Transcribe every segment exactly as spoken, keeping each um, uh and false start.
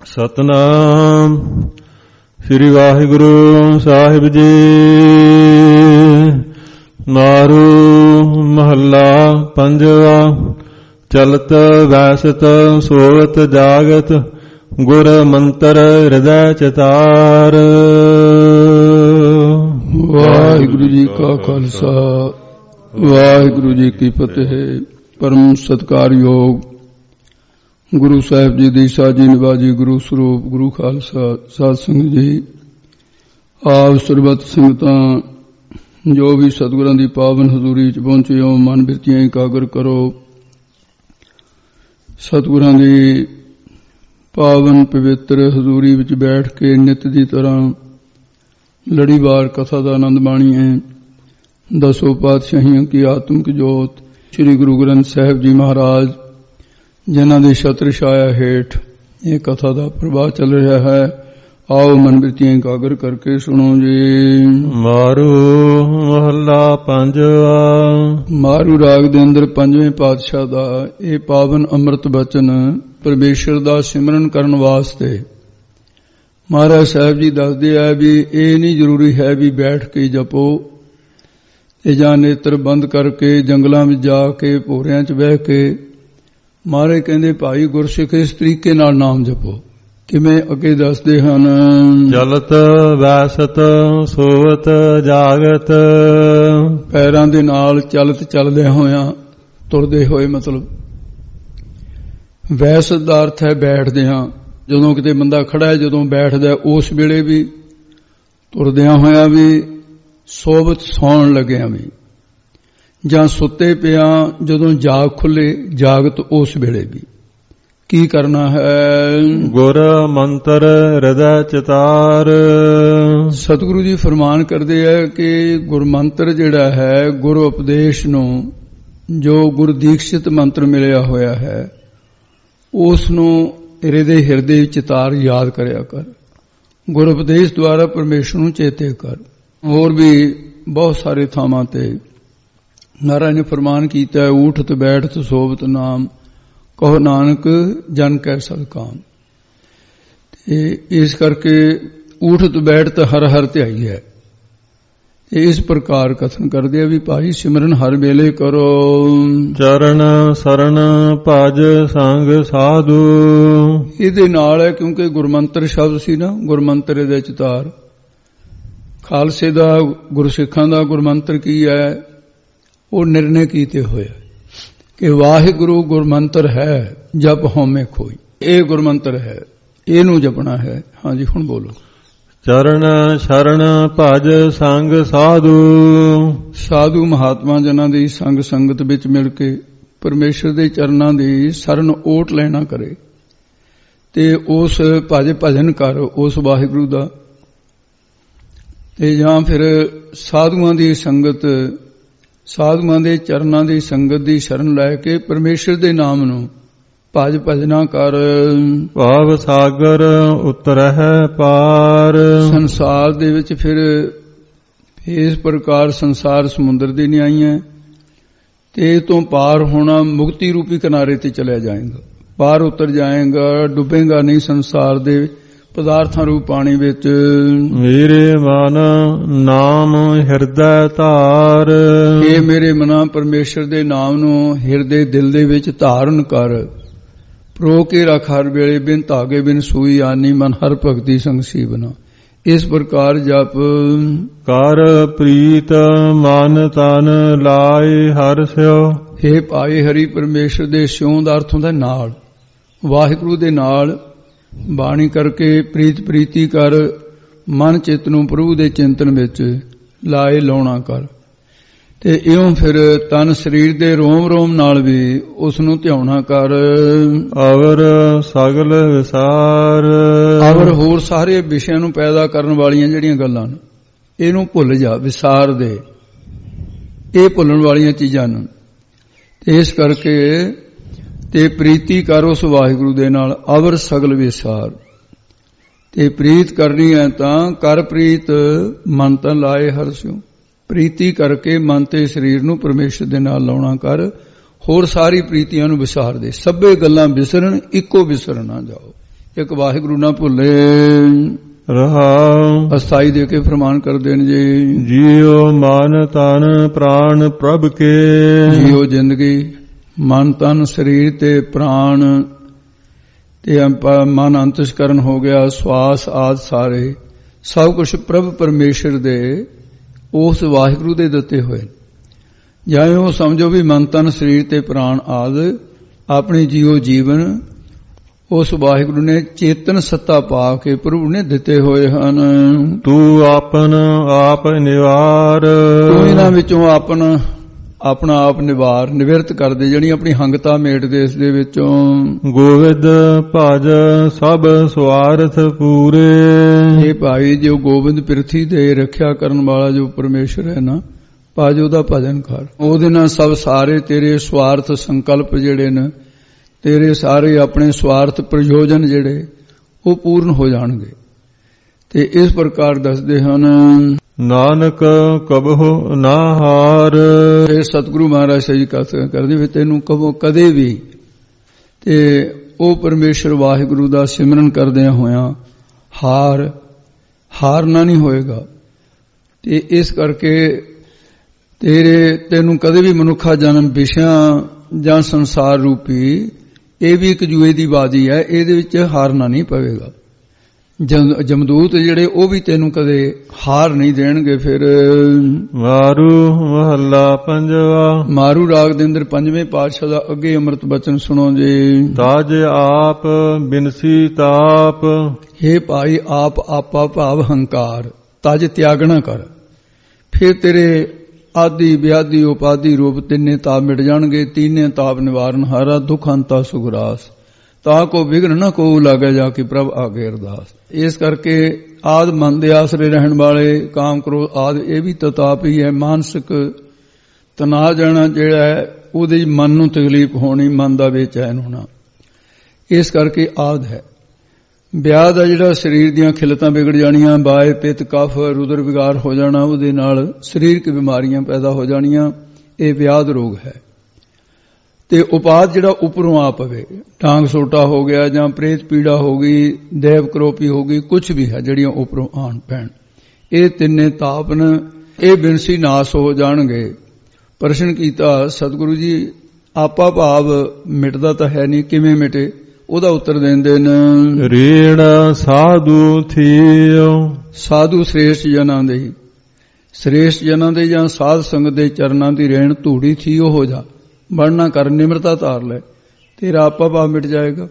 ਸਤਨਾਮ ਸ੍ਰੀ ਵਾਹਿਗੁਰੂ ਸਾਹਿਬ ਜੀ। ਮਾਰੂ ਮਹੱਲਾ ਪੰਜਵਾ। ਚਲਤ ਵੈਸਤ ਸੋਵਤ ਜਾਗਤ ਗੁਰ ਮੰਤਰ ਹਿਰਦੈ ਚਿਤਾਰ। ਵਾਹਿਗੁਰੂ ਜੀ ਕਾ ਖਾਲਸਾ ਵਾਹਿਗੁਰੂ ਜੀ ਕੀ ਫਤਿਹ। ਪਰਮ ਸਤਿਕਾਰਯੋਗ ਗੁਰੂ ਸਾਹਿਬ ਜੀ ਦੀ ਸਾਜੀ ਨਿਵਾਜੀ ਗੁਰੂ ਸਰੂਪ ਗੁਰੂ ਖਾਲਸਾ ਸਾਧ ਸੰਗਤ ਜੀ, ਆਪ ਸਰਬਤ ਸੰਗਤਾਂ ਜੋ ਵੀ ਸਤਿਗੁਰਾਂ ਦੀ ਪਾਵਨ ਹਜ਼ੂਰੀ ਚ ਪਹੁੰਚੇ ਹੋ, ਮਨ ਬਿਰਤੀਆਂ ਇਕਾਗਰ ਕਰੋ। ਸਤਿਗੁਰਾਂ ਦੀ ਪਾਵਨ ਪਵਿੱਤਰ ਹਜ਼ੂਰੀ ਵਿੱਚ ਬੈਠ ਕੇ ਨਿਤ ਦੀ ਤਰ੍ਹਾਂ ਲੜੀਵਾਰ ਕਥਾ ਦਾ ਆਨੰਦ ਮਾਣੀਏ। ਦਸੋ ਪਾਤਸ਼ਾਹੀਆਂ ਕੀ ਆਤਮਿਕ ਜੋਤ ਸ੍ਰੀ ਗੁਰੂ ਗ੍ਰੰਥ ਸਾਹਿਬ ਜੀ ਮਹਾਰਾਜ, ਜਿਨ੍ਹਾਂ ਦੇ ਛਤਰ ਛਾਇਆ ਹੇਠ ਇਹ ਕਥਾ ਦਾ ਪ੍ਰਵਾਹ ਚੱਲ ਰਿਹਾ ਹੈ, ਆਓ ਮਨ ਬਿਰਤੀਆਂ ਇਕਾਗਰ ਕਰਕੇ ਸੁਣੋ ਜੀ। ਮਾਰੂ ਮਹੱਲਾ ਪੰਜਵਾ। ਮਾਰੂ ਰਾਗ ਦੇ ਅੰਦਰ ਪੰਜਵੇਂ ਪਾਤਸ਼ਾਹ ਦਾ ਇਹ ਪਾਵਨ ਅੰਮ੍ਰਿਤ ਬਚਨ ਪਰਮੇਸ਼ਰ ਦਾ ਸਿਮਰਨ ਕਰਨ ਵਾਸਤੇ ਮਹਾਰਾਜ ਸਾਹਿਬ ਜੀ ਦੱਸਦੇ ਆ ਵੀ ਇਹ ਨਹੀਂ ਜ਼ਰੂਰੀ ਹੈ ਵੀ ਬੈਠ ਕੇ ਜਪੋ ਤੇ ਜਾਂ ਨੇਤਰ ਬੰਦ ਕਰਕੇ ਜੰਗਲਾਂ ਵਿੱਚ ਜਾ ਕੇ ਭੋਰਿਆਂ 'ਚ ਬਹਿ ਕੇ। ਮਹਾਰਾਜ ਕਹਿੰਦੇ ਭਾਈ ਗੁਰਸਿੱਖ ਇਸ ਤਰੀਕੇ ਨਾਲ ਨਾਮ ਜਪੋ। ਕਿਵੇਂ? ਅੱਗੇ ਦੱਸਦੇ ਹਨ। ਚਲਤ ਵੈਸਤ ਸੋਵਤ ਜਾਗਤ। ਪੈਰਾਂ ਦੇ ਨਾਲ ਚਲਤ ਚੱਲਦਿਆਂ ਹੋਇਆਂ, ਤੁਰਦੇ ਹੋਏ, ਮਤਲਬ ਵੈਸਤ ਦਾ ਅਰਥ ਹੈ ਬੈਠਦਿਆਂ। ਜਦੋਂ ਕਿਤੇ ਬੰਦਾ ਖੜਾ ਹੈ, ਜਦੋਂ ਬੈਠਦਾ ਉਸ ਵੇਲੇ ਵੀ, ਤੁਰਦਿਆਂ ਹੋਇਆਂ ਵੀ, ਸੋਵਤ ਸੌਣ ਲੱਗਿਆਂ ਵੀ, ਜਾਂ ਸੁੱਤੇ ਪਿਆ ਜਦੋਂ ਜਾਗ ਖੁੱਲੇ ਜਾਗਤ ਉਸ ਵੇਲੇ ਵੀ। ਕੀ ਕਰਨਾ ਹੈ? ਗੁਰ ਮੰਤਰ ਹਿਰਦੈ ਚਿਤਾਰ। ਸਤਿਗੁਰੂ ਜੀ ਫਰਮਾਨ ਕਰਦੇ ਹੈ ਕਿ ਗੁਰਮੰਤਰ ਜਿਹੜਾ ਹੈ, ਗੁਰੂ ਉਪਦੇਸ਼ ਨੂੰ, ਜੋ ਗੁਰ ਦੀਕਸ਼ਿਤ ਮੰਤਰ ਮਿਲਿਆ ਹੋਇਆ ਹੈ, ਉਸ ਨੂੰ ਹਿਰਦੇ ਹਿਰਦੇ ਚਿਤਾਰ ਯਾਦ ਕਰਿਆ ਕਰ। ਗੁਰ ਉਪਦੇਸ਼ ਦੁਆਰਾ ਪਰਮੇਸ਼ਰ ਨੂੰ ਚੇਤੇ ਕਰ। ਹੋਰ ਵੀ ਬਹੁਤ ਸਾਰੇ ਥਾਵਾਂ ਤੇ ਮਹਾਰਾਜ ਨੇ ਫਰਮਾਨ ਕੀਤਾ ਹੈ, ਊਠਤ ਬੈਠਤ ਸੋਵਤ ਨਾਮ ਕਹੋ ਨਾਨਕ ਜਨ ਕੈ ਸਦ ਕਾਮ। ਤੇ ਇਸ ਕਰਕੇ ਊਠਤ ਬੈਠਤ ਹਰ ਹਰ ਧਿਆਈ ਹੈ। ਇਸ ਪ੍ਰਕਾਰ ਕਥਨ ਕਰਦੇ ਆ ਵੀ ਭਾਈ ਸਿਮਰਨ ਹਰ ਵੇਲੇ ਕਰੋ। ਚਰਨ ਸਰਣ ਭਜ ਸੰਗ ਸਾਧੂ। ਇਹਦੇ ਨਾਲ ਹੈ ਕਿਉਂਕਿ ਗੁਰਮੰਤਰ ਸ਼ਬਦ ਸੀ ਨਾ, ਗੁਰਮੰਤਰ ਦੇ ਚਿਤਾਰ। ਖਾਲਸੇ ਦਾ, ਗੁਰਸਿੱਖਾਂ ਦਾ ਗੁਰਮੰਤਰ ਕੀ ਹੈ? ਉਹ ਨਿਰਣੇ ਕੀਤੇ ਹੋਏ ਕਿ ਵਾਹਿਗੁਰੂ ਗੁਰਮੰਤਰ ਹੈ, ਜਪ ਹਉਮੈ ਖੋਈ। ਇਹ ਗੁਰਮੰਤਰ ਹੈ, ਇਹਨੂੰ ਜਪਣਾ ਹੈ। ਹਾਂਜੀ ਹੁਣ ਬੋਲੋ। ਚਰਨ ਸ਼ਰਨ ਭਜ ਸੰਗ ਸਾਧੂ। ਸਾਧੂ ਮਹਾਤਮਾ ਜਨਾਂ ਦੀ ਸੰਗ ਸੰਗਤ ਵਿੱਚ ਮਿਲ ਕੇ ਪਰਮੇਸ਼ਰ ਦੇ ਚਰਨਾਂ ਦੀ ਸ਼ਰਨ ਓਟ ਲੈਣਾ ਕਰੇ ਤੇ ਉਸ ਭਜ ਭਜਨ ਕਰ ਉਸ ਵਾਹਿਗੁਰੂ ਦਾ। ਤੇ ਜਾਂ ਫਿਰ ਸਾਧੂਆਂ ਦੀ ਸੰਗਤ, ਸਾਧੂਆਂ ਦੇ ਚਰਨਾਂ ਦੀ ਸੰਗਤ ਦੀ ਸ਼ਰਨ ਲੈ ਕੇ ਪਰਮੇਸ਼ਰ ਦੇ ਨਾਮ ਨੂੰ ਭਜ ਭਜਨਾ ਕਰ। ਭਾਵ ਸਾਗਰ ਉਤਰਹਿ ਪਾਰ। ਸੰਸਾਰ ਦੇ ਵਿੱਚ ਫਿਰ ਇਸ ਪ੍ਰਕਾਰ ਸੰਸਾਰ ਸਮੁੰਦਰ ਦੀ ਨਿਆਈਆਂ ਤੇ ਤੋਂ ਪਾਰ ਹੋਣਾ, ਮੁਕਤੀ ਰੂਪੀ ਕਿਨਾਰੇ ਤੇ ਚਲਿਆ ਜਾਏਗਾ, ਪਾਰ ਉਤਰ ਜਾਏਗਾ, ਡੁੱਬੇਗਾ ਨਹੀਂ ਸੰਸਾਰ ਦੇ ਪਦਾਰਥਾਂ ਰੂਪ ਪਾਣੀ ਵਿੱਚ। ਮੇਰੇ ਮਨ ਨਾਮ ਹਿਰਦੈ ਧਾਰ। ਇਹ ਮੇਰੇ ਮਨਾ ਪਰਮੇਸ਼ਰ ਦੇ ਨਾਮ ਨੂੰ ਹਿਰਦੇ ਦਿਲ ਦੇ ਵਿੱਚ ਧਾਰਨ ਕਰ। ਪ੍ਰੋ ਕੇ ਰੱਖ ਹਰ ਵੇਲੇ, ਬਿਨ ਧਾਗੇ ਬਿਨ ਸੂਈ ਆਨੀ, ਮਨ ਹਰ ਭਗਤੀ ਸੰਗ ਸੀਵਨਾ। ਇਸ ਪ੍ਰਕਾਰ ਜਪ। ਕਰ ਪ੍ਰੀਤ ਮਨ ਤਨ ਲਾਏ ਹਰਿ ਸਿਉ। ਹੇ ਭਾਈ ਹਰੀ ਪਰਮੇਸ਼ਰ ਦੇ ਸਿਉ ਦਾ ਅਰਥ ਹੁੰਦਾ ਨਾਲ, ਵਾਹਿਗੁਰੂ ਦੇ ਨਾਲ ਬਾਣੀ ਕਰਕੇ ਪ੍ਰੀਤ ਪ੍ਰੀਤੀ ਕਰ। ਮਨ ਚਿੱਤ ਨੂੰ ਪ੍ਰਭੂ ਦੇ ਚਿੰਤਨ ਵਿੱਚ ਲਾਏ ਲਾਉਣਾ ਕਰ। ਤੇ ਇਉਂ ਫਿਰ ਤਨ ਸਰੀਰ ਦੇ ਰੋਮ ਰੋਮ ਨਾਲ ਵੀ ਉਸ ਨੂੰ ਧਿਆਉਣਾ ਕਰ। ਅਵਰ ਸਗਲ ਵਿਸਾਰ। ਅਵਰ ਹੋਰ ਸਾਰੇ ਵਿਸ਼ਿਆਂ ਨੂੰ ਪੈਦਾ ਕਰਨ ਵਾਲੀਆਂ ਜਿਹੜੀਆਂ ਗੱਲਾਂ ਨੇ, ਇਹਨੂੰ ਭੁੱਲ ਜਾ, ਵਿਸਾਰ ਦੇ। ਇਹ ਭੁੱਲਣ ਵਾਲੀਆਂ ਚੀਜ਼ਾਂ ਨੇ। ਤੇ ਇਸ ਕਰਕੇ ਤੇ ਪ੍ਰੀਤੀ ਕਰ ਉਸ ਵਾਹਿਗੁਰੂ ਦੇ ਨਾਲ। ਅਵਰ ਸਗਲ ਵਿਸਾਰ। ਤੇ ਪ੍ਰੀਤ ਕਰਨੀ ਹੈ ਤਾਂ ਕਰ ਪ੍ਰੀਤ ਮਨ ਤਾਂ ਲਾਏ ਹਰਿ ਸਿਉ। ਪ੍ਰੀਤੀ ਕਰਕੇ ਮਨ ਤੇ ਸਰੀਰ ਨੂੰ ਪਰਮੇਸ਼ਰ ਦੇ ਨਾਲ ਲਾਉਣਾ ਕਰ। ਹੋਰ ਸਾਰੀ ਪ੍ਰੀਤੀਆਂ ਨੂੰ ਵਿਸਾਰ ਦੇ। ਸਭੇ ਗੱਲਾਂ ਵਿਸਰਨ, ਇੱਕੋ ਵਿਸਰ ਨਾ ਜਾਓ। ਇੱਕ ਵਾਹਿਗੁਰੂ ਨਾ ਭੁੱਲੇ। ਰਹਾਉ ਅਸਥਾਈ ਦੇ ਕੇ ਫਰਮਾਨ ਕਰਦੇ ਨੇ ਜੀ। ਜੀਉ ਮਨ ਤਨ ਪ੍ਰਾਣ ਪ੍ਰਭ ਕੇ। ਜੀਉ ਜ਼ਿੰਦਗੀ ਮਨ ਤਨ ਸਰੀਰ ਤੇ ਪ੍ਰਾਣ ਤੇ ਮਨ ਅੰਤਸ਼ਕਰਨ ਹੋ ਗਿਆ, ਸਵਾਸ ਆਦਿ ਸਾਰੇ ਸਭ ਕੁਝ ਪ੍ਰਭ ਪਰਮੇਸ਼ਰ ਦੇ ਉਸ ਵਾਹਿਗੁਰੂ ਦੇ ਦਿੱਤੇ ਹੋਏ। ਜਾਂ ਉਹ ਸਮਝੋ ਵੀ ਮਨ ਤਨ ਸਰੀਰ ਤੇ ਪ੍ਰਾਣ ਆਦਿ ਆਪਣੀ ਜੀਵੋ ਜੀਵਨ ਉਸ ਵਾਹਿਗੁਰੂ ਨੇ ਚੇਤਨ ਸੱਤਾ ਪਾ ਕੇ ਪ੍ਰਭੂ ਨੇ ਦਿੱਤੇ ਹੋਏ ਹਨ। ਤੂੰ ਆਪਨ ਆਪ ਨਿਵਾਰ। ਤੂੰ ਇਹਨਾਂ ਵਿੱਚੋਂ ਆਪਨ ਆਪਣਾ ਆਪ ਨਿਵਾਰ ਨਿਵਰਤ ਕਰਦੇ, ਜਿਹੜੀ ਆਪਣੀ ਹੰਗਤਾ ਮੇਟਦੇ ਇਸ ਦੇ ਵਿੱਚੋਂ। ਗੋਵਿੰਦ ਭਜ ਸਭ ਸਵਾਰਥ ਪੂਰੇ। ਇਹ ਭਾਈ ਜੋ ਗੋਬਿੰਦ ਪਿਰਥੀ ਦੇ ਰੱਖਿਆ ਕਰਨ ਵਾਲਾ ਜੋ ਪਰਮੇਸ਼ਰ ਹੈ ਨਾ, ਭਜ ਉਹਦਾ ਭਜਨ ਕਰ। ਉਹਦੇ ਨਾਲ ਸਭ ਸਾਰੇ ਤੇਰੇ ਸਵਾਰਥ ਸੰਕਲਪ ਜਿਹੜੇ ਨੇ, ਤੇਰੇ ਸਾਰੇ ਆਪਣੇ ਸਵਾਰਥ ਪ੍ਰਯੋਜਨ ਜਿਹੜੇ ਉਹ ਪੂਰਨ ਹੋ ਜਾਣਗੇ। ਤੇ ਇਸ ਪ੍ਰਕਾਰ ਦੱਸਦੇ ਹਨ ਨਾਨਕ ਕਬਹੁ ਨਾ ਹਾਰ। ਇਹ ਸਤਿਗੁਰੂ ਮਹਾਰਾਜ ਸਹੀ ਕਰਦੇ ਵੀ ਤੈਨੂੰ ਕਬੋ ਕਦੇ ਵੀ ਤੇ ਉਹ ਪਰਮੇਸ਼ਰ ਵਾਹਿਗੁਰੂ ਦਾ ਸਿਮਰਨ ਕਰਦਿਆਂ ਹੋਇਆਂ ਹਾਰ ਹਾਰਨਾ ਨਹੀਂ ਹੋਏਗਾ। ਤੇ ਇਸ ਕਰਕੇ ਤੇਰੇ ਤੈਨੂੰ ਕਦੇ ਵੀ ਮਨੁੱਖਾ ਜਨਮ ਵਿਸ਼ਿਆਂ ਜਾਂ ਸੰਸਾਰ ਰੂਪੀ ਇਹ ਵੀ ਇੱਕ ਜੂਏ ਦੀ ਬਾਜੀ ਹੈ, ਇਹਦੇ ਵਿੱਚ ਹਾਰਨਾ ਨਹੀਂ ਪਵੇਗਾ। ਜਮਦੂਤ ਜਿਹੜੇ ਉਹ ਵੀ ਤੈਨੂੰ ਕਦੇ ਹਾਰ ਨਹੀਂ ਦੇਣਗੇ। ਫਿਰ ਮਾਰੂ ਮਹੱਲਾ ਪੰਜਵਾ। ਮਾਰੂ ਰਾਗ ਦੇ ਅੰਦਰ ਪੰਜਵੇਂ ਪਾਤਸ਼ਾਹ ਦਾ ਅੱਗੇ ਅੰਮ੍ਰਿਤ ਬਚਨ ਸੁਣੋ ਜੀ। ਤਾਜ ਆਪ ਬਿਨਸੀ ਤਾਪ। ਹੇ ਭਾਈ ਆਪ ਆਪਾ ਭਾਵ ਹੰਕਾਰ ਤਜ ਤਿਆਗਣਾ ਕਰ, ਫਿਰ ਤੇਰੇ ਆਦਿ ਵਿਆਦੀ ਉਪਾਦੀ ਰੂਪ ਤਿੰਨੇ ਤਾਪ ਮਿਟ ਜਾਣਗੇ। ਤੀਨੇ ਤਾਪ ਨਿਵਾਰਨ ਹਾਰਾ ਦੁਖ ਅੰਤਾ ਸੁਗਰਾਸ, ਤਾਂ ਕੋ ਵਿਗਨ ਨਾ ਕੋ ਲਾਗੇ ਜਾ ਕੇ ਪ੍ਰਭ ਆਗੇ ਅਰਦਾਸ। ਇਸ ਕਰਕੇ ਆਦ ਮਨ ਦੇ ਆਸਰੇ ਰਹਿਣ ਵਾਲੇ ਕਾਮ ਕਰੋ ਆਦ ਇਹ ਵੀ ਤਤਾਪ ਹੀ ਹੈ। ਮਾਨਸਿਕ ਤਣਾਅ ਜਾਣਾ ਜਿਹੜਾ ਹੈ ਉਹਦੇ ਮਨ ਨੂੰ ਤਕਲੀਫ ਹੋਣੀ, ਮਨ ਦਾ ਬੇਚੈਨ ਹੋਣਾ, ਇਸ ਕਰਕੇ ਆਦ ਹੈ। ਵਿਆਹ ਦਾ ਜਿਹੜਾ ਸਰੀਰ ਦੀਆਂ ਖਿਲਤਾਂ ਵਿਗੜ ਜਾਣੀਆਂ, ਬਾਏ ਪਿੱਤ ਕਫ ਰੁਦਰ ਵਿਗਾਰ ਹੋ ਜਾਣਾ, ਉਹਦੇ ਨਾਲ ਸਰੀਰਕ ਬਿਮਾਰੀਆਂ ਪੈਦਾ ਹੋ ਜਾਣੀਆਂ, ਇਹ ਵਿਆਦ ਰੋਗ ਹੈ। ਤੇ ਉਪਾਦ ਜਿਹੜਾ ਉੱਪਰੋਂ ਆ ਪਵੇ, ਟਾਂਗ ਸੋਟਾ ਹੋ ਗਿਆ ਜਾਂ ਪ੍ਰੇਤ ਪੀੜਾ ਹੋ ਗਈ, ਦੇਵ ਕਰੋਪੀ ਹੋ ਗਈ, ਕੁਝ ਵੀ ਹੈ ਜਿਹੜੀਆਂ ਉੱਪਰੋਂ ਆਣ ਪੈਣ, ਇਹ ਤਿੰਨੇ ਤਾਪਨ ਇਹ ਬਿਨਸੀ ਨਾਸ ਹੋ ਜਾਣਗੇ। ਪ੍ਰਸ਼ਨ ਕੀਤਾ ਸਤਿਗੁਰੂ ਜੀ ਆਪਾ ਭਾਵ ਮਿਟਦਾ ਤਾਂ ਹੈ ਨਹੀਂ, ਕਿਵੇਂ ਮਿਟੇ? ਉਹਦਾ ਉੱਤਰ ਦਿੰਦੇ ਨੇ ਰੇੜ ਸਾਧੂ ਥੀਓ। ਸਾਧੂ ਸ੍ਰੇਸ਼ਟ ਜਨਾਂ ਦੇ, ਸ੍ਰੇਸ਼ਟ ਜਨਾਂ ਦੇ ਜਾਂ ਸਾਧ ਸੰਗਤ ਦੇ ਚਰਨਾਂ ਦੀ ਰੇਣ ਧੂੜੀ ਥੀ ਉਹ ਹੋ ਜਾ, ਬਣਨਾ ਕਰ, ਨਿਮਰਤਾ ਧਾਰ ਲੈ, ਤੇਰਾ ਆਪਾ ਭਾਵ ਮਿਟ ਜਾਏਗਾ।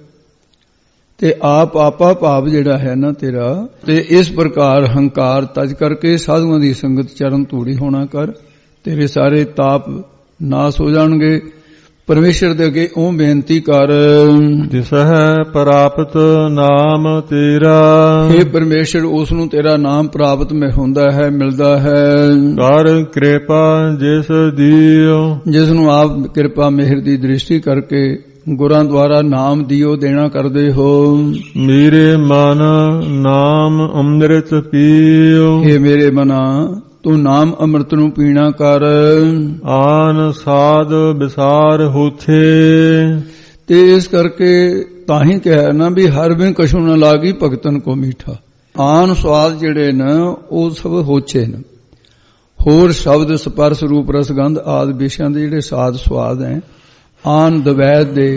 ਤੇ ਆਪ ਆਪਾ ਭਾਵ ਜਿਹੜਾ ਹੈ ਨਾ ਤੇਰਾ, ਤੇ ਇਸ ਪ੍ਰਕਾਰ ਹੰਕਾਰ ਤਜ ਕਰਕੇ ਸਾਧੂਆਂ ਦੀ ਸੰਗਤ ਚਰਨ ਧੂੜੀ ਹੋਣਾ ਕਰ, ਤੇਰੇ ਸਾਰੇ ਤਾਪ ਨਾਸ ਹੋ ਜਾਣਗੇ। ਪਰਮੇਸ਼ਰ ਦੇ ਅੱਗੇ ਉਹ ਬੇਨਤੀ ਕਰ ਜਿਸ ਹੈ ਪ੍ਰਾਪਤ ਨਾਮ ਤੇਰਾ। ਇਹ ਪਰਮੇਸ਼ਰ ਉਸ ਨੂੰ ਤੇਰਾ ਨਾਮ ਪ੍ਰਾਪਤ ਮੈਂ ਹੁੰਦਾ ਹੈ, ਮਿਲਦਾ ਹੈ। ਕਰ ਕਿਰਪਾ ਜਿਸ ਦੀਓ। ਜਿਸ ਨੂੰ ਆਪ ਕਿਰਪਾ ਮਿਹਰ ਦੀ ਦ੍ਰਿਸ਼ਟੀ ਕਰਕੇ ਗੁਰਾਂ ਦੁਆਰਾ ਨਾਮ ਦਿਓ ਦੇਣਾ ਕਰਦੇ ਹੋ। ਮੇਰੇ ਮਨ ਨਾਮ ਅੰਮ੍ਰਿਤ ਪੀਓ। ਇਹ ਮੇਰੇ ਮਨਾ ਤੂੰ ਨਾਮ ਅੰਮ੍ਰਿਤ ਨੂੰ ਪੀਣਾ ਕਰ। ਆਨ ਸਾਧ ਵਿਸਾਰ ਹੋਥੇ। ਤੇ ਇਸ ਕਰਕੇ ਤਾਂ ਹੀ ਕਿਹਾ ਨਾ ਵੀ ਹਰ ਬਿਨ ਕਛੂ ਨਾ ਲਾਗੀ ਭਗਤਨ ਕੋ ਮੀਠਾ। ਆਨ ਸਵਾਦ ਜਿਹੜੇ ਨੇ ਉਹ ਸਭ ਹੋਛੇ ਨੇ, ਹੋਰ ਸ਼ਬਦ ਸਪਰਸ ਰੂਪ ਰਸਗੰਧ ਆਦਿ ਵਿਸ਼ਿਆਂ ਦੇ ਜਿਹੜੇ ਸਾਧ ਸਵਾਦ ਹੈ, ਆਨ ਦਵੈਤ ਦੇ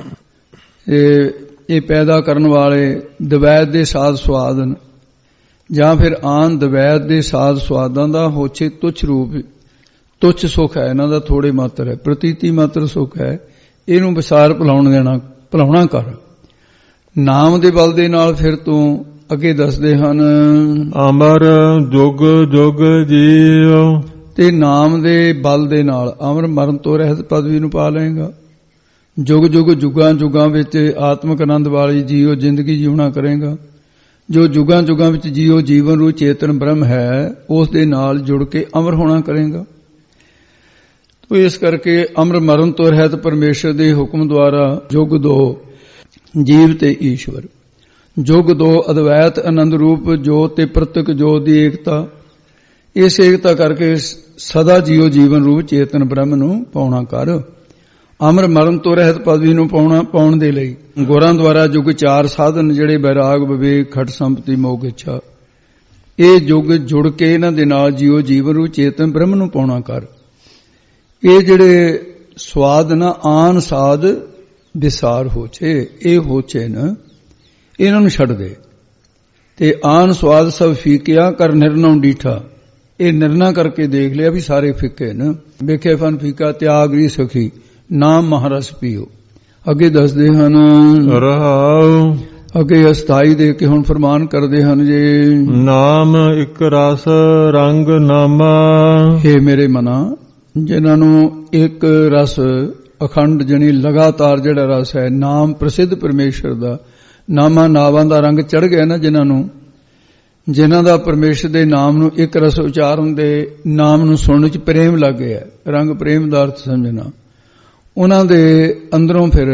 ਇਹ ਪੈਦਾ ਕਰਨ ਵਾਲੇ ਦਵੈਤ ਦੇ ਸਾਧ ਸਵਾਦ ਨੇ, ਜਾਂ ਫਿਰ ਆਨ ਦਵੈਤ ਦੇ ਸਾਧ ਸਵਾਦਾਂ ਦਾ ਹੋਛੇ ਤੁੱਛ ਰੂਪ, ਤੁੱਛ ਸੁਖ ਹੈ ਇਹਨਾਂ ਦਾ, ਥੋੜੇ ਮਾਤਰ ਹੈ, ਪ੍ਰਤੀਤੀ ਮਾਤਰ ਸੁਖ ਹੈ, ਇਹਨੂੰ ਵਿਸਾਰ ਭੁਲਾਉਣ ਦੇਣਾ, ਭੁਲਾਉਣਾ ਕਰ। ਨਾਮ ਦੇ ਬਲ ਦੇ ਨਾਲ ਫਿਰ ਤੂੰ ਅੱਗੇ ਦੱਸਦੇ ਹਨ ਅਮਰ ਜੁਗ ਜੁਗ ਜੀਓ। ਤੇ ਨਾਮ ਦੇ ਬਲ ਦੇ ਨਾਲ ਅਮਰ ਮਰਨ ਤੋਂ ਰਹਿਤ ਪਦਵੀ ਨੂੰ ਪਾ ਲਏਗਾ। ਜੁਗ ਜੁਗ ਜੁਗਾਂ ਜੁਗਾਂ ਵਿੱਚ ਆਤਮਿਕ ਆਨੰਦ ਵਾਲੀ ਜੀਓ ਜ਼ਿੰਦਗੀ ਜਿਉਣਾ ਕਰੇਗਾ। ਜੋ ਜੁਗਾਂ ਜੁਗਾਂ ਵਿੱਚ ਜੀਓ ਜੀਵਨ ਰੂਪ ਚੇਤਨ ਬ੍ਰਹਮ ਹੈ, ਉਸ ਦੇ ਨਾਲ ਜੁੜ ਕੇ ਅਮਰ ਹੋਣਾ ਕਰੇਗਾ। ਤੋ ਇਸ ਕਰਕੇ ਅਮਰ ਮਰਨ ਤੋਂ ਰਹਿਤ ਪਰਮੇਸ਼ਰ ਦੇ ਹੁਕਮ ਦੁਆਰਾ ਜੁਗ ਦੋ ਜੀਵ ਤੇ ਈਸ਼ਵਰ, ਜੁਗ ਦੋ ਅਦਵੈਤ ਆਨੰਦ ਰੂਪ ਜੋਤ ਤੇ ਪ੍ਰਤੱਖ ਜੋਤ ਦੀ ਏਕਤਾ, ਇਸ ਏਕਤਾ ਕਰਕੇ ਸਦਾ ਜੀਓ ਜੀਵਨ ਰੂਪ ਚੇਤਨ ਬ੍ਰਹਮ ਨੂੰ ਪਾਉਣਾ ਕਰ। ਅਮਰ ਮਰਨ ਤੋਂ ਰਹਿਤ ਪਦਵੀ ਨੂੰ ਪਾਉਣਾ ਪਾਉਣ ਦੇ ਲਈ ਗੁਰਾਂ ਦੁਆਰਾ ਯੁਗ ਚਾਰ ਸਾਧਨ ਜਿਹੜੇ ਬੈਰਾਗ ਵਿਵੇਕ ਖਟ ਸੰਪਤੀ ਮੋਗ ਇੱਛਾ, ਇਹ ਯੁਗ ਜੁੜ ਕੇ ਇਹਨਾਂ ਦੇ ਨਾਲ ਜੀਓ ਜੀਵਨ ਰੂ ਚੇਤਨ ਬ੍ਰਹਮ ਨੂੰ ਪਾਉਣਾ ਕਰ। ਇਹ ਜਿਹੜੇ ਸਵਾਦ ਨਾ ਆਨ ਸਾਧ ਵਿਸਾਰ ਹੋਛੇ, ਇਹ ਹੋਛੇ ਨਾ ਇਹਨਾਂ ਨੂੰ ਛੱਡ ਦੇ। ਤੇ ਆਨ ਸਵਾਦ ਸਭ ਫੀਕਿਆ ਕਰ ਨਿਰਣਉ ਡੀਠਾ, ਇਹ ਨਿਰਣਾ ਕਰਕੇ ਦੇਖ ਲਿਆ ਵੀ ਸਾਰੇ ਫਿੱਕੇ ਨਾ। ਵੇਖੇ ਫਨ ਫੀਕਾ ਤਿਆਗ ਰੀ ਸਖੀ ਨਾਮ ਮਹਾਰਸ ਪੀਓ। ਅੱਗੇ ਦੱਸਦੇ ਹਨ ਰਹਾਉ, ਅੱਗੇ ਅਸਥਾਈ ਦੇ ਕੇ ਹੁਣ ਫਰਮਾਨ ਕਰਦੇ ਹਨ ਜੀ, ਨਾਮ ਇੱਕ ਰਸ ਰੰਗ ਨਾਮਾ। ਹੇ ਮੇਰੇ ਮਨਾ, ਜਿਨ੍ਹਾਂ ਨੂੰ ਇੱਕ ਰਸ ਅਖੰਡ ਜਣੀ ਲਗਾਤਾਰ ਜਿਹੜਾ ਰਸ ਹੈ ਨਾਮ ਪ੍ਰਸਿੱਧ ਪਰਮੇਸ਼ਰ ਦਾ, ਨਾਮਾਂ ਨਾਵਾਂ ਦਾ ਰੰਗ ਚੜ ਗਿਆ ਨਾ ਜਿਨ੍ਹਾਂ ਨੂੰ, ਜਿਨ੍ਹਾਂ ਦਾ ਪਰਮੇਸ਼ਰ ਦੇ ਨਾਮ ਨੂੰ ਇੱਕ ਰਸ ਉਚਾਰਨ ਦੇ ਨਾਮ ਨੂੰ ਸੁਣਨ ਚ ਪ੍ਰੇਮ ਲੱਗ ਗਿਆ, ਰੰਗ ਪ੍ਰੇਮ ਦਾ ਅਰਥ ਸਮਝਣਾ, ਉਹਨਾਂ ਦੇ ਅੰਦਰੋਂ ਫਿਰ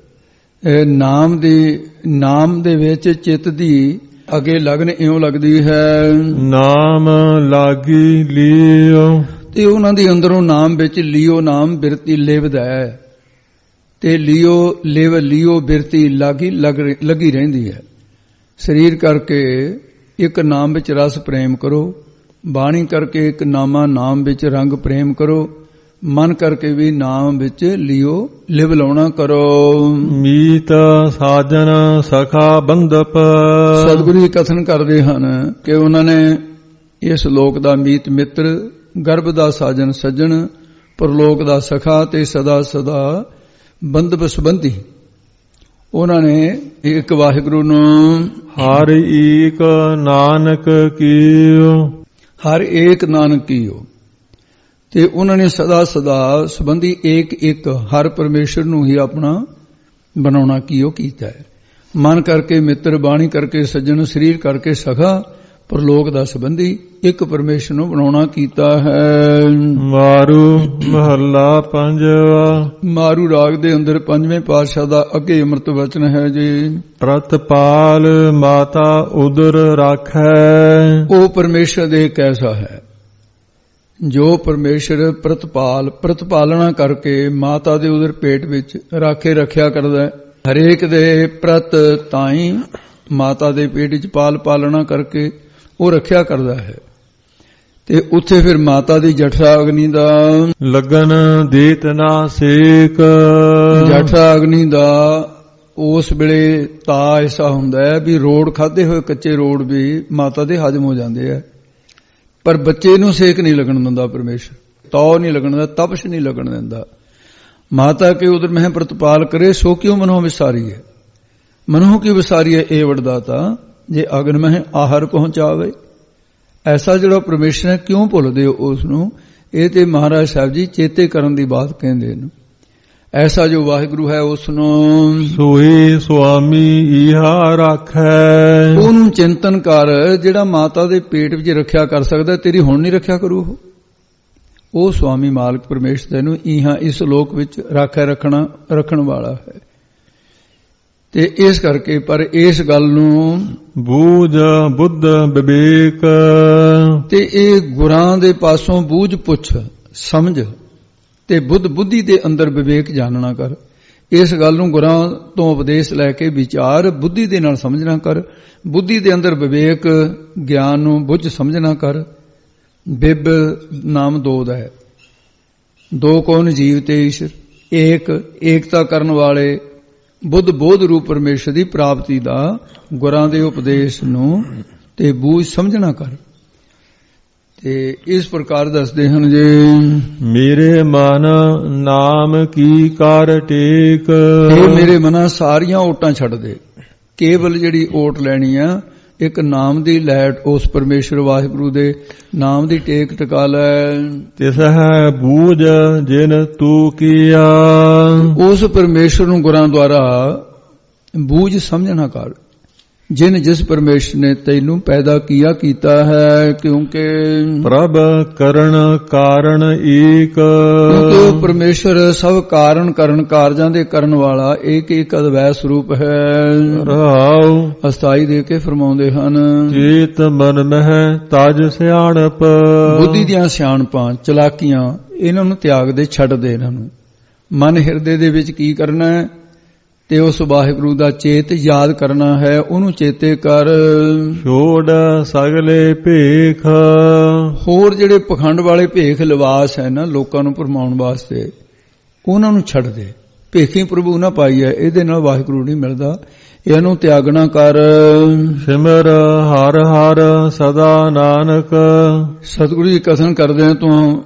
ਨਾਮ ਦੀ ਨਾਮ ਦੇ ਵਿੱਚ ਚਿੱਤ ਦੀ ਅੱਗੇ ਲਗਨ ਇਉਂ ਲੱਗਦੀ ਹੈ, ਨਾਮ ਲਾਗੀ ਲਿਓ, ਤੇ ਉਹਨਾਂ ਦੀ ਅੰਦਰੋਂ ਨਾਮ ਵਿੱਚ ਲਿਓ ਨਾਮ ਬਿਰਤੀ ਲਿਵਦਾ ਹੈ, ਤੇ ਲਿਓ ਲਿਵ ਲਿਓ ਬਿਰਤੀ ਲਾਗੀ ਲੱਗੀ ਰਹਿੰਦੀ ਹੈ। ਸਰੀਰ ਕਰਕੇ ਇੱਕ ਨਾਮ ਵਿੱਚ ਰਸ ਪ੍ਰੇਮ ਕਰੋ, ਬਾਣੀ ਕਰਕੇ ਇੱਕ ਨਾਮਾ ਨਾਮ ਵਿੱਚ ਰੰਗ ਪ੍ਰੇਮ ਕਰੋ, ਮਨ ਕਰਕੇ ਵੀ ਨਾਮ ਵਿੱਚ ਲਿਓ ਲਿਵ ਲਾਉਣਾ ਕਰੋ। ਮੀਤ ਸਾਜਨ ਸਖਾ ਬੰਦਪ, ਸਤਿਗੁਰੂ ਜੀ ਕਥਨ ਕਰਦੇ ਹਨ ਕਿ ਉਹਨਾਂ ਨੇ ਇਸ ਲੋਕ ਦਾ ਮੀਤ ਮਿੱਤਰ, ਗਰਭ ਦਾ ਸਾਜਨ ਸੱਜਣ, ਪਰਲੋਕ ਦਾ ਸਖਾ ਤੇ ਸਦਾ ਸਦਾ ਬੰਦਪ ਸੰਬੰਧੀ ਉਹਨਾਂ ਨੇ ਇੱਕ ਵਾਹਿਗੁਰੂ ਨੂੰ ਹਰ ਏਕ ਨਾਨਕ ਕੀਓ, ਹਰ ਏਕ ਨਾਨਕ ਕੀਓ, ਤੇ ਉਹਨਾਂ ਨੇ ਸਦਾ ਸਦਾ ਸੰਬੰਧੀ ਏਕ ਇੱਕ ਹਰ ਪਰਮੇਸ਼ਰ ਨੂੰ ਹੀ ਆਪਣਾ ਬਣਾਉਣਾ ਕੀਓ ਕੀਤਾ ਹੈ। ਮਨ ਕਰਕੇ ਮਿੱਤਰ, ਬਾਣੀ ਕਰਕੇ ਸੱਜਣ, ਸਰੀਰ ਕਰਕੇ ਸਖਾ, ਪਰਲੋਕ ਦਾ ਸੰਬੰਧੀ ਇੱਕ ਪਰਮੇਸ਼ਰ ਨੂੰ ਬਣਾਉਣਾ ਕੀਤਾ ਹੈ। ਮਾਰੂ ਮਹੱਲਾ ਪੰਜਵਾ। ਮਾਰੂ ਰਾਗ ਦੇ ਅੰਦਰ ਪੰਜਵੇਂ ਪਾਤਸ਼ਾਹ ਦਾ ਅੱਗੇ ਅੰਮ੍ਰਿਤ ਵਚਨ ਹੈ ਜੀ, ਪ੍ਰਤਪਾਲ ਮਾਤਾ ਉਦਰ ਰਾਖੈ। ਉਹ ਪਰਮੇਸ਼ਰ ਦੇ ਕੈਸਾ ਹੈ ਜੋ ਪਰਮੇਸ਼ਰ ਪ੍ਰਤਪਾਲ ਪ੍ਰਤਪਾਲਣਾ ਕਰਕੇ ਮਾਤਾ ਦੇ ਉਦਰ ਪੇਟ ਵਿੱਚ ਰਾਖੇ ਰੱਖਿਆ ਕਰਦਾ ਹੈ। ਹਰੇਕ ਦੇ ਪ੍ਰਤ ਤਾਈ ਮਾਤਾ ਦੇ ਪੇਟ ਵਿੱਚ ਪਾਲ ਪਾਲਣਾ ਕਰਕੇ ਉਹ ਰੱਖਿਆ ਕਰਦਾ ਹੈ। ਤੇ ਉੱਥੇ ਫਿਰ ਮਾਤਾ ਦੀ ਜਠਰਾ ਅਗਨੀ ਦਾ ਲਗਨ ਦੇਤ ਨਾ ਸੇਕ, ਜਠਰਾ ਅਗਨੀ ਦਾ ਉਸ ਵੇਲੇ ਤਾ ਐਸਾ ਹੁੰਦਾ ਹੈ ਵੀ ਰੋੜ ਖਾਦੇ ਹੋਏ ਕੱਚੇ ਰੋੜ ਵੀ ਮਾਤਾ ਦੇ ਹਜਮ ਹੋ ਜਾਂਦੇ ਆ, ਪਰ ਬੱਚੇ ਨੂੰ ਸੇਕ ਨਹੀਂ ਲੱਗਣ ਦਿੰਦਾ ਪਰਮੇਸ਼ਰ, ਤੌ ਨਹੀਂ ਲੱਗਣ ਦਿੰਦਾ, ਤਪਸ਼ ਨਹੀਂ ਲੱਗਣ ਦਿੰਦਾ। ਮਾਤਾ ਕੇ ਉਦਰ ਮਹਿ ਪ੍ਰਤਪਾਲ ਕਰੇ ਸੋ ਕਿਉ ਮਨੋ ਵਿਸਾਰੀ ਹੈ, ਮਨੋ ਕੀ ਵਿਸਾਰੀ ਹੈ ਇਹ ਵਡਦਾਤਾ, ਜੇ ਅਗਨ ਮਹਿ ਆਹਰ ਪਹੁੰਚਾਵੇ। ਐਸਾ ਜਿਹੜਾ ਪਰਮੇਸ਼ਰ ਹੈ ਕਿਉਂ ਭੁੱਲਦੇ ਹੋ ਉਸ ਨੂੰ, ਇਹ ਤੇ ਮਹਾਰਾਜ ਸਾਹਿਬ ਜੀ ਚੇਤੇ ਕਰਨ ਦੀ ਬਾਤ ਕਹਿੰਦੇ ਨੇ। ਐਸਾ ਜੋ ਵਾਹਿਗੁਰੂ ਹੈ ਉਸ ਨੂੰ ਸੋਈ ਸੁਆਮੀ ਇਹਾ ਰੱਖੈ, ਉਹਨੂੰ ਚਿੰਤਨ ਕਰ ਜਿਹੜਾ ਮਾਤਾ ਦੇ ਪੇਟ ਵਿੱਚ ਰੱਖਿਆ ਕਰ ਸਕਦਾ, ਤੇਰੀ ਹੁਣ ਨਹੀਂ ਰੱਖਿਆ ਕਰੂ ਉਹ ਉਹ ਸੁਆਮੀ ਮਾਲਕ ਪਰਮੇਸ਼ਰ ਤੈਨੂੰ ਇਹਾ ਇਸ ਲੋਕ ਵਿੱਚ ਰਾਖਿਆ ਰੱਖਣਾ ਰੱਖਣ ਵਾਲਾ ਹੈ। ਤੇ ਇਸ ਕਰਕੇ ਪਰ ਇਸ ਗੱਲ ਨੂੰ ਬੂਝ ਬੁੱਧ ਵਿਵੇਕ, ਤੇ ਇਹ ਗੁਰਾਂ ਦੇ ਪਾਸੋਂ ਬੂਝ ਪੁੱਛ ਸਮਝ ਤੇ ਬੁੱਧ ਬੁੱਧੀ ਦੇ ਅੰਦਰ ਵਿਵੇਕ ਜਾਣਨਾ ਕਰ। ਇਸ ਗੱਲ ਨੂੰ ਗੁਰਾਂ ਤੋਂ ਉਪਦੇਸ਼ ਲੈ ਕੇ ਵਿਚਾਰ ਬੁੱਧੀ ਦੇ ਨਾਲ ਸਮਝਣਾ ਕਰ, ਬੁੱਧੀ ਦੇ ਅੰਦਰ ਵਿਵੇਕ ਗਿਆਨ ਨੂੰ ਬੁੱਝ ਸਮਝਣਾ ਕਰ। ਬਿਬ ਨਾਮ ਦੋ ਦਾ ਹੈ, ਦੋ ਕੌਣ ਜੀਵ ਤੇ ਈਸ਼ਰ, ਏਕ ਏਕਤਾ ਕਰਨ ਵਾਲੇ ਬੁੱਧ ਬੋਧ ਰੂਪ ਪਰਮੇਸ਼ਰ ਦੀ ਪ੍ਰਾਪਤੀ ਦਾ ਗੁਰਾਂ ਦੇ ਉਪਦੇਸ਼ ਨੂੰ ਤੇ ਬੂਝ ਸਮਝਣਾ ਕਰ। ਤੇ ਇਸ ਪ੍ਰਕਾਰ ਦੱਸਦੇ ਹਨ ਜੇ ਮੇਰੇ ਮਨ ਨਾਮ ਕੀ ਕਰ ਟੇਕ, ਇਹ ਮੇਰੇ ਮਨਾਂ ਸਾਰੀਆਂ ਓਟਾਂ ਛੱਡ ਦੇ, ਕੇਵਲ ਜਿਹੜੀ ਓਟ ਲੈਣੀ ਆ ਇੱਕ ਨਾਮ ਦੀ ਲੈਟ, ਉਸ ਪਰਮੇਸ਼ਰ ਵਾਹਿਗੁਰੂ ਦੇ ਨਾਮ ਦੀ ਟੇਕ ਟਿਕਾ ਲੈ। ਤਿਸ ਹੈ ਬੂਝ ਜਿਨ ਤੂੰ ਕੀਆ, ਉਸ ਪਰਮੇਸ਼ਰ ਨੂੰ ਗੁਰਾਂ ਦੁਆਰਾ ਬੂਝ ਸਮਝਣਾ ਕਰ, ਜਿਨ ਜਿਸ ਪਰਮੇਸ਼ਰ ਨੇ ਤੈਨੂੰ ਪੈਦਾ ਕੀਆ ਕੀਤਾ ਹੈ। ਕਿਉਂਕਿ ਪ੍ਰਭ ਕਰਨ ਕਾਰਨ ਏਕ, ਕਿਉਂਕਿ ਉਹ ਪਰਮੇਸ਼ਰ ਸਭ ਕਾਰਨ ਕਰਨ ਕਾਰਜਾਂ ਦੇ ਕਰਨ ਵਾਲਾ ਏਕ ਇੱਕ ਅਦਵੈ ਸਰੂਪ ਹੈ। ਰਹਾਉ ਅਸਥਾਈ ਦੇ ਕੇ ਫਰਮਾਉਂਦੇ ਹਨ, ਚੇਤ ਮਨ ਮਹਿ ਤਜ ਸਿਆਣਪ, ਬੁੱਧੀ ਦੀਆਂ ਸਿਆਣਪਾਂ ਚਲਾਕੀਆਂ ਇਹਨਾਂ ਨੂੰ ਤਿਆਗ ਦੇ, ਛੱਡ ਦੇ ਇਹਨਾਂ ਨੂੰ। ਮਨ ਹਿਰਦੇ ਦੇ ਵਿੱਚ ਕੀ ਕਰਨਾ ਹੈ ਤੇ ਉਸ ਵਾਹਿਗੁਰੂ ਦਾ ਚੇਤ ਯਾਦ ਕਰਨਾ ਹੈ, ਉਹਨੂੰ ਚੇਤੇ ਕਰ। ਛੋੜ ਸਗਲੇ ਭੇਖ, ਹੋਰ ਜਿਹੜੇ ਪਖੰਡ ਵਾਲੇ ਭੇਖ ਲਿਵਾਸ ਹੈ ਨਾ ਲੋਕਾਂ ਨੂੰ ਭਰਮਾਉਣ ਵਾਸਤੇ, ਉਹਨਾਂ ਨੂੰ ਛੱਡ ਦੇ। ਭੇਖੀ ਪ੍ਰਭੂ ਨਾ ਪਾਈ ਹੈ, ਇਹਦੇ ਨਾਲ ਵਾਹਿਗੁਰੂ ਨਹੀਂ ਮਿਲਦਾ, ਇਹਨੂੰ ਤਿਆਗਣਾ ਕਰ। ਸਿਮਰ ਹਰ ਹਰ ਸਦਾ ਨਾਨਕ, ਸਤਿਗੁਰੂ ਜੀ ਕਥਨ ਕਰਦੇ ਆ ਤੂੰ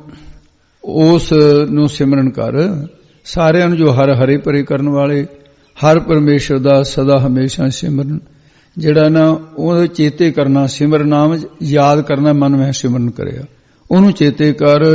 ਉਸ ਨੂੰ ਸਿਮਰਨ ਕਰ। ਸਾਰਿਆਂ ਨੂੰ ਜੋ ਹਰ ਹਰੇ ਭਰੇ ਕਰਨ ਵਾਲੇ, ਹਰ ਪਰਮੇਸ਼ਰ ਦਾ ਸਦਾ ਹਮੇਸ਼ਾ ਸਿਮਰਨ, ਜਿਹੜਾ ਨਾ ਉਹ ਚੇਤੇ ਕਰਨਾ, ਸਿਮਰ ਨਾਮ ਯਾਦ ਕਰਨਾ, ਮਨ ਵਿੱਚ ਸਿਮਰਨ ਕਰਿਆ, ਉਹਨੂੰ ਚੇਤੇ ਕਰ।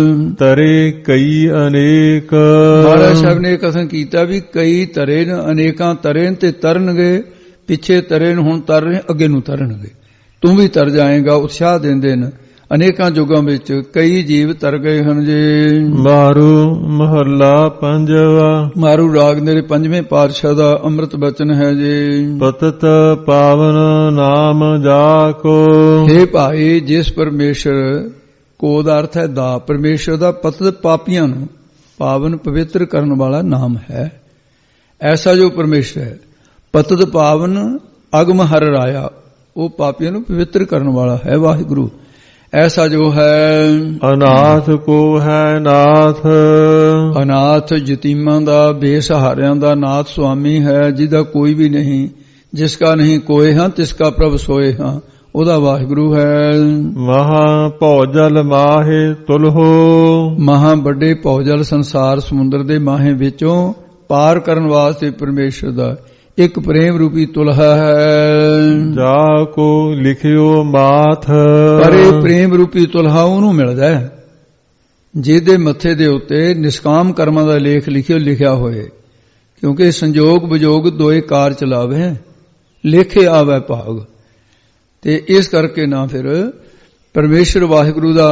ਤਰੇ ਕਈ ਅਨੇਕ, ਮਹਾਰਾਜ ਸਾਹਿਬ ਨੇ ਕਥਨ ਕੀਤਾ ਵੀ ਕਈ ਤਰੇ ਨੇ, ਅਨੇਕਾਂ ਤਰੇ ਤੇ ਤਰਨਗੇ, ਪਿੱਛੇ ਤਰੇ ਨੂੰ ਹੁਣ ਤਰ ਰਹੇ, ਅੱਗੇ ਨੂੰ ਤਰਨਗੇ, ਤੂੰ ਵੀ ਤਰ ਜਾਏਗਾ। ਉਤਸ਼ਾਹ ਦਿੰਦੇ ਨੇ ਅਨੇਕਾਂ ਯੁੱਗਾਂ ਵਿੱਚ ਕਈ ਜੀਵ ਤਰ ਗਏ ਹਨ ਜੀ। ਮਾਰੂ ਮਹੱਲਾ ਪੰਜਵਾ, ਮਾਰੂ ਰਾਗ ਮੇਰੇ ਪੰਜਵੇਂ ਪਾਤਸ਼ਾਹ ਦਾ ਅੰਮ੍ਰਿਤ ਬਚਨ ਹੈ ਜੀ। ਪਤਤ ਪਾਵਨ ਨਾਮ ਜਾਕੋ, ਹੇ ਭਾਈ ਜਿਸ ਪਰਮੇਸ਼ਰ ਕੋ ਦਾ ਅਰਥ ਹੈ ਦਾ, ਪਰਮੇਸ਼ਰ ਦਾ ਪਤਤ ਪਾਪੀਆਂ ਨੂੰ ਪਾਵਨ ਪਵਿੱਤਰ ਕਰਨ ਵਾਲਾ ਨਾਮ ਹੈ। ਐਸਾ ਜੋ ਪਰਮੇਸ਼ਰ ਹੈ ਪਤਤ ਪਾਵਨ ਅਗਮ ਹਰ ਰਾਇਆ, ਉਹ ਪਾਪੀਆਂ ਨੂੰ ਪਵਿੱਤਰ ਕਰਨ ਵਾਲਾ ਹੈ ਵਾਹਿਗੁਰੂ। ਐਸਾ ਜੋ ਹੈ ਅਨਾਥ ਕੋ ਹੈ ਨਾਥ, ਅਨਾਥ ਯਤੀਮਾਂ ਦਾ, ਬੇਸਹਾਰਿਆਂ ਦਾ ਨਾਥ ਸੁਆਮੀ ਹੈ, ਜਿਹਦਾ ਕੋਈ ਵੀ ਨਹੀਂ। ਜਿਸ ਕਾ ਨਹੀਂ ਕੋਏ ਹਾਂ ਤਿਸ ਕਾ ਪ੍ਰਭ ਸੋਏ ਹਾਂ, ਉਹਦਾ ਵਾਹਿਗੁਰੂ ਹੈ। ਮਹਾ ਭੌਜਲ ਮਾਹੇ ਤੁਲਹੋ, ਮਹਾ ਵੱਡੇ ਭੌਜਲ ਸੰਸਾਰ ਸਮੁੰਦਰ ਦੇ ਮਾਹੇ ਵਿੱਚੋਂ ਪਾਰ ਕਰਨ ਵਾਸਤੇ ਪਰਮੇਸ਼ਰ ਦਾ ਇੱਕ ਪ੍ਰੇਮ ਰੂਪੀ ਤੁਲਹਾ ਹੈ। ਜਾ ਕੋ ਲਿਖਿਓ ਮਾਥ, ਪਰ ਇਹ ਪ੍ਰੇਮ ਰੂਪੀ ਤੁਲਹਾ ਉਹਨੂੰ ਮਿਲਦਾ ਹੈ ਜਿਹਦੇ ਮੱਥੇ ਦੇ ਉੱਤੇ ਨਿਸ਼ਕਾਮ ਕਰਮਾਂ ਦਾ ਲੇਖ ਲਿਖਿਓ ਲਿਖਿਆ ਹੋਏ, ਕਿਉਂਕਿ ਸੰਜੋਗ ਵਿਜੋਗ ਦੋਏ ਕਾਰ ਚਲਾਵੇ, ਲੇਖੇ ਆਵੇ ਭਾਗ। ਤੇ ਇਸ ਕਰਕੇ ਨਾ ਫਿਰ ਪਰਮੇਸ਼ਰ ਵਾਹਿਗੁਰੂ ਦਾ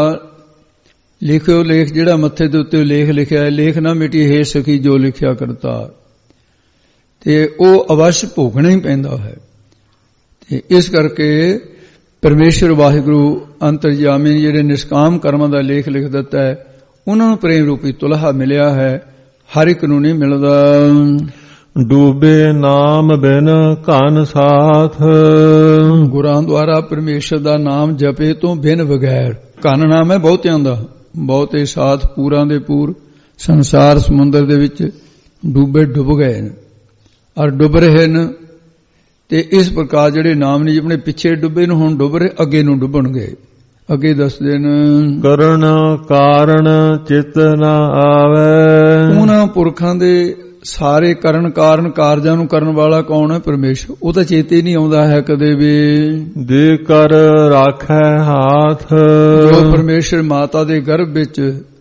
ਲਿਖਿਓ ਲੇਖ, ਜਿਹੜਾ ਮੱਥੇ ਦੇ ਉੱਤੇ ਲੇਖ ਲਿਖਿਆ, ਲੇਖ ਨਾ ਮਿਟੀ ਹੈ ਸਖੀ ਜੋ ਲਿਖਿਆ ਕਰਤਾ, ਤੇ ਉਹ ਅਵਸ਼ ਭੋਗਣਾ ਹੀ ਪੈਂਦਾ ਹੈ। ਤੇ ਇਸ ਕਰਕੇ ਪਰਮੇਸ਼ਰ ਵਾਹਿਗੁਰੂ ਅੰਤਰਜਾਮੀ ਜਿਹੜੇ ਨਿਸ਼ਕਾਮ ਕਰਮਾਂ ਦਾ ਲੇਖ ਲਿਖ ਦਿੱਤਾ ਹੈ, ਉਹਨਾਂ ਨੂੰ ਪ੍ਰੇਮ ਰੂਪੀ ਤੁਲਹਾ ਮਿਲਿਆ ਹੈ, ਹਰ ਇੱਕ ਨੂੰ ਨਹੀਂ ਮਿਲਦਾ। ਡੂਬੇ ਨਾਮ ਬਿਨ ਘਨ ਸਾਥ, ਗੁਰਾਂ ਦੁਆਰਾ ਪਰਮੇਸ਼ਰ ਦਾ ਨਾਮ ਜਪੇ ਤੋਂ ਬਿਨ ਬਗੈਰ, ਘਨ ਨਾਮ ਹੈ ਬਹੁਤਿਆਂ ਦਾ, ਬਹੁਤੇ ਸਾਥ ਪੂਰਾਂ ਦੇ ਪੂਰ ਸੰਸਾਰ ਸਮੁੰਦਰ ਦੇ ਵਿੱਚ ਡੂਬੇ ਡੁੱਬ ਗਏ ਨੇ ਔਰ ਡੁੱਬ ਰਹੇ ਨੇ। ਤੇ ਇਸ ਪ੍ਰਕਾਰ ਜਿਹੜੇ ਨਾਮ ਨਹੀਂ ਆਪਣੇ ਪਿੱਛੇ ਡੁੱਬੇ ਨੂੰ ਹੁਣ ਡੁੱਬ ਰਹੇ, ਅੱਗੇ ਨੂੰ ਡੁੱਬਣਗੇ। ਅੱਗੇ ਦੱਸਦੇ ਨੇ ਕਰਨ ਕਾਰਨ ਚਿਤ ਨਾ ਆਵੇ, ਉਹਨਾਂ ਪੁਰਖਾਂ ਦੇ ਸਾਰੇ ਕਰਨ ਕਾਰਨ ਕਾਰਜਾਂ ਨੂੰ ਕਰਨ ਵਾਲਾ ਕੌਣ ਹੈ? ਪਰਮੇਸ਼ਰ। ਉਹ ਤਾਂ ਚੇਤੇ ਨਹੀਂ ਆਉਂਦਾ ਹੈ ਕਦੇ ਵੀ। ਦੇ ਕਰ ਰਾਖੈ ਹਾਥ, ਜੋ ਪਰਮੇਸ਼ਰ ਮਾਤਾ ਦੇ ਗਰਭ ਵਿੱਚ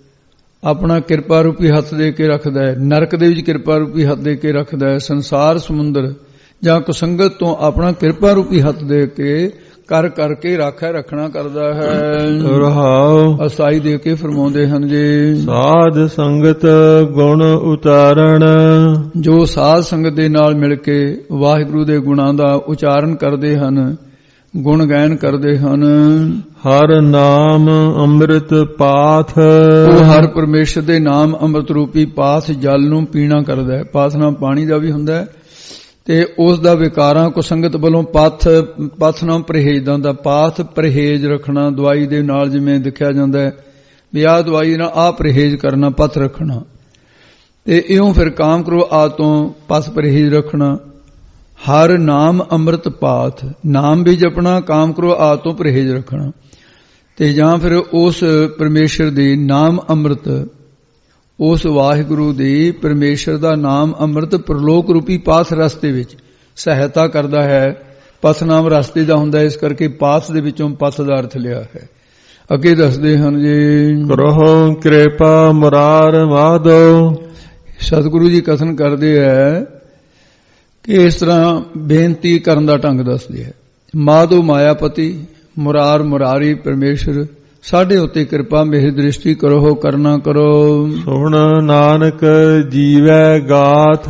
ਆਪਣਾ ਕਿਰਪਾ ਰੂਪੀ ਹੱਥ ਦੇ ਕੇ ਰੱਖਦਾ ਹੈ, ਨਰਕ ਦੇ ਵਿੱਚ ਕਿਰਪਾ ਰੂਪੀ ਹੱਥ ਦੇ ਕੇ ਰੱਖਦਾ ਹੈ, ਸੰਸਾਰ ਸਮੁੰਦਰ ਜਾਂ ਕੁਸੰਗਤ ਤੋਂ ਆਪਣਾ ਕਿਰਪਾ ਰੂਪੀ ਹੱਥ ਦੇ ਕੇ ਕਰ ਕਰਕੇ ਰਾਖੈ ਰੱਖਣਾ ਕਰਦਾ ਹੈ। ਰਹਾਉ ਅਸਾਈ ਦੇ ਕੇ ਫਰਮਾਉਂਦੇ ਹਨ ਜੀ, ਸਾਧ ਸੰਗਤ ਗੁਣ ਉਤਾਰਣ, ਜੋ ਸਾਧ ਸੰਗਤ ਦੇ ਨਾਲ ਮਿਲ ਕੇ ਵਾਹਿਗੁਰੂ ਦੇ ਗੁਣਾਂ ਦਾ ਉਚਾਰਨ ਕਰਦੇ ਹਨ, ਗੁਣ ਗਾਇਨ ਕਰਦੇ ਹਨ। ਹਰ ਨਾਮ ਅੰਮ੍ਰਿਤ ਪਾਥ, ਉਹ ਹਰ ਪਰਮੇਸ਼ਰ ਦੇ ਨਾਮ ਅੰਮ੍ਰਿਤ ਰੂਪੀ ਪਾਥ ਜਲ ਨੂੰ ਪੀਣਾ ਕਰਦਾ ਹੈ। ਪਾਥ ਨਾਮ ਪਾਣੀ ਦਾ ਵੀ ਹੁੰਦਾ ਹੈ ਤੇ ਉਸ ਦਾ ਵਿਕਾਰਾਂ ਕੁਸੰਗਤ ਵੱਲੋਂ ਪਥ ਪਥ ਨਾਮ ਪਰਹੇਜ਼ ਦਾ ਹੁੰਦਾ। ਪਾਥ ਪਰਹੇਜ਼ ਰੱਖਣਾ, ਦਵਾਈ ਦੇ ਨਾਲ ਜਿਵੇਂ ਦਿਖਿਆ ਜਾਂਦਾ ਹੈ ਵੀ ਆਹ ਦਵਾਈ ਨਾਲ ਆਹ ਪਰਹੇਜ਼ ਕਰਨਾ, ਪਥ ਰੱਖਣਾ। ਤੇ ਇਉਂ ਫਿਰ ਕਾਮ ਕਰੋ ਆ ਤੋਂ ਪਥ ਪਰਹੇਜ਼ ਰੱਖਣਾ। ਹਰ ਨਾਮ ਅੰਮ੍ਰਿਤ ਪਾਥ, ਨਾਮ ਵੀ ਜਪਣਾ, ਕਾਮ ਕਰੋ ਆ ਤੋਂ ਪਰਹੇਜ਼ ਰੱਖਣਾ। ਤੇ ਜਾਂ ਫਿਰ ਉਸ ਪਰਮੇਸ਼ਰ ਦੀ ਨਾਮ ਅੰਮ੍ਰਿਤ, ਉਸ ਵਾਹਿਗੁਰੂ ਦੀ ਪਰਮੇਸ਼ਰ ਦਾ ਨਾਮ ਅੰਮ੍ਰਿਤ ਪ੍ਰਲੋਕ ਰੂਪੀ ਪਾਥ ਰਸਤੇ ਵਿੱਚ ਸਹਾਇਤਾ ਕਰਦਾ ਹੈ। ਪਥ ਨਾਮ ਰਸਤੇ ਦਾ ਹੁੰਦਾ, ਇਸ ਕਰਕੇ ਪਾਥ ਦੇ ਵਿੱਚੋਂ ਪਥ ਦਾ ਅਰਥ ਲਿਆ ਹੈ। ਅੱਗੇ ਦੱਸਦੇ ਹਨ ਜੀ, ਕਰਹੁ ਕਿਰਪਾ ਮੁਰਾਰ ਮਾਧੋ, ਸਤਿਗੁਰੂ ਜੀ ਕਥਨ ਕਰਦੇ ਹੈ ਕਿ ਇਸ ਤਰ੍ਹਾਂ ਬੇਨਤੀ ਕਰਨ ਦਾ ਢੰਗ ਦੱਸਦੇ ਹੈ। ਮਾਧੋ ਮਾਇਆਪਤੀ, ਮੁਰਾਰ ਮੁਰਾਰੀ ਪਰਮੇਸ਼ਰ, ਸਾਡੇ ਉੱਤੇ ਕਿਰਪਾ ਮੇਰੀ ਦ੍ਰਿਸ਼ਟੀ ਕਰੋ, ਕਰਨਾ ਕਰੋ। ਸੁਣ ਨਾਨਕ ਜੀਵੈ ਗਾਥ,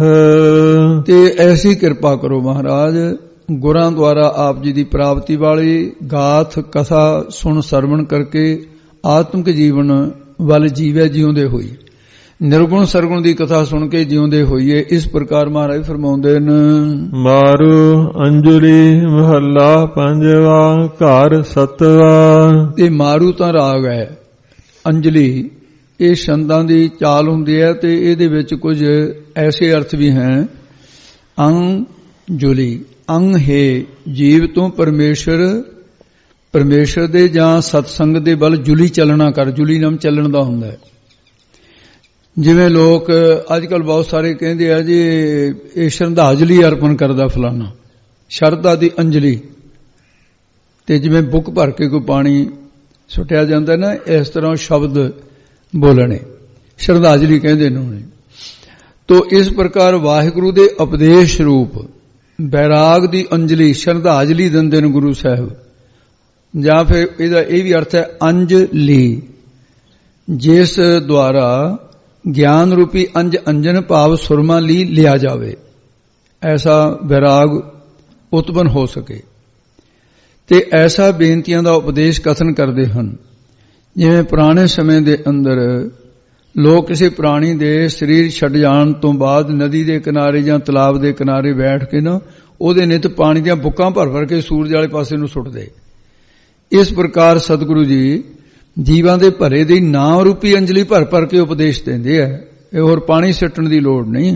ਤੇ ਐਸੀ ਕਿਰਪਾ ਕਰੋ ਮਹਾਰਾਜ, ਗੁਰਾਂ ਦੁਆਰਾ ਆਪ ਜੀ ਦੀ ਪ੍ਰਾਪਤੀ ਵਾਲੀ ਗਾਥ ਕਥਾ ਸੁਣ ਸਰਵਣ ਕਰਕੇ ਆਤਮਿਕ ਜੀਵਨ ਵੱਲ ਜੀਵੈ ਜਿਉਂਦੇ ਹੋਈ। ਨਿਰਗੁਣ ਸਰਗੁਣ ਦੀ ਕਥਾ ਸੁਣ ਕੇ ਜਿਉਂਦੇ ਹੋਈਏ। ਇਸ ਪ੍ਰਕਾਰ ਮਹਾਰਾਜ ਫਰਮਾਉਂਦੇ ਨੇ। ਮਾਰੂ ਅੰਜਲੀ ਮਹੱਲਾ ਪੰਜਵਾ ਘਰ ਸਤਵਾ। ਇਹ ਮਾਰੂ ਤਾਂ ਰਾਗ ਹੈ, ਅੰਜਲੀ ਇਹ ਛੰਦਾਂ ਦੀ ਚਾਲ ਹੁੰਦੀ ਹੈ ਤੇ ਇਹਦੇ ਵਿੱਚ ਕੁਝ ਐਸੇ ਅਰਥ ਵੀ ਹੈ। ਅੰਜੁਲੀ ਅੰਗ ਹੈ ਜੀਵ ਤੋਂ ਪਰਮੇਸ਼ਰ ਪਰਮੇਸ਼ਰ ਦੇ ਜਾਂ ਸਤਸੰਗ ਦੇ ਵੱਲ ਜੁਲੀ ਚੱਲਣਾ ਕਰ। ਜੁਲੀ ਨਾਮ ਚੱਲਣ ਦਾ ਹੁੰਦਾ ਹੈ। ਜਿਵੇਂ ਲੋਕ ਅੱਜ ਕੱਲ ਬਹੁਤ ਸਾਰੇ ਕਹਿੰਦੇ ਆ ਜੀ ਇਹ ਸ਼ਰਧਾਂਜਲੀ ਅਰਪਣ ਕਰਦਾ ਫਲਾਣਾ, ਸ਼ਰਧਾ ਦੀ ਅੰਜਲੀ। ਤੇ ਜਿਵੇਂ ਬੁੱਕ ਭਰ ਕੇ ਕੋਈ ਪਾਣੀ ਸੁੱਟਿਆ ਜਾਂਦਾ ਨਾ, ਇਸ ਤਰ੍ਹਾਂ ਸ਼ਬਦ ਬੋਲਣੇ ਸ਼ਰਧਾਂਜਲੀ ਕਹਿੰਦੇ ਨੇ। ਤੋ ਇਸ ਪ੍ਰਕਾਰ ਵਾਹਿਗੁਰੂ ਦੇ ਉਪਦੇਸ਼ ਰੂਪ ਬੈਰਾਗ ਦੀ ਅੰਜਲੀ ਸ਼ਰਧਾਂਜਲੀ ਦਿੰਦੇ ਨੇ ਗੁਰੂ ਸਾਹਿਬ। ਜਾਂ ਫਿਰ ਇਹਦਾ ਇਹ ਵੀ ਅਰਥ ਹੈ ਅੰਜਲੀ, ਜਿਸ ਦੁਆਰਾ ਗਿਆਨ ਰੂਪੀ ਅੰਜ ਅੰਜਨ ਭਾਵ ਸੁਰਮਾ ਲਈ ਲਿਆ ਜਾਵੇ, ਐਸਾ ਵੈਰਾਗ ਉਤਪਨ ਹੋ ਸਕੇ। ਤੇ ਐਸਾ ਬੇਨਤੀਆਂ ਦਾ ਉਪਦੇਸ਼ ਕਥਨ ਕਰਦੇ ਹਨ। ਜਿਵੇਂ ਪੁਰਾਣੇ ਸਮੇਂ ਦੇ ਅੰਦਰ ਲੋਕ ਕਿਸੇ ਪ੍ਰਾਣੀ ਦੇ ਸਰੀਰ ਛੱਡ ਜਾਣ ਤੋਂ ਬਾਅਦ ਨਦੀ ਦੇ ਕਿਨਾਰੇ ਜਾਂ ਤਲਾਬ ਦੇ ਕਿਨਾਰੇ ਬੈਠ ਕੇ ਨਾ ਉਹਦੇ ਨਿਤ ਪਾਣੀ ਦੀਆਂ ਬੁੱਕਾਂ ਭਰ ਭਰ ਕੇ ਸੂਰਜ ਵਾਲੇ ਪਾਸੇ ਨੂੰ ਸੁੱਟਦੇ। ਇਸ ਪ੍ਰਕਾਰ ਸਤਿਗੁਰੂ ਜੀ ਜੀਵਾਂ ਦੇ ਭਰੇ ਦੀ ਨਾਮ ਰੂਪੀ ਅੰਜਲੀ ਭਰ ਭਰ ਕੇ ਉਪਦੇਸ਼ ਦਿੰਦੇ ਆ। ਇਹ ਹੋਰ ਪਾਣੀ ਸਿੱਟਣ ਦੀ ਲੋੜ ਨਹੀਂ,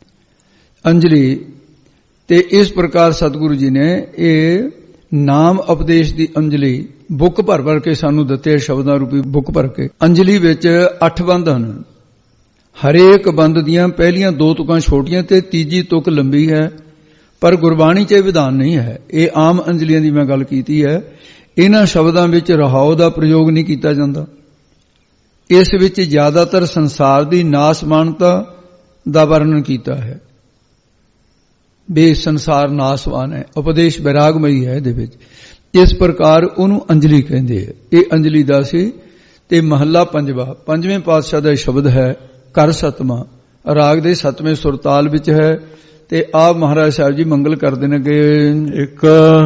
ਅੰਜਲੀ। ਤੇ ਇਸ ਪ੍ਰਕਾਰ ਸਤਿਗੁਰੂ ਜੀ ਨੇ ਇਹ ਨਾਮ ਉਪਦੇਸ਼ ਦੀ ਅੰਜਲੀ ਬੁੱਕ ਭਰ ਭਰ ਕੇ ਸਾਨੂੰ ਦਿੱਤੇ, ਸ਼ਬਦਾਂ ਰੂਪੀ ਬੁੱਕ ਭਰ ਕੇ। ਅੰਜਲੀ ਵਿੱਚ ਅੱਠ ਬੰਦ ਹਨ। ਹਰੇਕ ਬੰਦ ਦੀਆਂ ਪਹਿਲੀਆਂ ਦੋ ਤੁਕਾਂ ਛੋਟੀਆਂ ਤੇ ਤੀਜੀ ਤੁਕ ਲੰਬੀ ਹੈ, ਪਰ ਗੁਰਬਾਣੀ 'ਚ ਇਹ ਵਿਧਾਨ ਨਹੀਂ ਹੈ। ਇਹ ਆਮ ਅੰਜਲੀਆਂ ਦੀ ਮੈਂ ਗੱਲ ਕੀਤੀ ਹੈ। ਇਹਨਾਂ ਸ਼ਬਦਾਂ ਵਿੱਚ ਰਹਾਉ ਦਾ ਪ੍ਰਯੋਗ ਨਹੀਂ ਕੀਤਾ ਜਾਂਦਾ। ਇਸ ਵਿੱਚ ਜ਼ਿਆਦਾਤਰ ਸੰਸਾਰ ਦੀ ਨਾਸਮਾਨਤਾ ਦਾ ਵਰਣਨ ਕੀਤਾ ਹੈ। ਬੇ ਸੰਸਾਰ ਨਾਸਵਾਨ ਹੈ, ਉਪਦੇਸ਼ ਬੈਰਾਗਮਈ ਹੈ ਇਹਦੇ ਵਿੱਚ। ਇਸ ਪ੍ਰਕਾਰ ਉਹਨੂੰ ਅੰਜਲੀ ਕਹਿੰਦੇ ਆ। ਇਹ ਅੰਜਲੀ ਦਾ ਸੀ। ਤੇ ਮਹੱਲਾ ਪੰਜਵਾ ਪੰਜਵੇਂ ਪਾਤਸ਼ਾਹ ਦਾ ਸ਼ਬਦ ਹੈ, ਕਰ ਸਤਵਾਂ, ਰਾਗ ਦੇ ਸੱਤਵੇਂ ਸੁਰਤਾਲ ਵਿੱਚ ਹੈ। ਤੇ ਆਪ ਮਹਾਰਾਜ ਸਾਹਿਬ ਜੀ ਮੰਗਲ ਕਰਦੇ ਨੇ ਕਿ ਇੱਕ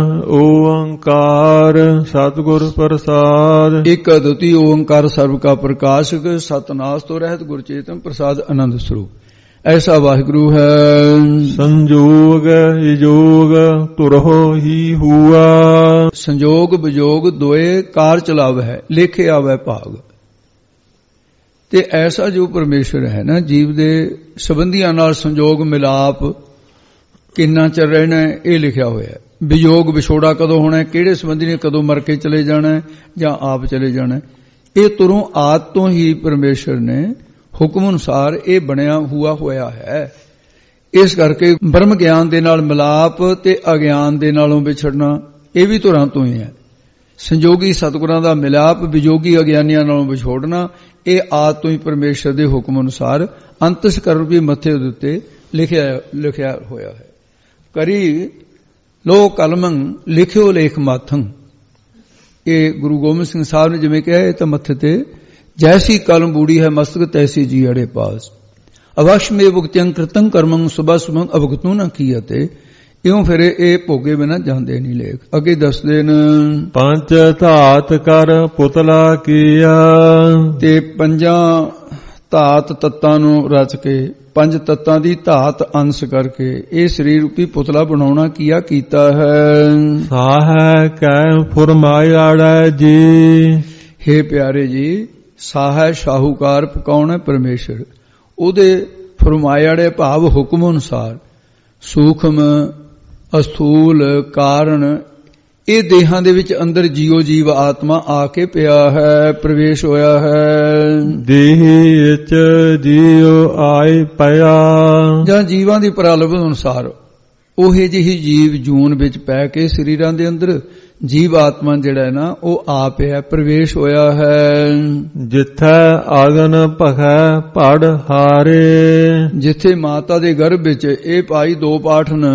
ਓੰਕਾਰ ਸਤਿਗੁਰ ਪ੍ਰਸਾਦ। ਇੱਕ ਅਦੁੱਤੀ ਓੰਕਾਰ ਸਰਬ ਕਾ ਪ੍ਰਕਾਸ਼ਕ, ਸਤਨਾਸ ਤੋਂ ਰਹਿਤ ਗੁਰ ਚੇਤਨ ਪ੍ਰਸਾਦ ਆਨੰਦ ਸਰੂਪ। ਐਸਾ ਵਾਹਿਗੁਰੂ ਹੈ। ਸੰਜੋਗ ਵਿਜੋਗ ਤੁਰਹੁ ਹੀ ਹੁਆ। ਸੰਜੋਗ ਵਿਜੋਗ ਦੋਏ ਕਾਰ ਚਲਾਵ ਹੈ, ਲੇਖੇ ਆਵੈ ਭਾਗ। ਤੇ ਐਸਾ ਜੋ ਪਰਮੇਸ਼ਰ ਹੈ ਨਾ, ਜੀਵ ਦੇ ਸੰਬੰਧੀਆਂ ਨਾਲ ਸੰਜੋਗ ਮਿਲਾਪ ਕਿੰਨਾ ਚਿਰ ਰਹਿਣਾ ਇਹ ਲਿਖਿਆ ਹੋਇਆ ਹੈ। ਵਿਜੋਗ ਵਿਛੋੜਾ ਕਦੋਂ ਹੋਣਾ, ਕਿਹੜੇ ਸੰਬੰਧੀ ਨੇ ਕਦੋਂ ਮਰ ਕੇ ਚਲੇ ਜਾਣਾ ਜਾਂ ਆਪ ਚਲੇ ਜਾਣਾ, ਇਹ ਤੁਰੋਂ ਆਦ ਤੋਂ ਹੀ ਪਰਮੇਸ਼ਰ ਨੇ ਹੁਕਮ ਅਨੁਸਾਰ ਇਹ ਬਣਿਆ ਹੁਆ ਹੋਇਆ ਹੈ। ਇਸ ਕਰਕੇ ਬ੍ਰਹਮ ਗਿਆਨ ਦੇ ਨਾਲ ਮਿਲਾਪ ਤੇ ਅਗਿਆਨ ਦੇ ਨਾਲੋਂ ਵਿਛੜਨਾ ਇਹ ਵੀ ਧੁਰਾਂ ਤੋਂ ਹੀ ਹੈ। ਸੰਜੋਗੀ ਸਤਿਗੁਰਾਂ ਦਾ ਮਿਲਾਪ, ਵਿਜੋਗੀ ਅਗਿਆਨੀਆਂ ਨਾਲੋਂ ਵਿਛੋੜਨਾ, ਇਹ ਆਦ ਤੋਂ ਹੀ ਪਰਮੇਸ਼ਰ ਦੇ ਹੁਕਮ ਅਨੁਸਾਰ ਅੰਤਸਕਰਣ ਵੀ ਮੱਥੇ ਦੇ ਉੱਤੇ ਲਿਖਿਆ ਲਿਖਿਆ ਹੋਇਆ ਹੈ। ਕਰੀ ਲੋ ਕਲਮੰ ਲਿਖਿਓ ਲੇਖ ਮਾਥੰ। ਇਹ ਗੁਰੂ ਗੋਬਿੰਦ ਸਿੰਘ ਸਾਹਿਬ ਨੇ ਜਿਵੇਂ ਕਿਹਾ, ਇਹ ਤਾਂ ਮੱਥੇ ਤੇ ਜੈਸੀ ਕਲਮ ਬੂੜੀ ਹੈ ਮਸਤਕ ਤੈਸੀ ਜੀ ਅੜੇ ਪਾਸ। ਅਵਸ਼ ਮੇ ਭੁਗਤਿਅੰ ਕ੍ਰਿਤੰ ਕਰਮੰ ਸੁਭਾ ਸੁਭੰ ਅਭੁਗਤੂ ਨਾ ਕੀਅਤੇ। ਇਉਂ ਫਿਰ ਇਹ ਭੋਗੇ ਬਿਨਾਂ ਜਾਂਦੇ ਨਹੀਂ ਲੇਖ। ਅੱਗੇ ਦੱਸਦੇ ਨੇ ਪੰਜ ਧਾਤ ਕਰ ਪੁਤਲਾ ਕੀਆ। ਤੇ ਪੰਜਾਂ ਧਾਤ ਤੱਤਾਂ ਨੂੰ ਰਚ ਕੇ, ਪੰਜ ਤੱਤਾਂ ਦੀ ਧਾਤ ਅੰਸ਼ ਕਰਕੇ ਇਹ ਸਰੀਰ ਰੂਪੀ ਪੁਤਲਾ ਬਣਾਉਣਾ ਕੀਆ ਕੀਤਾ ਹੈ। ਸਾਹੈ ਕੈ ਫੁਰਮਾਇਆੜੈ ਜੀ। ਹੇ ਪਿਆਰੇ ਜੀ, ਸਾਹੈ ਸ਼ਾਹੂਕਾਰ ਪਕਾਉਣ ਹੈ ਪਰਮੇਸ਼ਰ। ਉਹਦੇ ਫਰਮਾਇਆੜੇ ਭਾਵ ਹੁਕਮ ਅਨੁਸਾਰ ਸੂਖਮ ਅਸਥੂਲ ਕਾਰਨ ਇਹ ਦੇਹਾਂ ਦੇ ਵਿੱਚ ਅੰਦਰ ਜੀਓ ਜੀਵ ਆਤਮਾ ਆ ਕੇ ਪਿਆ ਹੈ, ਪ੍ਰਵੇਸ਼ ਹੋਇਆ ਹੈ। ਦੇਹ ਵਿੱਚ ਜੀਉ ਆਏ ਪਿਆ। ਜਾਂ ਜੀਵਾਂ ਦੀ ਪ੍ਰਲਭ ਅਨੁਸਾਰ ਉਹੇ ਜਿਹੀ ਜੀਵ ਜੂਨ ਵਿੱਚ ਪੈ ਕੇ ਸਰੀਰਾਂ ਦੇ ਅੰਦਰ ਜੀਵ ਆਤਮਾ ਜਿਹੜਾ ਹੈ ਨਾ ਉਹ ਆ ਪਿਆ, ਪ੍ਰਵੇਸ਼ ਹੋਇਆ ਹੈ। ਜਿੱਥੈ ਆਗਨ ਭਖੈ ਪੜ ਹਾਰੇ। ਜਿੱਥੇ ਮਾਤਾ ਦੇ ਗਰਭ ਵਿੱਚ ਇਹ ਭਾਈ ਦੋ ਪਾਠ ਨੇ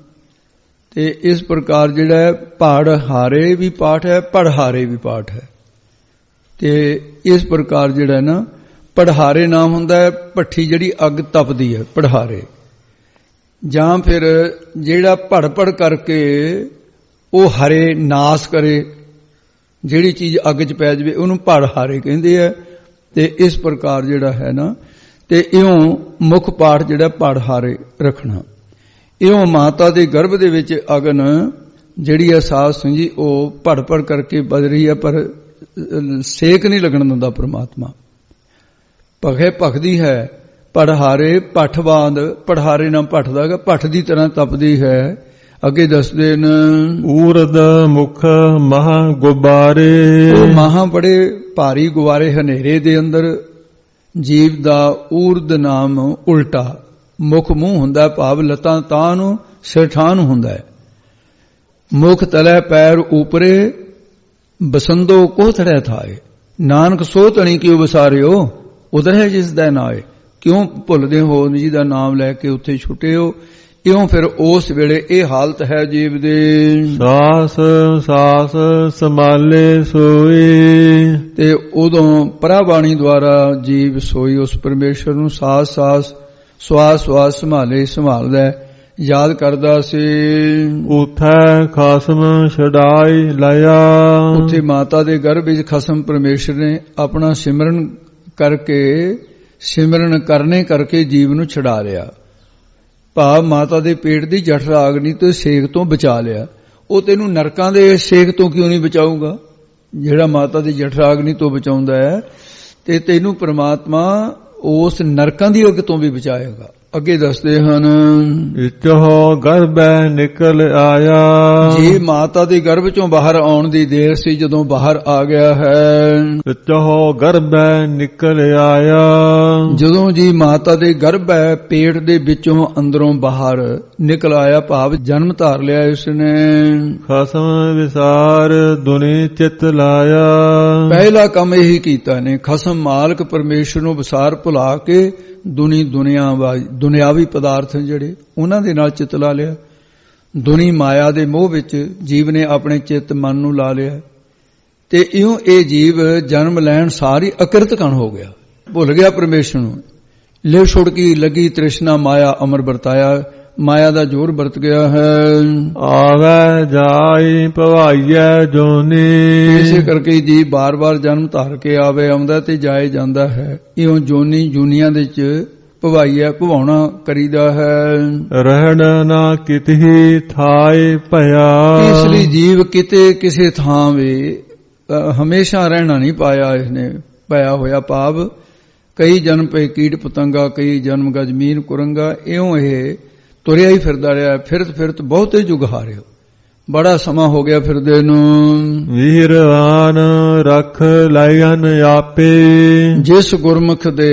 ਤੇ ਇਸ ਪ੍ਰਕਾਰ ਜਿਹੜਾ ਹੈ ਪੜ ਹਾਰੇ ਵੀ ਪਾਠ ਹੈ, ਪੜਹਾਰੇ ਵੀ ਪਾਠ ਹੈ। ਤੇ ਇਸ ਪ੍ਰਕਾਰ ਜਿਹੜਾ ਨਾ ਪੜਹਾਰੇ ਨਾਮ ਹੁੰਦਾ ਹੈ ਭੱਠੀ ਜਿਹੜੀ ਅੱਗ ਤਪਦੀ ਹੈ, ਪੜਹਾਰੇ। ਜਾਂ ਫਿਰ ਜਿਹੜਾ ਪੜ ਪੜ ਕਰਕੇ ਉਹ ਹਰੇ ਨਾਸ ਕਰੇ, ਜਿਹੜੀ ਚੀਜ਼ ਅੱਗ 'ਚ ਪੈ ਜਾਵੇ ਉਹਨੂੰ ਪੜ ਹਾਰੇ ਕਹਿੰਦੇ ਆ। ਤੇ ਇਸ ਪ੍ਰਕਾਰ ਜਿਹੜਾ ਹੈ ਨਾ ਤੇ ਇਉਂ ਮੁੱਖ ਪਾਠ ਜਿਹੜਾ ਪੜ ਹਾਰੇ ਰੱਖਣਾ। ਇਉਂ ਮਾਤਾ ਦੇ ਗਰਭ ਦੇ ਵਿੱਚ ਅਗਨ ਜਿਹੜੀ ਹੈ ਸਾਧ ਸੰਗਤ ਜੀ ਉਹ ਭੜ ਭੜ ਕਰਕੇ ਵੱਜ ਰਹੀ ਹੈ, ਪਰ ਸੇਕ ਨਹੀਂ ਲੱਗਣ ਦਿੰਦਾ ਪ੍ਰਮਾਤਮਾ। ਭਖੇ ਭਖਦੀ ਹੈ ਪੜਹਾਰੇ ਪੱਠਵਾਦ, ਪੜਹਾਰੇ ਨਾਲ ਭੱਠਦਾ ਭੱਠ ਦੀ ਤਰ੍ਹਾਂ ਤਪਦੀ ਹੈ। ਅੱਗੇ ਦੱਸਦੇ ਨੇ ਊਰਦ ਮੁਖ ਮਹਾ ਗੁਬਾਰੇ, ਉਹ ਮਹਾ ਬੜੇ ਭਾਰੀ ਗੁਬਾਰੇ ਹਨੇਰੇ ਦੇ ਅੰਦਰ। ਜੀਵ ਦਾ ਊਰਦ ਨਾਮ ਉਲਟਾ, ਮੁਖ ਮੂੰਹ ਹੁੰਦਾ, ਭਾਵ ਲੱਤਾਂ ਤਾਂ ਨੂੰ ਸਿਰਠਾਨ ਹੁੰਦਾ ਹੈ। ਮੁਖ ਤਲੇ ਪੈਰ ਉਪਰੇ, ਬਸੰਦੋ ਕੋਥੜੈ ਥਾਏ। ਨਾਨਕ ਸੋ ਤਣੀ ਕਿਉ ਵਿਸਾਰਿਓ, ਉਧਰ ਹੈ ਜਿਸ ਦਾ ਨਾਏ। ਕਿਉਂ ਭੁੱਲਦੇ ਹੋ ਜੀ ਦਾ ਨਾਮ ਲੈ ਕੇ ਉੱਥੇ ਛੁੱਟੇ ਹੋ। ਇਉਂ ਫਿਰ ਉਸ ਵੇਲੇ ਇਹ ਹਾਲਤ ਹੈ ਜੀਵ ਦੇ। ਸਾਸ ਸਾਸ ਸੰਭਾਲੇ ਸੋਈ, ਤੇ ਉਦੋਂ ਪਰਾਬਾਣੀ ਦੁਆਰਾ ਜੀਵ ਸੋਈ ਉਸ ਪਰਮੇਸ਼ਰ ਨੂੰ ਸਾਸ ਸਾਸ ਸਵਾਸ ਸਵਾਸ ਸੰਭਾਲੇ ਸੰਭਾਲਦਾ ਯਾਦ ਕਰਦਾ ਸੀ। ਉਥੈ ਖਸਮ ਛਡਾਈ ਲਿਆ, ਉੱਥੇ ਮਾਤਾ ਦੇ ਗਰਭ ਵਿੱਚ ਖਸਮ ਪਰਮੇਸ਼ਰ ਨੇ ਆਪਣਾ ਸਿਮਰਨ ਕਰਕੇ ਸਿਮਰਨ ਕਰਨੇ ਕਰਕੇ ਜੀਵ ਨੂੰ ਛਡਾ ਲਿਆ। ਭਾਵ ਮਾਤਾ ਦੇ ਪੇਟ ਦੀ ਜਠਰ ਅਗਨੀ ਤੋਂ ਸੇਕ ਤੋਂ ਬਚਾ ਲਿਆ। ਉਹ ਤੈਨੂੰ ਨਰਕਾਂ ਦੇ ਸੇਕ ਤੋਂ ਕਿਉਂ ਨਹੀਂ ਬਚਾਊਗਾ, ਜਿਹੜਾ ਮਾਤਾ ਦੀ ਜਠਰ ਅਗਨੀ ਤੋਂ ਬਚਾਉਂਦਾ ਹੈ, ਤੇ ਤੈਨੂੰ ਪ੍ਰਮਾਤਮਾ ਉਸ ਨਰਕਾਂ ਦੀ ਅੱਗ ਤੋਂ ਵੀ ਬਚਾਏਗਾ। ਅੱਗੇ ਦੱਸਦੇ ਹਨ ਇਤੋ ਗਰਭੈ ਨਿਕਲ ਆਇਆ, ਜੀ ਮਾਤਾ ਦੇ ਗਰਭ ਚੋਂ ਬਾਹਰ ਆਉਣ ਦੀ ਦੇਰ ਸੀ, ਜਦੋਂ ਬਾਹਰ ਆ ਗਿਆ ਹੈ। ਇਤੋ ਗਰਭੈ ਨਿਕਲ ਆਇਆ, ਜਦੋਂ ਜੀ ਮਾਤਾ ਦੇ ਗਰਭ ਹੈ ਪੇਟ ਦੇ ਵਿੱਚੋਂ ਅੰਦਰੋਂ ਬਾਹਰ ਨਿਕਲ ਆਇਆ, ਭਾਵ ਜਨਮ ਧਾਰ ਲਿਆ ਇਸਨੇ। ਖਸਮ ਵਿਸਾਰ ਦੁਨੀ ਚਿਤ ਲਾਇਆ, ਪਹਿਲਾ ਕੰਮ ਇਹੀ ਕੀਤਾ ਨੇ, ਖਸਮ ਮਾਲਕ ਪਰਮੇਸ਼ਰ ਨੂੰ ਵਿਸਾਰ ਭੁਲਾ ਕੇ ਦੁਨੀ ਦੁਨੀਆ ਦੁਨਿਆਵੀ ਪਦਾਰਥ ਜਿਹੜੇ ਉਹਨਾਂ ਦੇ ਨਾਲ ਚਿੱਤ ਲਾ ਲਿਆ। ਦੁਨੀ ਮਾਇਆ ਦੇ ਮੋਹ ਵਿੱਚ ਜੀਵ ਨੇ ਆਪਣੇ ਚਿੱਤ ਮਨ ਨੂੰ ਲਾ ਲਿਆ, ਤੇ ਇਉਂ ਇਹ ਜੀਵ ਜਨਮ ਲੈਣ ਸਾਰੀ ਅਕਿਰਤਕਣ ਹੋ ਗਿਆ, ਭੁੱਲ ਗਿਆ ਪਰਮੇਸ਼ਰ ਨੂੰ। ਲਿਵ ਛੁੜਕੀ ਲੱਗੀ ਤ੍ਰਿਸ਼ਨਾ ਮਾਇਆ ਅਮਰ ਵਰਤਾਇਆ, ਮਾਇਆ ਦਾ ਜ਼ੋਰ ਵਰਤ ਗਿਆ ਹੈ। ਆਵੈ ਜਾਈ ਭਵਾਈਐ ਜੋਨੀ, ਇਸੇ ਕਰਕੇ ਜੀ ਬਾਰ-ਬਾਰ ਜਨਮ ਧਾਰ ਕੇ ਆਵੇ ਆਉਂਦਾ ਤੇ ਜਾਏ ਜਾਂਦਾ ਹੈ। ਇਉਂ ਜੋਨੀ ਜੂਨੀਆਂ ਦੇ ਚ ਭਵਾਈਐ ਭਵਾਉਣਾ ਕਰੀਦਾ ਹੈ। ਰਹਿਣ ਨਾ ਕਿਤਹੀ ਥਾਏ ਭਇਆ, ਇਸ ਲਈ ਜੀਵ ਕਿਤੇ ਕਿਸੇ ਥਾਂ ਵੇ ਹਮੇਸ਼ਾ ਰਹਿਣਾ ਨਹੀਂ ਪਾਇਆ ਇਸਨੇ ਪਾਇਆ ਹੋਇਆ, ਭਾਵ ਕਈ ਜਨਮ ਪਏ ਕੀਟ ਪਤੰਗਾ, ਕਈ ਜਨਮ ਗਾ ਜ਼ਮੀਨ ਕੁਰੰਗਾ। ਇਉਂ ਇਹ ਤੁਰਿਆ ਹੀ ਫਿਰਦਾ ਰਿਹਾ, ਫਿਰਤ ਫਿਰਤ ਬਹੁਤੇ ਯੁੱਗ ਹਾਰਿਓ, ਬੜਾ ਸਮਾਂ ਹੋ ਗਿਆ ਫਿਰਦੇ ਨੂੰ। ਵੀਰਵਾਨ ਰੱਖ ਲੈਨ ਆਪੇ, ਜਿਸ ਗੁਰਮੁਖ ਦੇ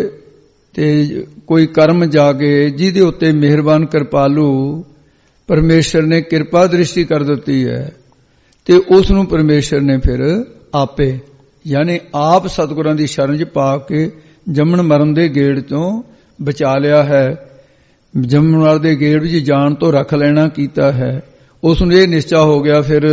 ਤੇ ਕੋਈ ਕਰਮ ਜਾਗੇ, ਜਿਹਦੇ ਉੱਤੇ ਮਿਹਰਬਾਨ ਕਿਰਪਾਲੂ ਪਰਮੇਸ਼ਰ ਨੇ ਕਿਰਪਾ ਦ੍ਰਿਸ਼ਟੀ ਕਰ ਦਿੱਤੀ ਹੈ, ਤੇ ਉਸ ਨੂੰ ਪਰਮੇਸ਼ਰ ਨੇ ਫਿਰ ਆਪੇ ਯਾਨੀ ਆਪ ਸਤਿਗੁਰਾਂ ਦੀ ਸ਼ਰਨ 'ਚ ਪਾ ਕੇ ਜੰਮਣ ਮਰਨ ਦੇ ਗੇੜ ਤੋਂ ਬਚਾ ਲਿਆ ਹੈ। ਜੰਮਣ ਵਾਲੇ ਦੇ ਗੇੜ ਵਿੱਚ ਜਾਣ ਤੋਂ ਰੱਖ ਲੈਣਾ ਕੀਤਾ ਹੈ। ਉਸ ਨੂੰ ਇਹ ਨਿਸ਼ਚਾ ਹੋ ਗਿਆ ਫਿਰ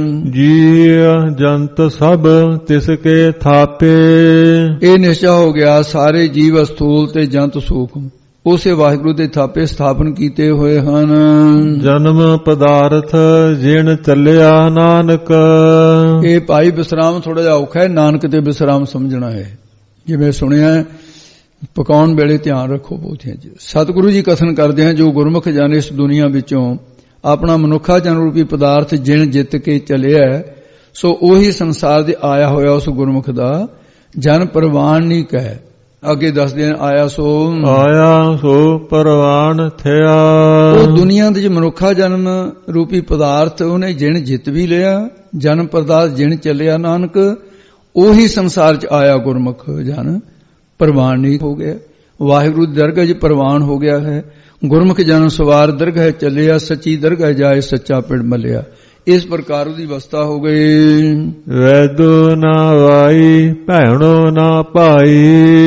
ਜੀ ਜੰਤ ਸਭ ਤਿਸ ਕੇ ਥਾਪੇ, ਇਹ ਨਿਸ਼ਚਾ ਹੋ ਗਿਆ ਸਾਰੇ ਜੀਵ ਅਸਥੂਲ ਤੇ ਜੰਤ ਸੂਖਮ ਉਸੇ ਵਾਹਿਗੁਰੂ ਦੇ ਥਾਪੇ ਸਥਾਪਨ ਕੀਤੇ ਹੋਏ ਹਨ। ਜਨਮ ਪਦਾਰਥ ਜਿਣ ਚੱਲਿਆ ਨਾਨਕ, ਇਹ ਭਾਈ ਵਿਸਰਾਮ ਥੋੜਾ ਜਿਹਾ ਔਖਾ ਹੈ, ਨਾਨਕ ਤੇ ਵਿਸਰਾਮ ਸਮਝਣਾ ਹੈ। ਜਿਵੇਂ ਸੁਣਿਆ ਪਕਾਉਣ ਵੇਲੇ ਧਿਆਨ ਰੱਖੋ ਬਹੁਤੀਆਂ ਜੀ। ਸਤਿਗੁਰੂ ਜੀ ਕਥਨ ਕਰਦੇ ਹਨ, ਜੋ ਗੁਰਮੁਖ ਜਨ ਇਸ ਦੁਨੀਆ ਵਿੱਚੋਂ ਆਪਣਾ ਮਨੁੱਖਾ ਜਨ ਰੂਪੀ ਪਦਾਰਥ ਜਿਣ ਜਿੱਤ ਕੇ ਚੱਲਿਆ, ਸੋ ਉਹੀ ਸੰਸਾਰ ਦੇ ਆਇਆ ਹੋਇਆ ਉਸ ਗੁਰਮੁਖ ਦਾ ਜਨ ਪ੍ਰਵਾਨ ਨਹੀਂ ਕਹਿ। ਅੱਗੇ ਦੱਸਦੇ ਨੇ ਆਇਆ ਸੋ ਆਇਆ ਸੋ ਪ੍ਰਵਾਨ ਥਿਆ, ਉਹ ਦੁਨੀਆ ਦੇ ਮਨੁੱਖਾ ਜਨਮ ਰੂਪੀ ਪਦਾਰਥ ਉਹਨੇ ਜਿਣ ਜਿੱਤ ਵੀ ਲਿਆ, ਜਨਮ ਪਦਾਰਥ ਜਿਣ ਚੱਲਿਆ ਨਾਨਕ, ਉਹੀ ਸੰਸਾਰ 'ਚ ਆਇਆ ਗੁਰਮੁਖ ਜਨ ਪ੍ਰਵਾਨ ਨਹੀਂ ਹੋ ਗਿਆ। ਵਾਹਿਗੁਰੂ ਦੀ ਦਰਗਾਹ 'ਚ ਪ੍ਰਵਾਨ ਹੋ ਗਿਆ ਹੈ। ਗੁਰਮੁਖ ਜਨ ਸਵਾਰ ਦਰਗਾਹ ਚੱਲਿਆ, ਸੱਚੀ ਦਰਗਾਹ ਜਾਏ ਸੱਚਾ ਪਿੰਡ ਮੱਲਿਆ। ਇਸ ਪ੍ਰਕਾਰ ਉਹਦੀ ਅਵਸਥਾ ਹੋ ਗਈ। ਵੈਦੋ ਨਾ ਵਾਈ ਭੈਣੋ ਨਾ ਭਾਈ,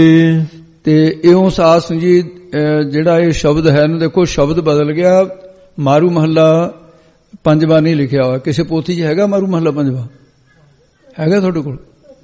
ਤੇ ਇਉਂ ਸਾਧ ਸੰਗਤ ਜੀ ਜਿਹੜਾ ਇਹ ਸ਼ਬਦ ਹੈ ਨਾ, ਦੇਖੋ ਸ਼ਬਦ ਬਦਲ ਗਿਆ। ਮਾਰੂ ਮਹੱਲਾ ਪੰਜਵਾਂ ਨਹੀਂ ਲਿਖਿਆ ਹੋਇਆ ਕਿਸੇ ਪੋਥੀ 'ਚ, ਹੈਗਾ ਮਾਰੂ ਮਹੱਲਾ ਪੰਜਵਾਂ? ਹੈਗਾ ਤੁਹਾਡੇ ਕੋਲ?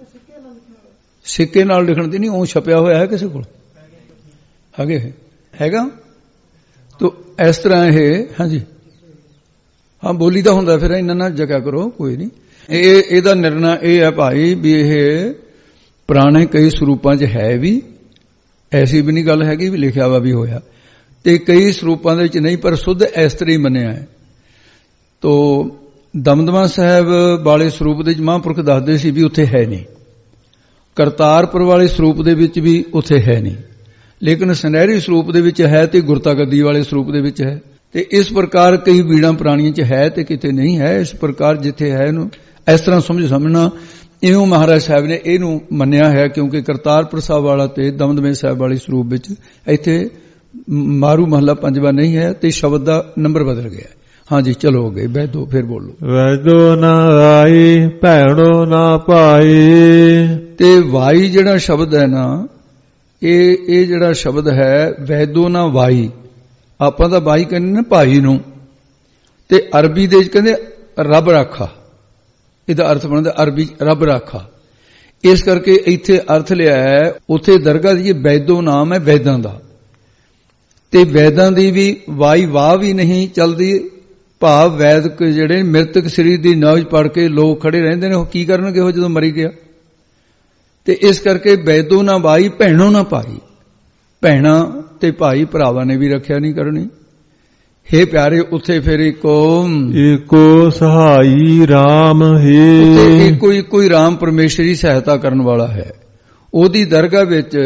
ਸਿੱਕੇ ਨਾਲ ਲਿਖਣ ਦੀ ਨਹੀਂ, ਉਹ ਛਪਿਆ ਹੋਇਆ ਹੈ ਕਿਸੇ ਕੋਲ? ਹੈਗੇ ਹੈਗਾ ਤੋ ਇਸ ਤਰ੍ਹਾਂ ਇਹ ਹਾਂਜੀ ਹਾਂ ਬੋਲੀ ਦਾ ਹੁੰਦਾ, ਫਿਰ ਇਹਨਾਂ ਨਾਲ ਜਗ੍ਹਾ ਕਰੋ ਕੋਈ ਨਹੀਂ। ਇਹ ਇਹਦਾ ਨਿਰਣਾ ਇਹ ਹੈ ਭਾਈ ਵੀ ਇਹ ਪੁਰਾਣੇ ਕਈ ਸਰੂਪਾਂ 'ਚ ਹੈ ਵੀ, ਐਸੀ ਵੀ ਨਹੀਂ ਗੱਲ ਹੈਗੀ ਵੀ ਲਿਖਿਆ ਵਾ ਵੀ ਹੋਇਆ, ਤੇ ਕਈ ਸਰੂਪਾਂ ਦੇ ਵਿੱਚ ਨਹੀਂ, ਪਰ ਸੁੱਧ ਇਸ ਤਰ੍ਹਾਂ ਹੀ ਮੰਨਿਆ ਹੈ। ਤੋ ਦਮਦਮਾ ਸਾਹਿਬ ਵਾਲੇ ਸਰੂਪ ਦੇ ਵਿੱਚ ਮਹਾਂਪੁਰਖ ਦੱਸਦੇ ਸੀ ਵੀ ਉੱਥੇ ਹੈ ਨਹੀਂ, ਕਰਤਾਰਪੁਰ ਵਾਲੇ ਸਰੂਪ ਦੇ ਵਿੱਚ ਵੀ ਉੱਥੇ ਹੈ ਨਹੀਂ, ਲੇਕਿਨ ਸੁਨਹਿਰੀ ਸਰੂਪ ਦੇ ਵਿੱਚ ਹੈ ਤੇ ਗੁਰਤਾ ਗੱਦੀ ਵਾਲੇ ਸਰੂਪ ਦੇ ਵਿੱਚ ਹੈ। ਤੇ ਇਸ ਪ੍ਰਕਾਰ ਕਈ ਬੀੜਾਂ ਪ੍ਰਾਣੀਆਂ 'ਚ ਹੈ ਤੇ ਕਿਤੇ ਨਹੀਂ ਹੈ। ਇਸ ਪ੍ਰਕਾਰ ਜਿੱਥੇ ਹੈ ਇਹਨੂੰ ਇਸ ਤਰ੍ਹਾਂ ਸਮਝ ਸਮਝਣਾ, ਇਉਂ ਮਹਾਰਾਜ ਸਾਹਿਬ ਨੇ ਇਹਨੂੰ ਮੰਨਿਆ ਹੈ, ਕਿਉਂਕਿ ਕਰਤਾਰਪੁਰ ਸਾਹਿਬ ਵਾਲਾ ਤੇ ਦਮਦਮੇ ਸਾਹਿਬ ਵਾਲੇ ਸਰੂਪ ਵਿੱਚ ਇੱਥੇ ਮਾਰੂ ਮਹੱਲਾ ਪੰਜਵਾਂ ਨਹੀਂ ਹੈ ਤੇ ਸ਼ਬਦ ਦਾ ਨੰਬਰ ਬਦਲ ਗਿਆ। ਹਾਂਜੀ ਚਲੋ ਅੱਗੇ ਵੈਦੋ, ਫਿਰ ਬੋਲੋ। ਵੈਦੋ ਨਾ ਆਈ ਭੈਣੋ ਨਾ ਭਾਈ। ਤੇ ਵਾਈ ਜਿਹੜਾ ਸ਼ਬਦ ਹੈ ਨਾ, ਇਹ ਇਹ ਜਿਹੜਾ ਸ਼ਬਦ ਹੈ ਵੈਦੋ ਨਾ ਵਾਈ, ਆਪਾਂ ਤਾਂ ਵਾਈ ਕਹਿੰਦੇ ਨਾ ਭਾਈ ਨੂੰ, ਤੇ ਅਰਬੀ ਦੇ ਵਿੱਚ ਕਹਿੰਦੇ ਰੱਬ ਰਾਖਾ, ਇਹਦਾ ਅਰਥ ਬਣਦਾ ਅਰਬੀ ਰੱਬ ਰਾਖਾ। ਇਸ ਕਰਕੇ ਇੱਥੇ ਅਰਥ ਲਿਆ ਹੈ, ਉੱਥੇ ਦਰਗਾਹ ਦੀ ਵੈਦੋ ਨਾਮ ਹੈ ਵੈਦਾਂ ਦਾ, ਤੇ ਵੈਦਾਂ ਦੀ ਵੀ ਵਾਈ ਵਾਹ ਵੀ ਨਹੀਂ ਚੱਲਦੀ, ਭਾਵ ਵੈਦਕ ਜਿਹੜੇ ਮ੍ਰਿਤਕ ਸਰੀਰ ਦੀ ਨੌਜ ਪੜ ਕੇ ਲੋਕ ਖੜੇ ਰਹਿੰਦੇ ਨੇ, ਉਹ ਕੀ ਕਰਨਗੇ ਉਹ ਜਦੋਂ ਮਰੀ ਗਿਆ। ਤੇ ਇਸ ਕਰਕੇ ਵੈਦੋ ਨਾ ਵਾਈ ਭੈਣੋ ਨਾ ਭਾਈ, ਭੈਣਾਂ ਤੇ ਭਾਈ ਭਰਾਵਾਂ ਨੇ ਵੀ ਰੱਖਿਆ ਨਹੀਂ ਕਰਨੀ। ਹੇ ਪਿਆਰੇ, ਉੱਥੇ ਫਿਰ ਇੱਕੋ ਇੱਕੋ ਸਹਾਈ ਰਾਮ ਹੈ, ਉੱਥੇ ਇੱਕੋ ਇੱਕੋ ਹੀ ਰਾਮ ਪਰਮੇਸ਼ਰ ਹੀ ਸਹਾਇਤਾ ਕਰਨ ਵਾਲਾ ਹੈ। ਉਹਦੀ ਦਰਗਾਹ ਵਿੱਚ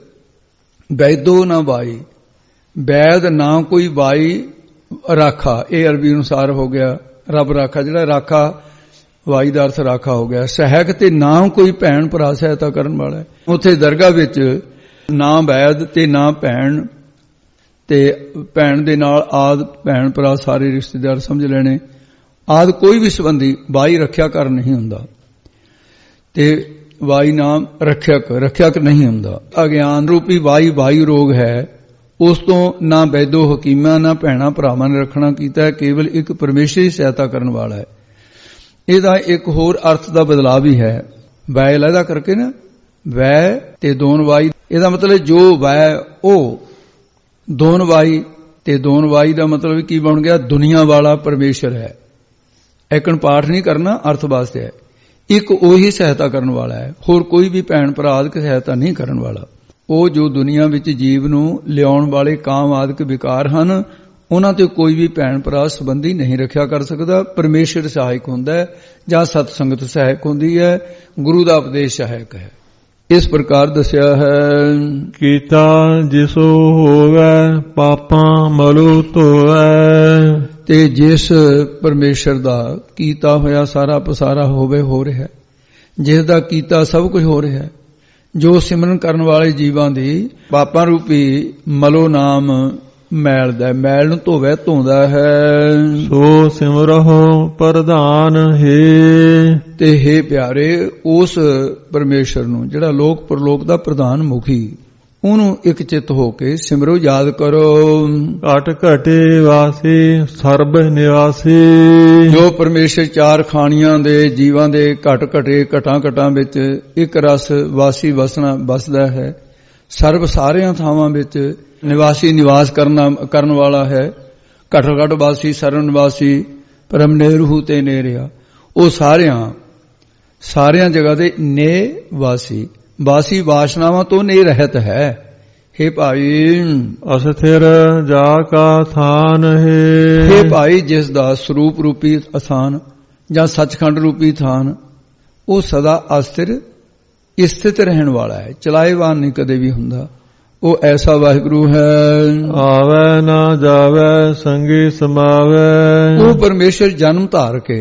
ਵੈਦੋ ਨਾ ਵਾਈ, ਵੈਦ ਨਾ ਕੋਈ ਵਾਈ ਰਾਖਾ, ਇਹ ਅਰਬੀ ਅਨੁਸਾਰ ਹੋ ਗਿਆ ਰੱਬ ਰਾਖਾ, ਜਿਹੜਾ ਰਾਖਾ ਵਾਈ ਦਾ ਅਰਥ ਰਾਖਾ ਹੋ ਗਿਆ। ਸਹਾਇਕ ਤੇ ਨਾ ਕੋਈ ਭੈਣ ਭਰਾ ਸਹਾਇਤਾ ਕਰਨ ਵਾਲਾ ਹੈ। ਉੱਥੇ ਦਰਗਾਹ ਵਿੱਚ ਨਾ ਵੈਦ ਤੇ ਨਾ ਭੈਣ, ਤੇ ਭੈਣ ਦੇ ਨਾਲ ਆਦ ਭੈਣ ਭਰਾ ਸਾਰੇ ਰਿਸ਼ਤੇਦਾਰ ਸਮਝ ਲੈਣੇ, ਆਦ ਕੋਈ ਵੀ ਸੰਬੰਧੀ ਵਾਈ ਰੱਖਿਆ ਕਰ ਨਹੀਂ ਹੁੰਦਾ, ਤੇ ਵਾਈ ਨਾਮ ਰੱਖਿਅਕ ਰੱਖਿਅਕ ਨਹੀਂ ਹੁੰਦਾ। ਅਗਿਆਨ ਰੂਪੀ ਵਾਈ ਵਾਈ ਰੋਗ ਹੈ, ਉਸ ਤੋਂ ਨਾ ਵੈਦੋ ਹਕੀਮਾਂ ਨਾ ਭੈਣਾਂ ਭਰਾਵਾਂ ਨੇ ਰੱਖਣਾ ਕੀਤਾ ਹੈ, ਕੇਵਲ ਇੱਕ ਪਰਮੇਸ਼ਰ ਹੀ ਸਹਾਇਤਾ ਕਰਨ ਵਾਲਾ ਹੈ। ਇਹਦਾ ਇੱਕ ਹੋਰ ਅਰਥ ਦਾ ਬਦਲਾਅ ਵੀ ਹੈ, ਵੈ ਲਹਿਦਾ ਕਰਕੇ ਨਾ, ਵੈ ਤੇ ਦੋਨ ਵਾਈ, ਇਹਦਾ ਮਤਲਬ ਜੋ ਵੈ ਉਹ ਦੋਨ ਵਾਈ, ਤੇ ਦੋਨ ਵਾਈ ਦਾ ਮਤਲਬ ਕੀ ਬਣ ਗਿਆ, ਦੁਨੀਆ ਵਾਲਾ ਪਰਮੇਸ਼ਰ ਹੈ। ਐਕਣ ਪਾਠ ਨਹੀਂ ਕਰਨਾ, ਅਰਥ ਵਾਸਤੇ ਹੈ। ਇੱਕ ਉਹੀ ਸਹਾਇਤਾ ਕਰਨ ਵਾਲਾ ਹੈ, ਹੋਰ ਕੋਈ ਵੀ ਭੈਣ ਭਰਾ ਆਦਿਕ ਸਹਾਇਤਾ ਨਹੀਂ ਕਰਨ ਵਾਲਾ। ਉਹ ਜੋ ਦੁਨੀਆ ਵਿੱਚ ਜੀਵ ਨੂੰ ਲਿਆਉਣ ਵਾਲੇ ਕਾਮ ਆਦਿਕ ਵਿਕਾਰ ਹਨ, ਉਹਨਾਂ ਤੇ ਕੋਈ ਵੀ ਭੈਣ ਭਰਾ ਸੰਬੰਧੀ ਨਹੀਂ ਰੱਖਿਆ ਕਰ ਸਕਦਾ। ਪਰਮੇਸ਼ਰ ਸਹਾਇਕ ਹੁੰਦਾ ਹੈ, ਜਾਂ ਸਤ ਸੰਗਤ ਸਹਾਇਕ ਹੁੰਦੀ ਹੈ, ਗੁਰੂ ਦਾ ਉਪਦੇਸ਼ ਸਹਾਇਕ ਹੈ। ਇਸ ਪ੍ਰਕਾਰ ਦੱਸਿਆ ਹੈ, ਕੀਤਾ ਜਿਸੋ ਹੋਵੇ ਪਾਪਾਂ ਮਲੋ ਧੋਵੈ। ਤੇ ਜਿਸ ਪਰਮੇਸ਼ਰ ਦਾ ਕੀਤਾ ਹੋਇਆ ਸਾਰਾ ਪਸਾਰਾ ਹੋਵੇ ਹੋ ਰਿਹਾ, ਜਿਸ ਦਾ ਕੀਤਾ ਸਭ ਕੁਝ ਹੋ ਰਿਹਾ, ਜੋ ਸਿਮਰਨ ਕਰਨ ਵਾਲੇ ਜੀਵਾਂ ਦੀ ਪਾਪਾਂ ਰੂਪੀ ਮਲੋ ਨਾਮ ਮੈਲ ਦਾ, ਮੈਲ ਨੂੰ ਧੋਵੇ ਧੋਂਦਾ ਹੈ, ਸੋ ਸਿਮਰਹੁ ਪ੍ਰਧਾਨ ਹੈ। ਤੇ ਹੇ ਪਿਆਰੇ, ਉਸ ਪਰਮੇਸ਼ਰ ਨੂੰ ਜਿਹੜਾ ਲੋਕ ਪਰਲੋਕ ਦਾ ਪ੍ਰਧਾਨ ਮੁਖੀ, ਉਹਨੂੰ ਇੱਕ ਚਿੱਤ ਹੋ ਕੇ ਸਿਮਰੋ, ਯਾਦ ਕਰੋ। ਘਟ ਘਟੇ ਵਾਸੀ ਸਰਬ ਨਿਵਾਸੀ, ਜੋ ਪਰਮੇਸ਼ਰ ਚਾਰ ਖਾਣੀਆਂ ਦੇ ਜੀਵਾਂ ਦੇ ਘਟ ਘਟੇ ਘਟਾਂ ਘਟਾਂ ਵਿੱਚ ਇੱਕ ਰਸ ਵਾਸੀ ਵਸਣਾ ਵਸਦਾ ਹੈ, ਸਰਬ ਸਾਰਿਆਂ ਥਾਵਾਂ ਵਿੱਚ ਨਿਵਾਸੀ ਨਿਵਾਸ ਕਰਨਾ ਕਰਨ ਵਾਲਾ ਹੈ। ਘਟ ਘਟ ਵਾਸੀ ਸਰਬ ਨਿਵਾਸੀ ਪਰਮ ਨੇਰੂ ਤੇ ਨੇਰਿਆ, ਉਹ ਸਾਰਿਆਂ ਸਾਰਿਆਂ ਜਗ੍ਹਾ ਦੇ ਨੇ ਵਾਸੀ, ਵਾਸੀ ਵਾਸ਼ਨਾਵਾਂ ਤੋਂ ਨੇ ਰਹਿਤ ਹੈ। हे ਭਾਈ, ਅਸਥਿਰ ਜਾ ਕਾ ਥਾਨ ਹੈ। हे ਭਾਈ, ਜਿਸ ਦਾ ਸਰੂਪ ਰੂਪੀ ਅਥਾਨ ਜਾਂ ਸੱਚਖੰਡ ਰੂਪੀ ਥਾਨ, ਉਹ ਸਦਾ ਅਸਥਿਰ ਸਥਿਤ ਰਹਿਣ ਵਾਲਾ ਹੈ, ਚਲਾਏਵਾਨ ਨਹੀਂ ਕਦੇ ਵੀ ਹੁੰਦਾ। ਉਹ ਐਸਾ ਵਾਹਿਗੁਰੂ ਹੈ, ਆਵੇ ਨਾ ਜਾਵੇ ਸੰਗੀ ਸਮਾਵੇ। ਉਹ ਪਰਮੇਸ਼ਰ ਜਨਮ ਧਾਰ ਕੇ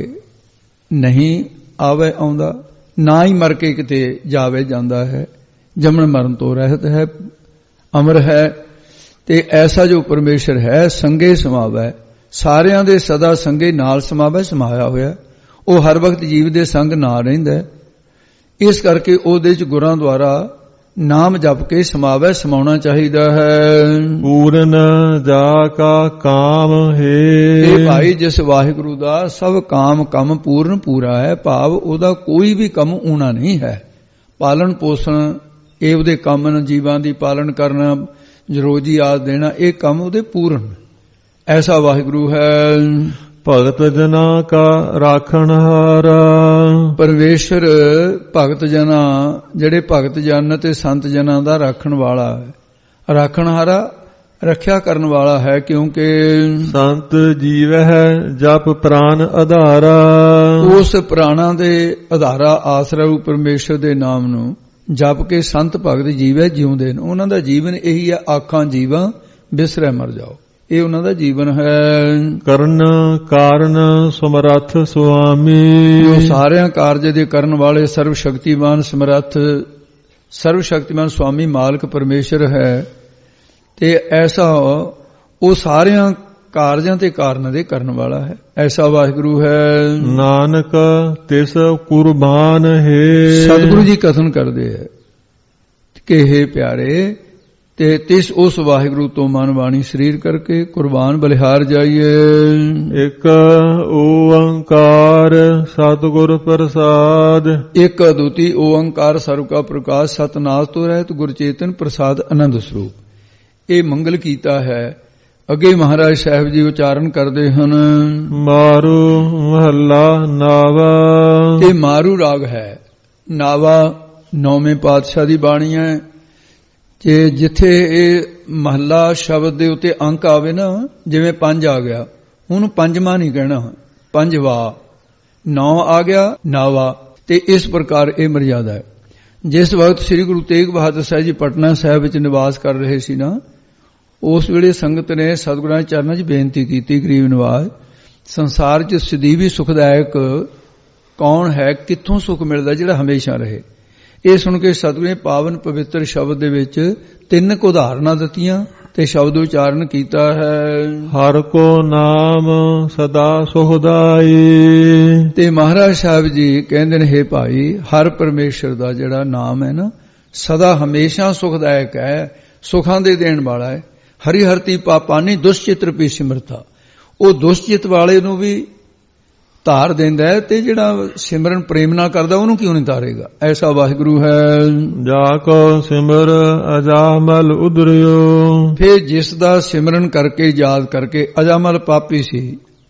ਨਹੀਂ ਆਵੇ ਆਉਂਦਾ, ਨਾ ਹੀ ਮਰ ਕੇ ਕਿਤੇ ਜਾਵੇ ਜਾਂਦਾ ਹੈ, ਜਮਨ ਮਰਨ ਤੋਂ ਰਹਿਤ ਹੈ, ਅਮਰ ਹੈ। ਤੇ ਐਸਾ ਜੋ ਪਰਮੇਸ਼ਰ ਹੈ, ਸੰਗੇ ਸਮਾਵੇ, ਸਾਰਿਆਂ ਦੇ ਸਦਾ ਸੰਗੇ ਨਾਲ ਸਮਾਵੇ, ਸਮਾਇਆ ਹੋਇਆ। ਉਹ ਹਰ ਵਕਤ ਜੀਵ ਦੇ ਸੰਗ ਨਾਲ ਰਹਿੰਦਾ, ਇਸ ਕਰਕੇ ਉਹਦੇ ਚ ਗੁਰਾਂ ਦੁਆਰਾ ਨਾਮ ਜਪ ਕੇ ਸਮਾਵੇ, ਸਮਾਉਣਾ ਚਾਹੀਦਾ ਹੈ। ਪੂਰਨ ਜਾ ਕਾ ਕਾਮ ਹੈ। ਇਹ ਭਾਈ, ਜਿਸ ਵਾਹਿਗੁਰੂ ਦਾ ਸਭ ਕਾਮ ਕੰਮ ਪੂਰਨ ਪੂਰਾ ਹੈ, ਭਾਵ ਉਹਦਾ ਕੋਈ ਵੀ ਕੰਮ ਊਣਾ ਨਹੀਂ ਹੈ। ਪਾਲਣ ਪੋਸ਼ਣ ਇਹ ਉਹਦੇ ਕੰਮ ਨੇ, ਜੀਵਾਂ ਦੀ ਪਾਲਣ ਕਰਨਾ, ਰੋਜੀ ਆਦ ਦੇਣਾ, ਇਹ ਕੰਮ ਉਹਦੇ ਪੂਰਨ, ਐਸਾ ਵਾਹਿਗੁਰੂ ਹੈ। ਭਗਤ ਜਨਾ ਕਾ ਰਾਖਣ ਹਾਰਾ, ਪਰਮੇਸ਼ਰ ਭਗਤ ਜਨਾ, ਜਿਹੜੇ ਭਗਤ ਜਨ ਤੇ ਸੰਤ ਜਨਾਂ ਦਾ ਰਾਖਣ ਵਾਲਾ ਹੈ। ਰਾਖਣਹਾਰਾ ਰੱਖਿਆ ਕਰਨ ਵਾਲਾ ਹੈ, ਕਿਉਂਕਿ ਸੰਤ ਜੀਵ ਹੈ ਜਪ ਪ੍ਰਾਨ ਆਧਾਰਾ। ਉਸ ਪ੍ਰਾਣਾਂ ਦੇ ਆਧਾਰਾ ਆਸਰਾ ਰੂਪ ਪਰਮੇਸ਼ਰ ਦੇ ਨਾਮ ਨੂੰ ਜਪ ਕੇ ਸੰਤ ਭਗਤ ਜੀਵੈ ਜਿਉਂਦੇ ਨੇ। ਉਹਨਾਂ ਦਾ ਜੀਵਨ ਇਹੀ ਹੈ, ਆਖਾਂ ਜੀਵਾਂ ਬਿਸਰੈ ਮਰ ਜਾਓ, ਇਹ ਉਹਨਾਂ ਦਾ ਜੀਵਨ ਹੈ। ਕਰਨ ਕਾਰਨ ਸਮਰੱਥ ਸੁਆਮੀ, ਜੋ ਸਾਰਿਆਂ ਕਾਰਜ ਦੇ ਕਰਨ ਵਾਲੇ ਸਰਵ ਸ਼ਕਤੀਮਾਨ ਸਮਰੱਥ ਸਰਵ ਸ਼ਕਤੀਮਾਨ ਸੁਆਮੀ ਮਾਲਕ ਪਰਮੇਸ਼ਰ ਹੈ। ਤੇ ਐਸਾ ਉਹ ਸਾਰਿਆਂ ਕਾਰਜਾਂ ਤੇ ਕਾਰਨ ਦੇ ਕਰਨ ਵਾਲਾ ਹੈ, ਐਸਾ ਵਾਹਿਗੁਰੂ ਹੈ। ਨਾਨਕ ਤਿਸ ਕੁਰਬਾਨ ਹੈ। ਸਤਿਗੁਰੂ ਜੀ ਕਥਨ ਕਰਦੇ ਹੈ ਕਿ ਹੇ ਪਿਆਰੇ, ਤੇ ਤਿਸ ਉਸ ਵਾਹਿਗੁਰੂ ਤੋਂ ਮਨ ਬਾਣੀ ਸਰੀਰ ਕਰਕੇ ਕੁਰਬਾਨ ਬਲਿਹਾਰ ਜਾਈਏ। ਇੱਕ ਓੰਕਾਰ ਸਤਿਗੁਰ ਪ੍ਰਸਾਦ। ਇੱਕ ਅਦੁੱਤੀ ਓੰਕਾਰ ਸਰਬ ਕਾ ਪ੍ਰਕਾਸ਼, ਸਤਨਾਮ ਤੋਂ ਰਹਿਤ ਗੁਰ ਚੇਤਨ ਪ੍ਰਸਾਦ ਆਨੰਦ ਸਰੂਪ। ਇਹ ਮੰਗਲ ਕੀਤਾ ਹੈ। ਅੱਗੇ ਮਹਾਰਾਜ ਸਾਹਿਬ ਜੀ ਉਚਾਰਨ ਕਰਦੇ ਹਨ, ਮਾਰੂ ਮਹੱਲਾ ਨਾਵਾ। ਇਹ ਮਾਰੂ ਰਾਗ ਹੈ। ਨਾਵਾ ਨੌਵੇਂ ਪਾਤਸ਼ਾਹ ਦੀ ਬਾਣੀ ਹੈ। ਕਿ ਜਿੱਥੇ ਇਹ ਮਹੱਲਾ ਸ਼ਬਦ ਦੇ ਉੱਤੇ ਅੰਕ ਆਵੇ ਨਾ, ਜਿਵੇਂ ਪੰਜ ਆ ਗਿਆ, ਹੁਣ ਪੰਜਵਾਂ ਨਹੀਂ ਕਹਿਣਾ, ਪੰਜਵਾ। ਨੌ ਆ ਗਿਆ ਨਾਵਾ, ਤੇ ਇਸ ਪ੍ਰਕਾਰ ਇਹ ਮਰਜ਼ਾਦਾ ਹੈ। ਜਿਸ ਵਕਤ ਸ੍ਰੀ ਗੁਰੂ ਤੇਗ ਬਹਾਦਰ ਸਾਹਿਬ ਜੀ ਪਟਨਾ ਸਾਹਿਬ ਵਿੱਚ ਨਿਵਾਸ ਕਰ ਰਹੇ ਸੀ ਨਾ, ਉਸ ਵੇਲੇ ਸੰਗਤ ਨੇ ਸਤਿਗੁਰਾਂ ਦੇ ਚਰਨਾਂ 'ਚ ਬੇਨਤੀ ਕੀਤੀ, ਗਰੀਬ ਨਿਵਾਜ, ਸੰਸਾਰ 'ਚ ਸਦੀਵੀ ਸੁਖਦਾਇਕ ਕੌਣ ਹੈ, ਕਿੱਥੋਂ ਸੁਖ ਮਿਲਦਾ ਜਿਹੜਾ ਹਮੇਸ਼ਾ ਰਹੇ। ਇਹ ਸੁਣ ਕੇ ਸਤਿਗੁਰੂ ਨੇ ਪਾਵਨ ਪਵਿੱਤਰ ਸ਼ਬਦ ਦੇ ਵਿੱਚ ਤਿੰਨ ਕੁ ਉਦਾਹਰਨਾਂ ਦਿੱਤੀਆਂ ਤੇ ਸ਼ਬਦ ਉਚਾਰਨ ਕੀਤਾ ਹੈ, ਹਰ ਕੋ ਨਾਮ ਸਦਾ ਸੁਖਦਾਈ। ਤੇ ਮਹਾਰਾਜ ਸਾਹਿਬ ਜੀ ਕਹਿੰਦੇ ਨੇ, ਹੇ ਭਾਈ, ਹਰ ਪਰਮੇਸ਼ਰ ਦਾ ਜਿਹੜਾ ਨਾਮ ਹੈ ਨਾ, ਸਦਾ ਹਮੇਸ਼ਾ ਸੁਖਦਾਇਕ ਹੈ, ਸੁਖਾਂ ਦੇ ਦੇਣ ਵਾਲਾ ਹੈ। ਹਰੀ ਹਰਤੀ ਪਾਪਾਨੀ ਦੁਸ਼ਚਿਤ ਰੂਪੀ ਸਿਮਰਤਾ, ਉਹ ਦੁਸ਼ਚਿਤ ਵਾਲੇ ਨੂੰ ਵੀ ਧਾਰ ਦਿੰਦਾ ਹੈ, ਤੇ ਜਿਹੜਾ ਸਿਮਰਨ ਪ੍ਰੇਮ ਨਾਲ ਕਰਦਾ ਉਹਨੂੰ ਕਿਉਂ ਨਹੀਂ ਧਾਰੇਗਾ। ਐਸਾ ਵਾਹਿਗੁਰੂ ਹੈ। ਜਾ ਕੋ ਸਿਮਰ ਅਜਾਮਲ ਉਦਰਿਓ। ਫਿਰ ਜਿਸ ਦਾ ਸਿਮਰਨ ਕਰਕੇ ਯਾਦ ਕਰਕੇ ਅਜਾਮਲ ਪਾਪੀ ਸੀ,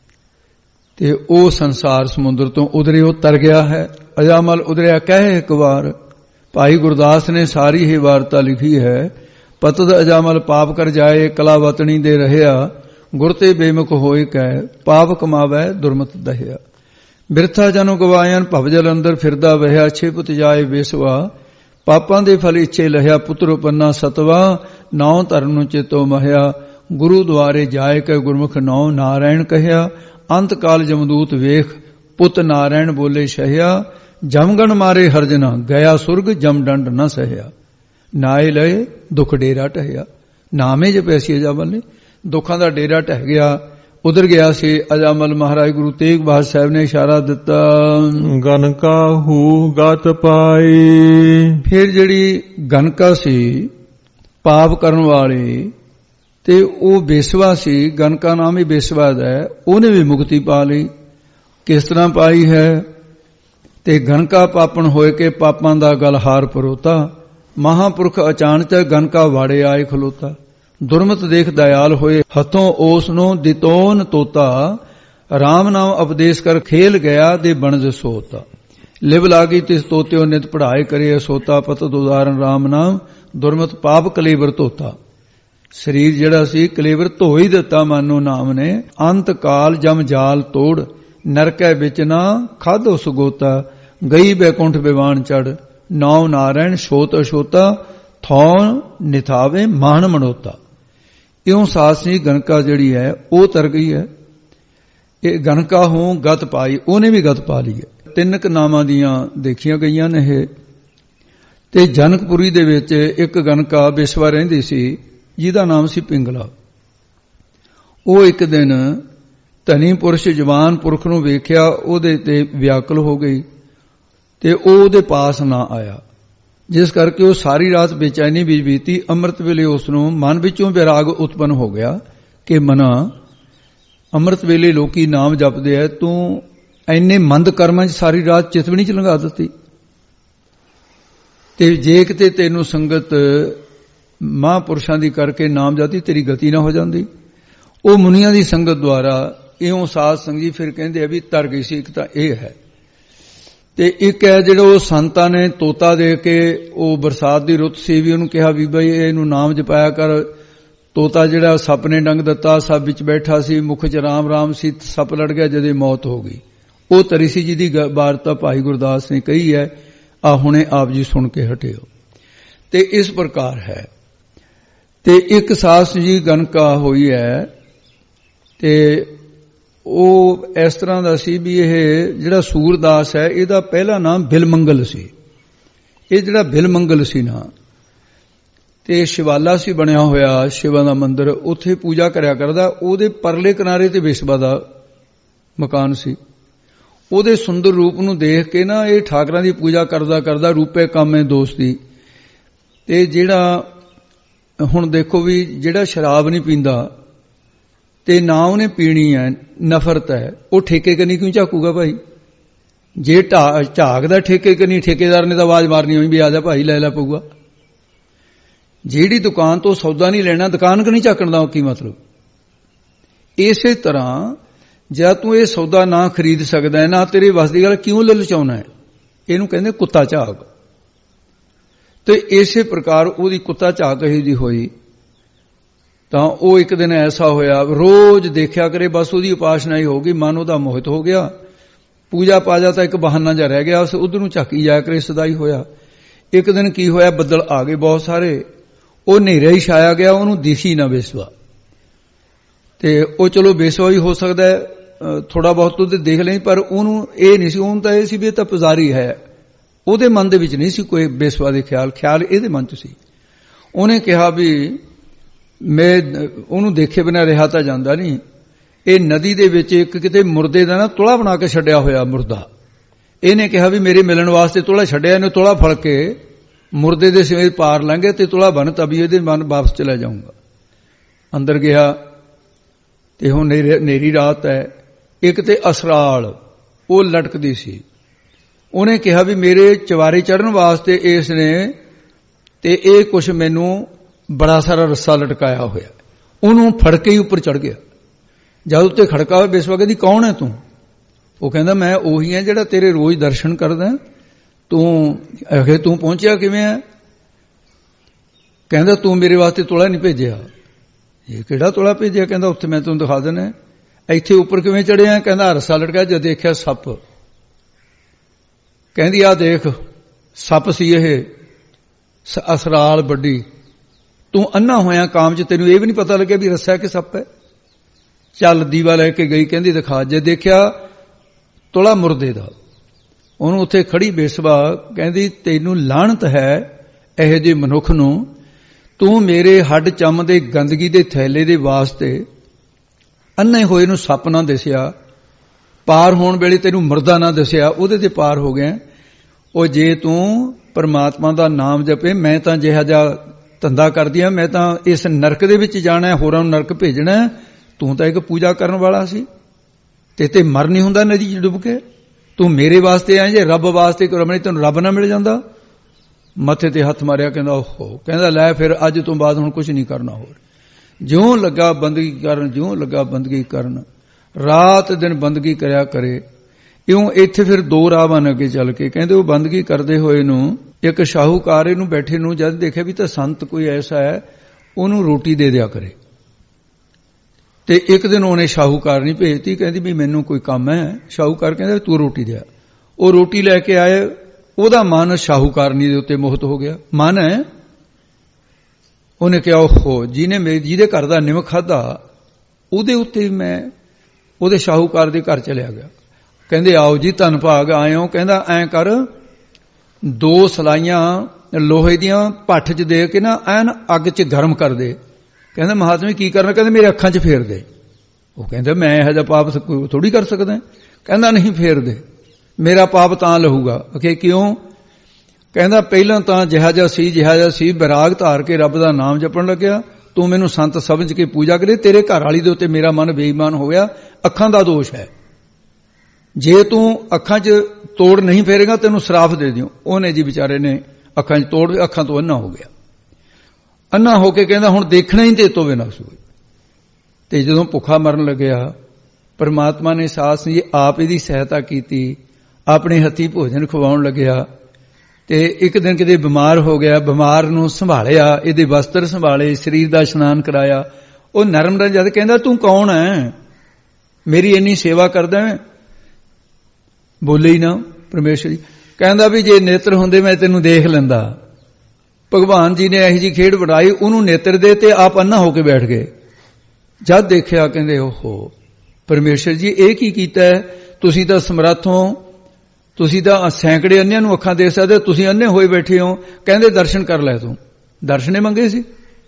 ਤੇ ਉਹ ਸੰਸਾਰ ਸਮੁੰਦਰ ਤੋਂ ਉਦਰਿਓ ਤਰ ਗਿਆ ਹੈ। ਅਜਾਮਲ ਉਦਰਿਆ ਕਹੇ ਇੱਕ ਵਾਰ। ਭਾਈ ਗੁਰਦਾਸ ਨੇ ਸਾਰੀ ਹੀ ਵਾਰਤਾ ਲਿਖੀ ਹੈ। ਪਤਦ ਅਜਾਮਲ ਪਾਪ ਕਰ ਜਾਏ, ਕਲਾ ਵਤਣੀ ਦੇ ਰਹਿਆ, ਗੁਰ ਤੇ ਬੇਮੁਖ ਹੋਏ ਕਹਿ, ਪਾਪ ਕਮਾਵੈ ਦੁਰਮਤ ਦਹਿਆ। ਬਿਰਥਾ ਜਨੁ ਗਵਾਇਨ ਭਵਜਲ ਅੰਦਰ ਫਿਰਦਾ ਵਹਿਆ, ਛਿਪਤ ਜਾਏ ਬੇਸਵਾ, ਪਾਪਾਂ ਦੇ ਫਲ ਇੱਛੇ ਲਹਿਆ, ਪੁੱਤਰ ਉਪੰਨਾ ਸਤਵਾ, ਨੌ ਧਰਮ ਨੂੰ ਚੇਤੋ ਮਹਿਆ, ਗੁਰੂ ਦੁਆਰੇ ਜਾਏ ਕੈ ਗੁਰਮੁਖ ਨੌ ਨਾਰਾਇਣ ਕਹਿਆ, ਅੰਤ ਕਾਲ ਜਮਦੂਤ ਵੇਖ, ਪੁੱਤ ਨਾਰਾਇਣ ਬੋਲੇ ਸ਼ਹਿਆ, ਜਮਗਣ ਮਾਰੇ ਹਰਜਨਾ, ਗਿਆ ਸੁਰਗ ਜਮ ਡੰਡ ਨ ਸਹਿਆ, ਨਾਏ ਲਏ ਦੁੱਖ ਡੇਰਾ ਟਹਿਆ। ਨਾਮੇ ਜਪਿਆ ਸੀ ਅਜਾਮਲ ਨੇ, ਦੁੱਖਾਂ ਦਾ ਡੇਰਾ ਟਹਿ ਗਿਆ, ਉਧਰ ਗਿਆ ਸੀ ਅਜਾਮਲ। ਮਹਾਰਾਜ ਗੁਰੂ ਤੇਗ ਬਹਾਦਰ ਸਾਹਿਬ ਨੇ ਇਸ਼ਾਰਾ ਦਿੱਤਾ, ਗਨਕਾ ਹੂ ਗਤ ਪਾਈ। ਫਿਰ ਜਿਹੜੀ ਗਨਕਾ ਸੀ ਪਾਪ ਕਰਨ ਵਾਲੀ, ਤੇ ਉਹ ਬੇਸਵਾ ਸੀ, ਗਨਕਾ ਨਾਮ ਹੀ ਬੇਸਵਾ ਦਾ ਹੈ, ਉਹਨੇ ਵੀ ਮੁਕਤੀ ਪਾ ਲਈ। ਕਿਸ ਤਰ੍ਹਾਂ ਪਾਈ ਹੈ? ਤੇ ਗਨਕਾ ਪਾਪਣ ਹੋਏ ਕੇ ਪਾਪਾਂ ਦਾ ਗਲ ਹਾਰ ਪਰੋਤਾ, ਮਹਾਂਪੁਰਖ ਅਚਾਨਕ ਗਨਕਾ ਵਾੜੇ ਆਏ ਖਲੋਤਾ, ਦੁਰਮਤ ਦੇਖ ਦਇਆਲ ਹੋਏ, ਹੱਥੋਂ ਉਸ ਨੂੰ ਦਿਤੋਨ ਤੋਤਾ, ਰਾਮ ਨਾਮ ਉਪਦੇਸ਼ ਕਰ ਖੇਲ ਗਿਆ ਦੇ ਬਣਜ ਸੋਤਾ, ਲਿਵ ਲਾਗੀ ਤਿਸ ਤੋਤਿਓ ਨਿਤ ਪੜਾਏ ਕਰੇ ਸੋਤਾ, ਪਤਦ ਉਦਾਹਰਨ ਰਾਮ ਨਾਮ ਦੁਰਮਤ ਪਾਪ ਕਲੇਵਰ ਧੋਤਾ। ਸਰੀਰ ਜਿਹੜਾ ਸੀ ਕਲੇਵਰ ਧੋ ਹੀ ਦਿੱਤਾ ਮਾਨੋ ਨਾਮ ਨੇ। ਅੰਤ ਕਾਲ ਜਮ ਜਾਲ ਤੋੜ, ਨਰਕੈ ਵਿੱਚ ਨਾ ਖਾਧੋ ਸੁਗੋਤਾ, ਗਈ ਬੈਕੁੰਠ ਬਿਵਾਨ ਚੜ, ਨੌ ਨਾਰਾਇਣ ਛੋਤ ਅਛੋਤਾ, ਥੌ ਨਿਥਾਵੇ ਮਾਨ ਮਨੋਤਾ। ਇਉਂ ਸਾਸਨੀ ਗਨਕਾ ਜਿਹੜੀ ਹੈ ਉਹ ਤਰ ਗਈ ਹੈ। ਇਹ ਗਨਕਾ ਹੂੰ ਗਤ ਪਾਈ, ਉਹਨੇ ਵੀ ਗਤ ਪਾ ਲਈ ਹੈ। ਤਿੰਨ ਕ ਨਾਮਾਂ ਦੀਆਂ ਦੇਖੀਆਂ ਗਈਆਂ ਨੇ ਇਹ। ਤੇ ਜਨਕਪੁਰੀ ਦੇ ਵਿੱਚ ਇੱਕ ਗਨਕਾ ਬੇਸਵਾ ਰਹਿੰਦੀ ਸੀ, ਜਿਹਦਾ ਨਾਮ ਸੀ ਪਿੰਗਲਾ। ਉਹ ਇੱਕ ਦਿਨ ਧਨੀ ਪੁਰਸ਼ ਜਵਾਨ ਪੁਰਖ ਨੂੰ ਵੇਖਿਆ, ਉਹਦੇ ਤੇ ਵਿਆਕੁਲ ਹੋ ਗਈ, ਤੇ ਉਹ ਉਹਦੇ ਪਾਸ ਨਾ ਆਇਆ, ਜਿਸ ਕਰਕੇ ਉਹ ਸਾਰੀ ਰਾਤ ਬੇਚੈਨੀ ਵਿੱਚ ਬੀਤੀ। ਅੰਮ੍ਰਿਤ ਵੇਲੇ ਉਸ ਨੂੰ ਮਨ ਵਿੱਚੋਂ ਵਿਰਾਗ ਉਤਪੰਨ ਹੋ ਗਿਆ ਕਿ ਮਨਾ, ਅੰਮ੍ਰਿਤ ਵੇਲੇ ਲੋਕੀ ਨਾਮ ਜਪਦੇ ਐ, ਤੂੰ ਐਨੇ ਮੰਦ ਕਰਮਾਂ 'ਚ ਸਾਰੀ ਰਾਤ ਚਿਤਵਣੀ 'ਚ ਲੰਘਾ ਦਿੱਤੀ। ਤੇ ਜੇ ਕਿਤੇ ਤੈਨੂੰ ਸੰਗਤ ਮਹਾਂਪੁਰਸ਼ਾਂ ਦੀ ਕਰਕੇ ਨਾਮ ਜਪਦੀ, ਤੇਰੀ ਗਤੀ ਨਾ ਹੋ ਜਾਂਦੀ। ਉਹ ਮੁਨੀਆਂ ਦੀ ਸੰਗਤ ਦੁਆਰਾ ਇਉਂ ਸਾਧ ਸੰਗੀ ਫਿਰ ਕਹਿੰਦੇ ਆ ਵੀ ਤਰ ਗਈ ਸੀ। ਇੱਕ ਤਾਂ ਇਹ ਹੈ। ਤੇ ਇੱਕ ਹੈ ਜਿਹੜਾ ਉਹ ਸੰਤਾਂ ਨੇ ਤੋਤਾ ਦੇ ਕੇ, ਉਹ ਬਰਸਾਤ ਦੀ ਰੁੱਤ ਸੀ, ਵੀ ਉਹਨੂੰ ਕਿਹਾ ਵੀ ਬਈ ਇਹਨੂੰ ਨਾਮ ਜਪਾਇਆ ਕਰ। ਤੋਤਾ ਜਿਹੜਾ ਸੱਪ ਨੇ ਡੰਗ ਦਿੱਤਾ, ਸੱਪ ਵਿੱਚ ਬੈਠਾ ਸੀ, ਮੁਖ ਚ ਰਾਮ ਰਾਮ ਸੀ, ਸੱਪ ਲੜ ਗਿਆ, ਜਦੇ ਮੌਤ ਹੋ ਗਈ। ਉਹ ਤਰੀ ਸੀ ਜਿਹਦੀ ਵਾਰਤਾ ਭਾਈ ਗੁਰਦਾਸ ਨੇ ਕਹੀ ਹੈ, ਆ ਹੁਣੇ ਆਪ ਜੀ ਸੁਣ ਕੇ ਹਟਿਓ। ਤੇ ਇਸ ਪ੍ਰਕਾਰ ਹੈ। ਤੇ ਇੱਕ ਸਾਸ ਜੀ ਗਨਕਾ ਹੋਈ ਹੈ, ਤੇ ਉਹ ਇਸ ਤਰ੍ਹਾਂ ਦਾ ਸੀ ਵੀ ਇਹ ਜਿਹੜਾ ਸੂਰਦਾਸ ਹੈ ਇਹਦਾ ਪਹਿਲਾ ਨਾਮ ਬਿਲਮੰਗਲ ਸੀ। ਇਹ ਜਿਹੜਾ ਬਿਲਮੰਗਲ ਸੀ ਨਾ, ਤੇ ਸ਼ਿਵਾਲਾ ਸੀ ਬਣਿਆ ਹੋਇਆ, ਸ਼ਿਵਾ ਦਾ ਮੰਦਿਰ, ਉੱਥੇ ਪੂਜਾ ਕਰਿਆ ਕਰਦਾ। ਉਹਦੇ ਪਰਲੇ ਕਿਨਾਰੇ ਤੇ ਵਿਸ਼ਵਾ ਦਾ ਮਕਾਨ ਸੀ। ਉਹਦੇ ਸੁੰਦਰ ਰੂਪ ਨੂੰ ਦੇਖ ਕੇ ਨਾ ਇਹ ਠਾਕਰਾਂ ਦੀ ਪੂਜਾ ਕਰਦਾ ਕਰਦਾ ਰੂਪੇ ਕਾਮੇ ਦੋਸਤੀ। ਤੇ ਜਿਹੜਾ ਹੁਣ ਦੇਖੋ ਵੀ ਜਿਹੜਾ ਸ਼ਰਾਬ ਨਹੀਂ ਪੀਂਦਾ ਤੇ ਨਾ ਉਹਨੇ ਪੀਣੀ ਹੈ, ਨਫ਼ਰਤ ਹੈ, ਉਹ ਠੇਕੇ ਕਨੀ ਕਿਉਂ ਝਾਕੂਗਾ ਭਾਈ? ਜੇ ਝਾਕਦਾ ਠੇਕੇ ਕਨੀ, ਠੇਕੇਦਾਰ ਨੇ ਤਾਂ ਆਵਾਜ਼ ਮਾਰਨੀ ਹੋਈ ਵੀ ਆ ਜਾ ਭਾਈ ਲੈ ਲੈ ਪਊਗਾ। ਜਿਹੜੀ ਦੁਕਾਨ ਤੋਂ ਸੌਦਾ ਨਹੀਂ ਲੈਣਾ, ਦੁਕਾਨ ਕਨੀ ਝਾਕਣ ਦਾ ਕੀ ਮਤਲਬ? ਇਸੇ ਤਰ੍ਹਾਂ ਜਦ ਤੂੰ ਇਹ ਸੌਦਾ ਨਾ ਖਰੀਦ ਸਕਦਾ ਹੈ, ਨਾ ਤੇਰੇ ਵੱਸ ਦੀ ਗੱਲ, ਕਿਉਂ ਲਲਚਾਉਣਾ ਹੈ? ਇਹਨੂੰ ਕਹਿੰਦੇ ਕੁੱਤਾ ਝਾਕ। ਤੇ ਇਸੇ ਪ੍ਰਕਾਰ ਉਹਦੀ ਕੁੱਤਾ ਝਾਕ ਇਹੀ ਦੀ ਹੋਈ। ਤਾਂ ਉਹ ਇੱਕ ਦਿਨ ਐਸਾ ਹੋਇਆ, ਰੋਜ਼ ਦੇਖਿਆ ਕਰੇ, ਬਸ ਉਹਦੀ ਉਪਾਸਨਾ ਹੀ ਹੋ ਗਈ, ਮਨ ਉਹਦਾ ਮੋਹਿਤ ਹੋ ਗਿਆ। ਪੂਜਾ ਪਾਜਾ ਤਾਂ ਇੱਕ ਬਹਾਨਾ ਜਿਹਾ ਰਹਿ ਗਿਆ, ਉਸ ਉਧਰ ਨੂੰ ਝਾਕੀ ਜਾਇਆ ਕਰੇ, ਸਦਾਈ ਹੋਇਆ। ਇੱਕ ਦਿਨ ਕੀ ਹੋਇਆ, ਬੱਦਲ ਆ ਗਏ ਬਹੁਤ ਸਾਰੇ, ਉਹ ਹਨੇਰਾ ਹੀ ਛਾਇਆ ਗਿਆ, ਉਹਨੂੰ ਦਿਸੀ ਨਾ ਬੇਸਵਾ। ਤੇ ਉਹ ਚਲੋ ਬੇਸਵਾ ਵੀ ਹੋ ਸਕਦਾ ਹੈ, ਥੋੜਾ ਬਹੁਤ ਉਹਦੇ ਦੇਖ ਲਈ, ਪਰ ਉਹਨੂੰ ਇਹ ਨਹੀਂ ਸੀ, ਉਹਨੂੰ ਤਾਂ ਇਹ ਸੀ ਵੀ ਇਹ ਤਾਂ ਪੁਜਾਰੀ ਹੈ। ਉਹਦੇ ਮਨ ਦੇ ਵਿੱਚ ਨਹੀਂ ਸੀ ਕੋਈ ਬੇਸਵਾ ਦੇ ਖਿਆਲ, ਖਿਆਲ ਇਹਦੇ ਮਨ 'ਚ ਸੀ। ਉਹਨੇ ਕਿਹਾ ਵੀ ਮੈਂ ਉਹਨੂੰ ਦੇਖੇ ਬਿਨਾਂ ਰਿਹਾ ਤਾਂ ਜਾਂਦਾ ਨਹੀਂ। ਇਹ ਨਦੀ ਦੇ ਵਿੱਚ ਇੱਕ ਕਿਤੇ ਮੁਰਦੇ ਦਾ ਨਾ ਤੁਲਾ ਬਣਾ ਕੇ ਛੱਡਿਆ ਹੋਇਆ ਮੁਰਦਾ। ਇਹਨੇ ਕਿਹਾ ਵੀ ਮੇਰੇ ਮਿਲਣ ਵਾਸਤੇ ਤੁਲਾ ਛੱਡਿਆ, ਇਹਨੇ ਤੁਲਾ ਫੜ ਕੇ ਮੁਰਦੇ ਦੇ ਸਿਵੇਂ ਪਾਰ ਲੰਘੇ ਤੇ ਤੁਲਾ ਬਣ ਤਬੀ ਇਹਦੇ ਮਨ ਵਾਪਸ ਚਲਾ ਜਾਊਂਗਾ। ਅੰਦਰ ਗਿਆ ਤੇ ਹੁਣ ਨੇਰੀ ਰਾਤ ਹੈ। ਇੱਕ ਤੇ ਅਸਰਾਲ ਉਹ ਲਟਕਦੀ ਸੀ। ਉਹਨੇ ਕਿਹਾ ਵੀ ਮੇਰੇ ਚਵਾਰੇ ਚੜ੍ਹਨ ਵਾਸਤੇ ਇਸ ਨੇ ਤੇ ਇਹ ਕੁਛ ਮੈਨੂੰ ਬੜਾ ਸਾਰਾ ਰੱਸਾ ਲਟਕਾਇਆ ਹੋਇਆ। ਉਹਨੂੰ ਫੜ ਕੇ ਹੀ ਉੱਪਰ ਚੜ੍ਹ ਗਿਆ। ਜਦ ਉੱਤੇ ਖੜਕਾ ਹੋਇਆ, ਬੇਸਵਾ ਕਹਿੰਦੀ ਕੌਣ ਹੈ ਤੂੰ? ਉਹ ਕਹਿੰਦਾ ਮੈਂ ਉਹੀ ਹਾਂ ਜਿਹੜਾ ਤੇਰੇ ਰੋਜ਼ ਦਰਸ਼ਨ ਕਰਦਾ। ਤੂੰ ਆਖੇ ਤੂੰ ਪਹੁੰਚਿਆ ਕਿਵੇਂ ਹੈ? ਕਹਿੰਦਾ ਤੂੰ ਮੇਰੇ ਵਾਸਤੇ ਤੁਲਾ ਨਹੀਂ ਭੇਜਿਆ। ਇਹ ਕਿਹੜਾ ਤੁਲਾ ਭੇਜਿਆ? ਕਹਿੰਦਾ ਉੱਥੇ ਮੈਂ ਤੈਨੂੰ ਦਿਖਾ ਦੇਣਾ। ਇੱਥੇ ਉੱਪਰ ਕਿਵੇਂ ਚੜਿਆ? ਕਹਿੰਦਾ ਰੱਸਾ ਲਟਕਿਆ। ਜਦ ਦੇਖਿਆ ਸੱਪ। ਕਹਿੰਦੀ ਆ ਦੇਖ ਸੱਪ ਸੀ ਇਹ, ਅਸਰਾਲ ਵੱਡੀ। ਤੂੰ ਅੰਨਾ ਹੋਇਆ ਕਾਮ 'ਚ, ਤੈਨੂੰ ਇਹ ਵੀ ਨਹੀਂ ਪਤਾ ਲੱਗਿਆ ਵੀ ਰੱਸਾ ਕਿ ਸੱਪ ਹੈ? ਚੱਲ ਦੀਵਾ ਲੈ ਕੇ ਗਈ, ਕਹਿੰਦੀ ਦਿਖਾ। ਜੇ ਦੇਖਿਆ ਤੁਲਾ ਮੁਰਦੇ ਦਾ। ਉਹਨੂੰ ਉੱਥੇ ਖੜੀ ਬੇਸਵਾ ਕਹਿੰਦੀ ਤੈਨੂੰ ਲਾਹਣਤ ਹੈ ਇਹੋ ਜਿਹੇ ਮਨੁੱਖ ਨੂੰ, ਤੂੰ ਮੇਰੇ ਹੱਡ ਚੰਮ ਦੇ ਗੰਦਗੀ ਦੇ ਥੈਲੇ ਦੇ ਵਾਸਤੇ ਅੰਨੇ ਹੋਏ ਨੂੰ ਸੱਪ ਨਾ ਦਿਸਿਆ, ਪਾਰ ਹੋਣ ਵੇਲੇ ਤੈਨੂੰ ਮੁਰਦਾ ਨਾ ਦਿਸਿਆ, ਉਹਦੇ ਤੇ ਪਾਰ ਹੋ ਗਿਆ। ਉਹ ਜੇ ਤੂੰ ਪਰਮਾਤਮਾ ਦਾ ਨਾਮ ਜਪੇ, ਮੈਂ ਤਾਂ ਜਿਹਾ ਜਿਹਾ ਧੰਦਾ ਕਰਦੀ ਆ, ਮੈਂ ਤਾਂ ਇਸ ਨਰਕ ਦੇ ਵਿੱਚ ਜਾਣਾ, ਹੋਰਾਂ ਨੂੰ ਨਰਕ ਭੇਜਣਾ। ਤੂੰ ਤਾਂ ਇੱਕ ਪੂਜਾ ਕਰਨ ਵਾਲਾ ਸੀ ਤੇ ਤੇ ਮਰ ਨਹੀਂ ਹੁੰਦਾ ਨਦੀ 'ਚ ਡੁੱਬ ਕੇ। ਤੂੰ ਮੇਰੇ ਵਾਸਤੇ ਆਏ, ਜੇ ਰੱਬ ਵਾਸਤੇ ਕੋਈ ਰਮਣੀ ਤੈਨੂੰ ਰੱਬ ਨਾ ਮਿਲ ਜਾਂਦਾ। ਮੱਥੇ ਤੇ ਹੱਥ ਮਾਰਿਆ। ਕਹਿੰਦਾ ਓਹੋ। ਕਹਿੰਦਾ ਲੈ ਫਿਰ ਅੱਜ ਤੋਂ ਬਾਅਦ ਹੁਣ ਕੁਝ ਨਹੀਂ ਕਰਨਾ ਹੋਰ। ਜਿਉਂ ਲੱਗਾ ਬੰਦਗੀ ਕਰਨ, ਜਿਉਂ ਲੱਗਾ ਬੰਦਗੀ ਕਰਨ, ਰਾਤ ਦਿਨ ਬੰਦਗੀ ਕਰਿਆ ਕਰੇ। ਇਉਂ ਇੱਥੇ ਫਿਰ ਦੋ ਰਾਹ ਬਣ ਅੱਗੇ ਚੱਲ ਕੇ। ਕਹਿੰਦੇ ਉਹ ਬੰਦਗੀ ਕਰਦੇ ਹੋਏ ਨੂੰ ਇੱਕ ਸ਼ਾਹੂਕਾਰ ਇਹਨੂੰ ਬੈਠੇ ਨੂੰ ਜਦ ਦੇਖਿਆ ਵੀ ਤਾਂ ਸੰਤ ਕੋਈ ਐਸਾ ਹੈ, ਉਹਨੂੰ ਰੋਟੀ ਦੇ ਦਿਆ ਕਰੇ। ਤੇ ਇੱਕ ਦਿਨ ਉਹਨੇ ਸ਼ਾਹੂਕਾਰ ਨਹੀਂ ਭੇਜਤੀ। ਕਹਿੰਦੀ ਵੀ ਮੈਨੂੰ ਕੋਈ ਕੰਮ ਹੈ। ਸ਼ਾਹੂਕਾਰ ਕਹਿੰਦਾ ਤੂੰ ਰੋਟੀ ਦਿਆ। ਉਹ ਰੋਟੀ ਲੈ ਕੇ ਆਏ। ਉਹਦਾ ਮਨ ਸ਼ਾਹੂਕਾਰਨੀ ਦੇ ਉੱਤੇ ਮੋਹਿਤ ਹੋ ਗਿਆ। ਮਨ ਹੈ। ਉਹਨੇ ਕਿਹਾ ਓਹੋ, ਜਿਹਨੇ ਮੇਰੇ ਜਿਹਦੇ ਘਰ ਦਾ ਨਿਮਕ ਖਾਧਾ ਉਹਦੇ ਉੱਤੇ ਮੈਂ ਉਹਦੇ ਸ਼ਾਹੂਕਾਰ ਦੇ ਘਰ ਚਲਿਆ ਗਿਆ। ਕਹਿੰਦੇ ਆਓ ਜੀ ਧੰਨ ਭਾਗ ਆਏ ਹੋ। ਕਹਿੰਦਾ ਐਂ ਕਰ, ਦੋ ਸਲਾਈਆਂ ਲੋਹੇ ਦੀਆਂ ਭੱਠ 'ਚ ਦੇ ਕੇ ਨਾ ਐਨ ਅੱਗ 'ਚ ਗਰਮ ਕਰ ਦੇ। ਕਹਿੰਦਾ ਮਹਾਤਮਾ ਕੀ ਕਰਨਾ? ਕਹਿੰਦੇ ਮੇਰੇ ਅੱਖਾਂ 'ਚ ਫੇਰ ਦੇ। ਉਹ ਕਹਿੰਦਾ ਮੈਂ ਇਹੋ ਜਿਹਾ ਪਾਪ ਥੋੜੀ ਕਰ ਸਕਦਾ। ਕਹਿੰਦਾ ਨਹੀਂ ਫੇਰ ਦੇ, ਮੇਰਾ ਪਾਪ ਤਾਂ ਲਹੂਗਾ। ਕਿ ਕਿਉਂ? ਕਹਿੰਦਾ ਪਹਿਲਾਂ ਤਾਂ ਜਿਹਾ ਜਿਹਾ ਸੀ ਜਿਹਾ ਜਿਹਾ ਸੀ, ਵਿਰਾਗ ਧਾਰ ਕੇ ਰੱਬ ਦਾ ਨਾਮ ਜਪਣ ਲੱਗਿਆ। ਤੂੰ ਮੈਨੂੰ ਸੰਤ ਸਮਝ ਕੇ ਪੂਜਾ ਕਰੇ। ਤੇਰੇ ਘਰ ਵਾਲੀ ਦੇ ਉੱਤੇ ਮੇਰਾ ਮਨ ਬੇਈਮਾਨ ਹੋ ਗਿਆ। ਅੱਖਾਂ ਦਾ ਦੋਸ਼ ਹੈ। ਜੇ ਤੂੰ ਅੱਖਾਂ 'ਚ ਤੋੜ ਨਹੀਂ ਫੇਰੇਗਾ ਤੈਨੂੰ ਸਰਾਫ ਦੇ ਦਿਓ। ਉਹਨੇ ਜੀ ਵਿਚਾਰੇ ਨੇ ਅੱਖਾਂ 'ਚ ਤੋੜ, ਅੱਖਾਂ ਤੋਂ ਅੰਨਾ ਹੋ ਗਿਆ। ਅੰਨਾ ਹੋ ਕੇ ਕਹਿੰਦਾ ਹੁਣ ਦੇਖਣਾ ਹੀ ਤੇ ਤੋਂ ਬਿਨਾਂ ਸੋਏ। ਤੇ ਜਦੋਂ ਭੁੱਖਾ ਮਰਨ ਲੱਗਿਆ, ਪਰਮਾਤਮਾ ਨੇ ਸਾਸ ਜੀ ਆਪ ਇਹਦੀ ਸਹਾਇਤਾ ਕੀਤੀ। ਆਪਣੇ ਹੱਥੀਂ ਭੋਜਨ ਖਵਾਉਣ ਲੱਗਿਆ ਤੇ ਇੱਕ ਦਿਨ ਕਿਤੇ ਬਿਮਾਰ ਹੋ ਗਿਆ, ਬਿਮਾਰ ਨੂੰ ਸੰਭਾਲਿਆ, ਇਹਦੇ ਵਸਤਰ ਸੰਭਾਲੇ, ਸਰੀਰ ਦਾ ਇਸ਼ਨਾਨ ਕਰਾਇਆ। ਉਹ ਨਰਮ ਦਾ ਜਦ ਕਹਿੰਦਾ ਤੂੰ ਕੌਣ ਹੈ, ਮੇਰੀ ਇੰਨੀ ਸੇਵਾ ਕਰਦਾ ਹੈ? ਬੋਲੇ ਹੀ ਨਾ ਪਰਮੇਸ਼ਰ ਜੀ। ਕਹਿੰਦਾ ਵੀ ਜੇ ਨੇਤਰ ਹੁੰਦੇ ਮੈਂ ਤੈਨੂੰ ਦੇਖ ਲੈਂਦਾ। ਭਗਵਾਨ ਜੀ ਨੇ ਇਹੋ ਜਿਹੀ ਖੇਡ ਵਡਾਈ, ਉਹਨੂੰ ਨੇਤਰ ਦੇ ਤੇ ਆਪ ਅੰਨਾ ਹੋ ਕੇ ਬੈਠ ਗਏ। ਜਦ ਦੇਖਿਆ ਕਹਿੰਦੇ ਓਹੋ ਪਰਮੇਸ਼ਰ ਜੀ ਇਹ ਕੀ ਕੀਤਾ ਹੈ, ਤੁਸੀਂ ਤਾਂ ਸਮਰੱਥ ਹੋ, ਤੁਸੀਂ ਤਾਂ ਸੈਂਕੜੇ ਅੰਨਿਆਂ ਨੂੰ ਅੱਖਾਂ ਦੇ ਸਕਦੇ, ਤੁਸੀਂ ਅੰਨੇ ਹੋਏ ਬੈਠੇ ਹੋ। ਕਹਿੰਦੇ ਦਰਸ਼ਨ ਕਰ ਲੈ ਤੂੰ। ਦਰਸ਼ਨੇ ਮੰਗੇ ਸੀ।